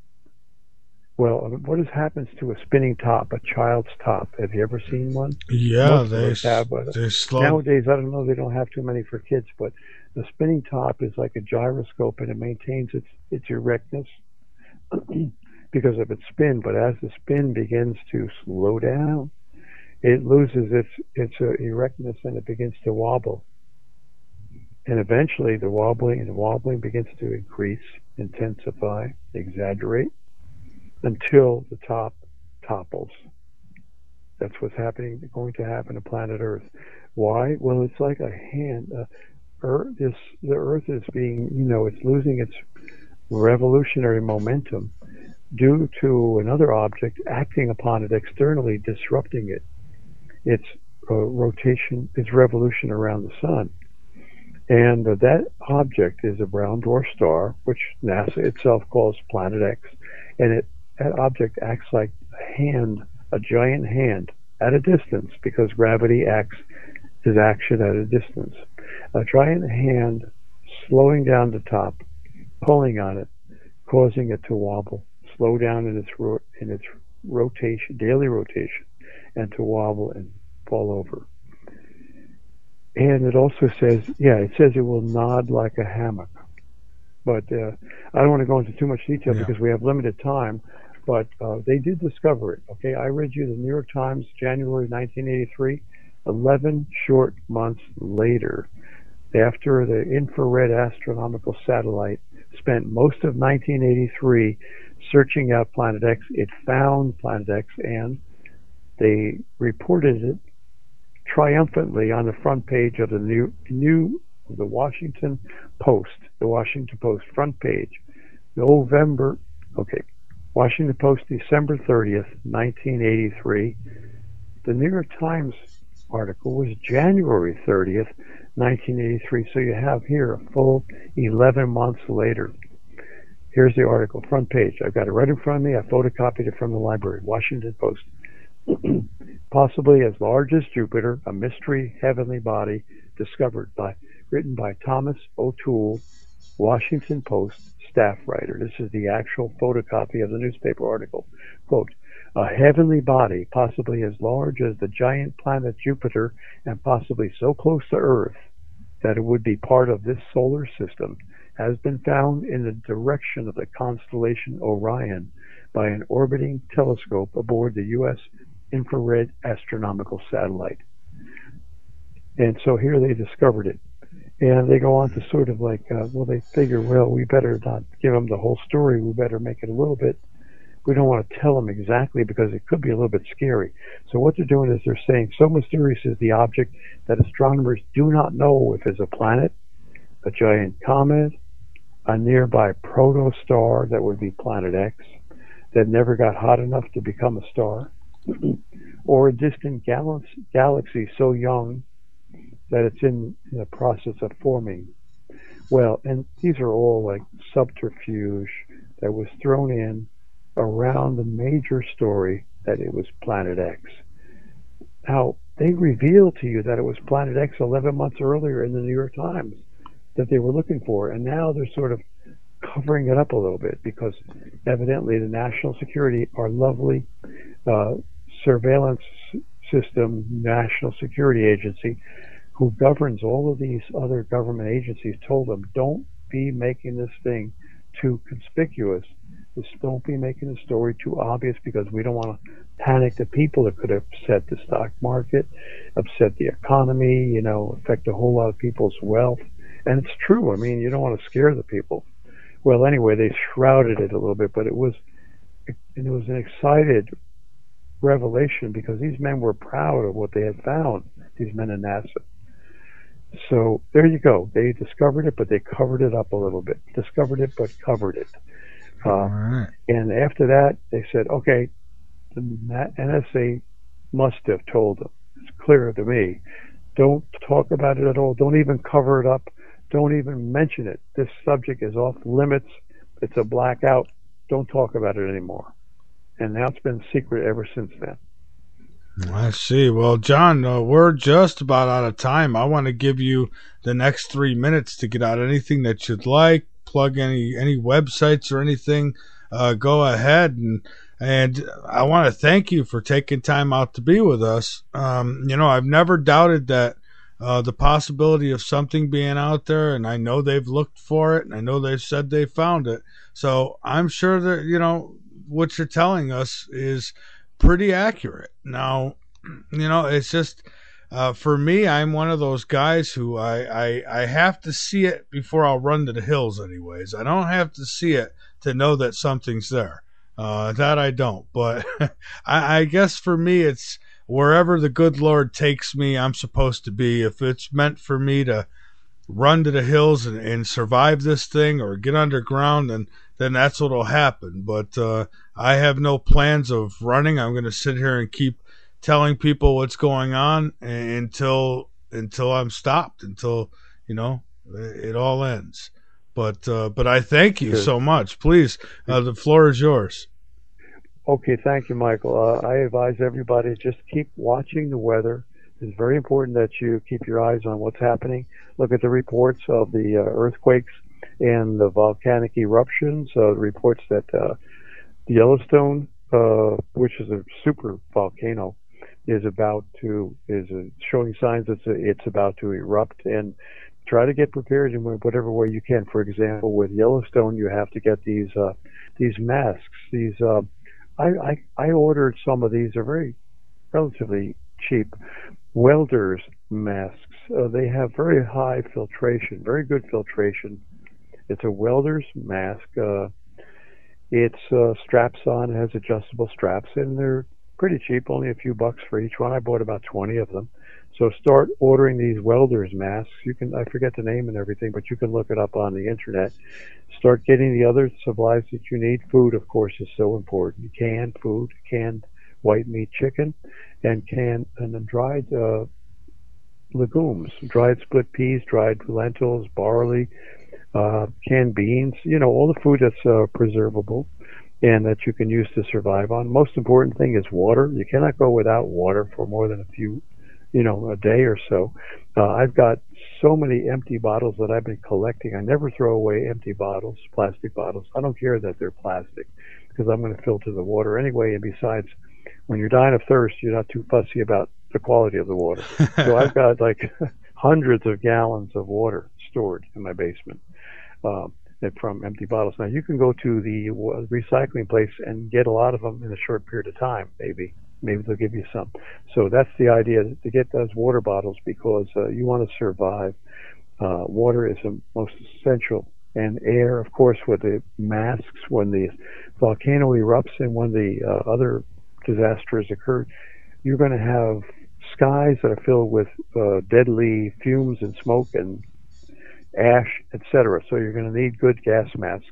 Well, what has happens to a spinning top, a child's top? Have you ever seen one? yeah, Most they of us have, but they slow. nowadays, I don't know, they don't have too many for kids, but the spinning top is like a gyroscope, and it maintains its its erectness because of its spin. But as the spin begins to slow down, it loses its its uh, erectness, and it begins to wobble. And eventually, the wobbling and the wobbling begins to increase, intensify, exaggerate, until the top topples. That's what's happening, going to happen to planet Earth. Why? Well, it's like a hand. Uh, Earth, this, the Earth is being, you know, it's losing its revolutionary momentum due to another object acting upon it externally, disrupting it, its uh, rotation, its revolution around the sun. And uh, that object is a brown dwarf star, which NASA itself calls Planet X. And it, that object acts like a hand, a giant hand, at a distance, because gravity acts is action at a distance. A giant hand slowing down the top, pulling on it, causing it to wobble, slow down in its ro- in its rotation, daily rotation, and to wobble and fall over. And it also says, yeah, it says it will nod like a hammock. But uh, I don't want to go into too much detail yeah. because we have limited time. But uh, they did discover it. Okay, I read you the New York Times, January nineteen eighty-three. eleven short months later, after the infrared astronomical satellite spent most of nineteen eighty-three searching out Planet X, it found Planet X, and they reported it triumphantly on the front page of the new, new the Washington Post, the Washington Post front page, November, okay, Washington Post, December thirtieth, nineteen eighty-three. The New York Times article was January thirtieth, nineteen eighty-three. So you have here a full eleven months later. Here's the article, front page. I've got it right in front of me. I photocopied it from the library, Washington Post. Possibly as large as Jupiter, a mystery heavenly body discovered by, written by Thomas O'Toole, Washington Post staff writer. This is the actual photocopy of the newspaper article. Quote, a heavenly body, possibly as large as the giant planet Jupiter and possibly so close to Earth that it would be part of this solar system, has been found in the direction of the constellation Orion by an orbiting telescope aboard the U S infrared astronomical satellite. And so here they discovered it. And they go on to sort of like, uh, well, they figure, well, we better not give them the whole story. We better make it a little bit, we don't want to tell them exactly because it could be a little bit scary. So what they're doing is they're saying, so mysterious is the object that astronomers do not know if it's a planet, a giant comet, a nearby protostar that would be Planet X, that never got hot enough to become a star, or a distant gal- galaxy so young that it's in the process of forming. Well, and these are all like subterfuge that was thrown in around the major story that it was Planet X. Now, they revealed to you that it was Planet X eleven months earlier in the New York Times that they were looking for, and now they're sort of covering it up a little bit because evidently the national security, our lovely uh, surveillance system, national security agency, who governs all of these other government agencies, told them, don't be making this thing too conspicuous. Just don't be making the story too obvious because we don't want to panic the people. It could upset the stock market, upset the economy, you know, affect a whole lot of people's wealth. And it's true. I mean, you don't want to scare the people. Well, anyway, they shrouded it a little bit, but it was, it, it was an excited revelation because these men were proud of what they had found, these men in NASA. So there you go. They discovered it, but they covered it up a little bit. Discovered it, but covered it. Uh, right. And after that, they said, okay, the N S A must have told them. It's clear to me. Don't talk about it at all. Don't even cover it up. Don't even mention it. This subject is off limits. It's a blackout. Don't talk about it anymore. And now it's been secret ever since then. I see. Well, John, uh, we're just about out of time. I want to give you the next three minutes to get out anything that you'd like, plug any any websites or anything. Uh, go ahead, and and I want to thank you for taking time out to be with us. Um, you know, I've never doubted that uh, the possibility of something being out there, and I know they've looked for it, and I know they've said they found it. So I'm sure that, you know, what you're telling us is pretty accurate. Now, you know, it's just uh, for me, I'm one of those guys who I, I I have to see it before I'll run to the hills anyways. I don't have to see it to know that something's there. Uh, that I don't. But I, I guess for me, it's wherever the good Lord takes me, I'm supposed to be. If it's meant for me to run to the hills and, and survive this thing or get underground, then then that's what'll happen. But uh, I have no plans of running. I'm going to sit here and keep telling people what's going on until until I'm stopped, until, you know, it all ends. But uh, but I thank you so much. Please, uh, the floor is yours. Okay, thank you, Michael. Uh, I advise everybody just keep watching the weather. It's very important that you keep your eyes on what's happening. Look at the reports of the uh, earthquakes and the volcanic eruptions, uh, the reports that uh, the Yellowstone, uh, which is a super volcano, is about to, is uh, showing signs that it's about to erupt, and try to get prepared in whatever way you can. For example, with Yellowstone, you have to get these, uh, these masks. These, uh, I, I, I ordered some of these. They're very relatively cheap. Welder's masks. Uh, they have very high filtration, very good filtration. It's a welder's mask. Uh, it's uh, straps on, it has adjustable straps, and they're pretty cheap, only a few bucks for each one. I bought about twenty of them. So start ordering these welder's masks. You can, I forget the name and everything, but you can look it up on the internet. Start getting the other supplies that you need. Food, of course, is so important. Canned food, canned white meat chicken, and canned and then dried uh, legumes, dried split peas, dried lentils, barley, uh, canned beans, you know, all the food that's uh, preservable and that you can use to survive on. Most important thing is water. You cannot go without water for more than a few, you know, a day or so. Uh, I've got so many empty bottles that I've been collecting. I never throw away empty bottles, plastic bottles. I don't care that they're plastic because I'm going to filter the water anyway. And besides, when you're dying of thirst, you're not too fussy about the quality of the water. So I've got like hundreds of gallons of water stored in my basement uh, from empty bottles. Now, you can go to the recycling place and get a lot of them in a short period of time, maybe. Maybe they'll give you some. So that's the idea, to get those water bottles, because uh, you want to survive. Uh, water is the most essential. And air, of course, with the masks, when the volcano erupts and when the uh, other disasters occur, you're going to have skies that are filled with uh, deadly fumes and smoke and ash, et cetera. So you're going to need good gas masks.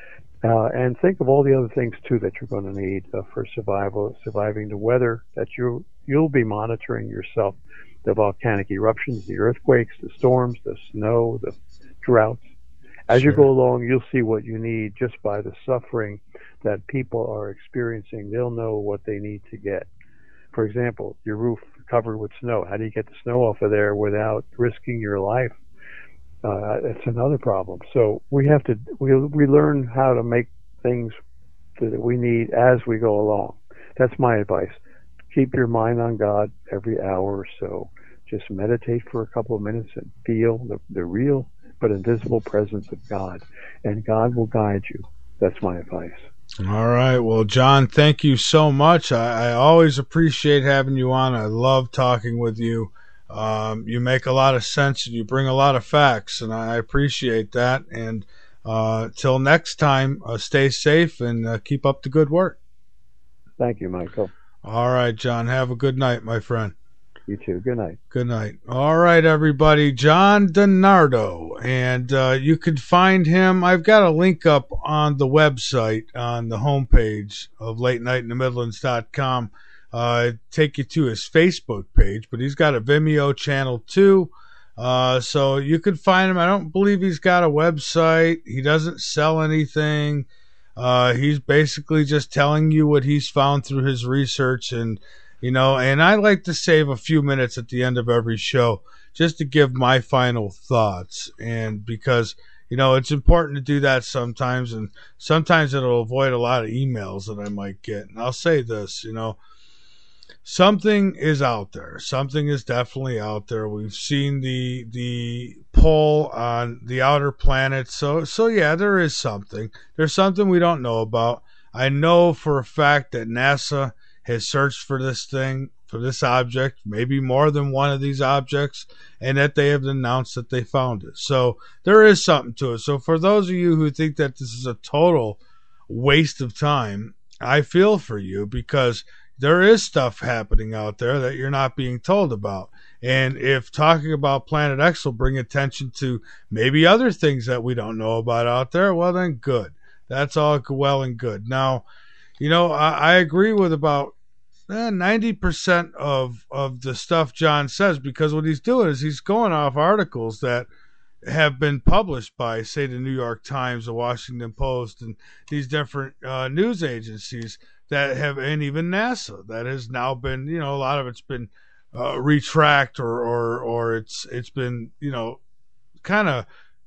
Uh, and think of all the other things too that you're going to need uh, for survival, surviving the weather that you you'll be monitoring yourself, the volcanic eruptions, the earthquakes, the storms, the snow, the droughts. As sure. you go along, you'll see what you need just by the suffering that people are experiencing. They'll know what they need to get. For example, your roof covered with snow. How do you get the snow off of there without risking your life? Uh, it's another problem. So we have to, we, we learn how to make things that we need as we go along. That's my advice. Keep your mind on God every hour or so. Just meditate for a couple of minutes and feel the, the real but invisible presence of God, and God will guide you. That's my advice. All right. Well, John, thank you so much. I, I always appreciate having you on. I love talking with you. Um, you make a lot of sense and you bring a lot of facts, and I appreciate that. And uh, till next time, uh, stay safe and uh, keep up the good work. Thank you, Michael. All right, John. Have a good night, my friend. You too. Good night. Good night. All right, everybody. John DiNardo. And uh, you can find him. I've got a link up on the website on the homepage of late night in the midlands dot com. Uh, take you to his Facebook page, but he's got a Vimeo channel too. Uh, so you can find him. I don't believe he's got a website. He doesn't sell anything. Uh, he's basically just telling you what he's found through his research. And, you know, and I like to save a few minutes at the end of every show just to give my final thoughts. And because, you know, it's important to do that sometimes. And sometimes it'll avoid a lot of emails that I might get. And I'll say this, you know, something is out there. Something is definitely out there. We've seen the the pull on the outer planets. So so yeah, there is something. There's something we don't know about. I know for a fact that NASA has searched for this thing, for this object, maybe more than one of these objects, and that they have announced that they found it. So there is something to it. So for those of you who think that this is a total waste of time, I feel for you, because there is stuff happening out there that you're not being told about. And if talking about Planet X will bring attention to maybe other things that we don't know about out there, well, then good. That's all well and good. Now, you know, I, I agree with about eh, ninety percent of, of the stuff John says, because what he's doing is he's going off articles that have been published by, say, the New York Times, the Washington Post, and these different uh, news agencies that have, and even NASA, that has now been, you know, a lot of it's been uh, retract or, or, or it's, it's been, you know, kind of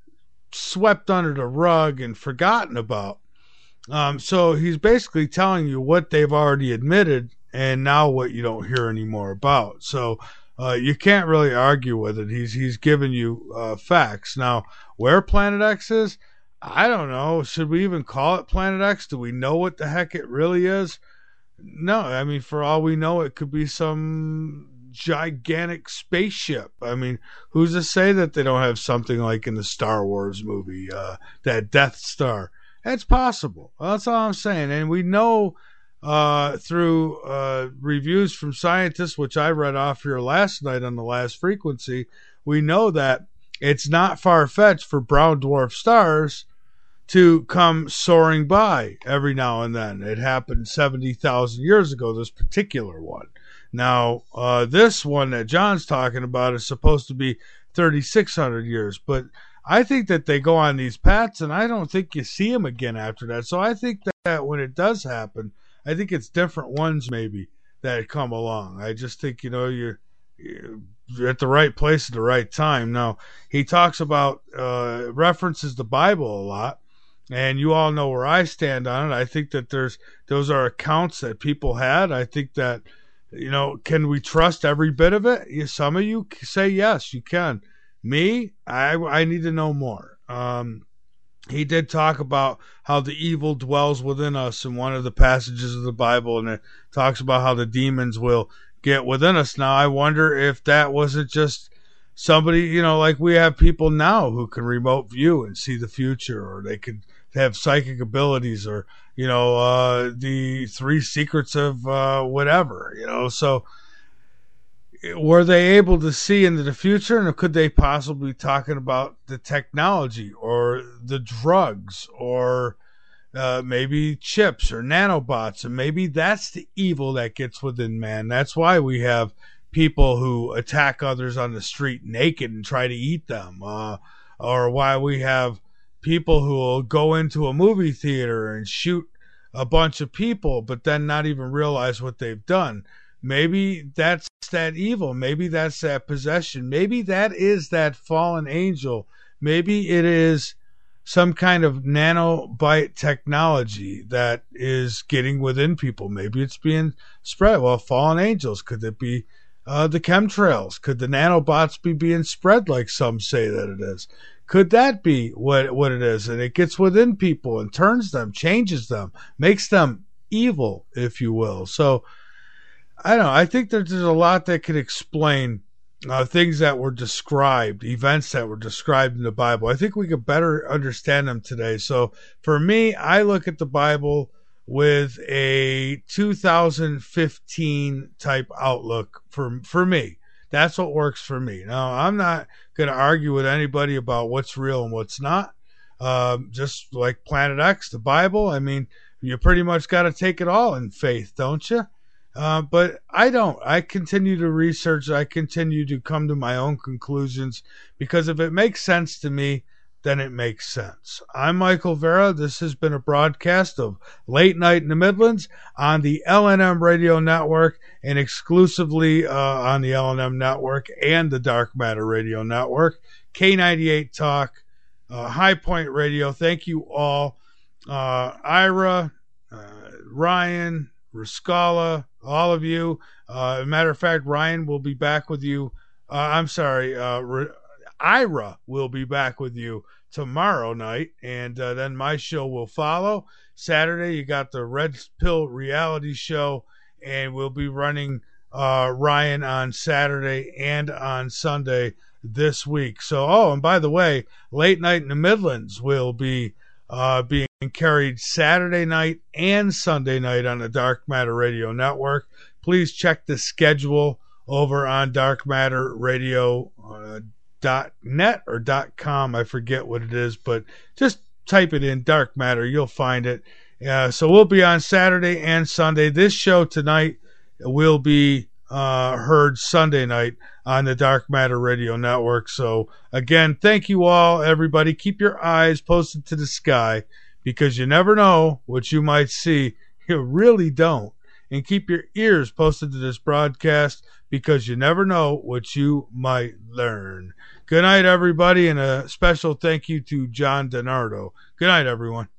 swept under the rug and forgotten about. Um, so he's basically telling you what they've already admitted and now what you don't hear anymore about. So uh, you can't really argue with it. He's he's giving you uh, facts. Now, where Planet X is, I don't know. Should we even call it Planet X? Do we know what the heck it really is? No. I mean, for all we know, it could be some gigantic spaceship. I mean, who's to say that they don't have something like in the Star Wars movie, uh, that Death Star? It's possible. That's all I'm saying. And we know uh, through uh, reviews from scientists, which I read off here last night on the Last Frequency, we know that it's not far-fetched for brown dwarf stars to come soaring by every now and then. It happened seventy thousand years ago, this particular one. Now, uh, this one that John's talking about is supposed to be thirty-six hundred years, but I think that they go on these paths, and I don't think you see them again after that. So I think that when it does happen, I think it's different ones maybe that come along. I just think, you know, you're, you're at the right place at the right time. Now, he talks about, uh, references the Bible a lot, and you all know where I stand on it. I think that there's those are accounts that people had. I think that, you know, can we trust every bit of it? Some of you say yes, you can. Me, I, I need to know more. Um, he did talk about how the evil dwells within us in one of the passages of the Bible, and it talks about how the demons will get within us. Now, I wonder if that wasn't just somebody, you know, like we have people now who can remote view and see the future, or they could have psychic abilities, or, you know, uh, the three secrets of uh, whatever, you know, so were they able to see into the future, and could they possibly be talking about the technology or the drugs or uh, maybe chips or nanobots, and maybe that's the evil that gets within man. That's why we have people who attack others on the street naked and try to eat them, uh, or why we have people who will go into a movie theater and shoot a bunch of people but then not even realize what they've done. Maybe that's that evil. Maybe that's that possession. Maybe that is that fallen angel. Maybe it is some kind of nanobite technology that is getting within people. Maybe it's being spread. Well, fallen angels, could it be uh, the chemtrails? Could the nanobots be being spread like some say that it is? Could that be what, what it is? And it gets within people and turns them, changes them, makes them evil, if you will. So, I don't know. I think that there's a lot that could explain uh, things that were described, events that were described in the Bible. I think we could better understand them today. So for me, I look at the Bible with a two thousand fifteen type outlook for, for me. That's what works for me. Now, I'm not going to argue with anybody about what's real and what's not. Um, just like Planet X, the Bible, I mean, you pretty much got to take it all in faith, don't you? Uh, but I don't. I continue to research. I continue to come to my own conclusions, because if it makes sense to me, then it makes sense. I'm Michael Vera. This has been a broadcast of Late Night in the Midlands on the L N M Radio Network, and exclusively uh, on the L N M Network and the Dark Matter Radio Network. K ninety-eight Talk, uh, High Point Radio. Thank you all. Uh, Ira, uh, Ryan, Ruscala, all of you. Uh, as a matter of fact, Ryan will be back with you. Uh, I'm sorry, uh, Re- Ira will be back with you tomorrow night, and uh, then my show will follow. Saturday, you got the Red Pill Reality Show, and we'll be running uh, Ryan on Saturday and on Sunday this week. So, oh, and by the way, Late Night in the Midlands will be uh, being carried Saturday night and Sunday night on the Dark Matter Radio Network. Please check the schedule over on dark matter radio dot net or .com. I forget what it is, but just type it in, Dark Matter. You'll find it. Uh, so we'll be on Saturday and Sunday. This show tonight will be uh, heard Sunday night on the Dark Matter Radio Network. So, again, thank you all, everybody. Keep your eyes posted to the sky because you never know what you might see. You really don't. And keep your ears posted to this broadcast because you never know what you might learn. Good night, everybody, and a special thank you to John DiNardo. Good night, everyone.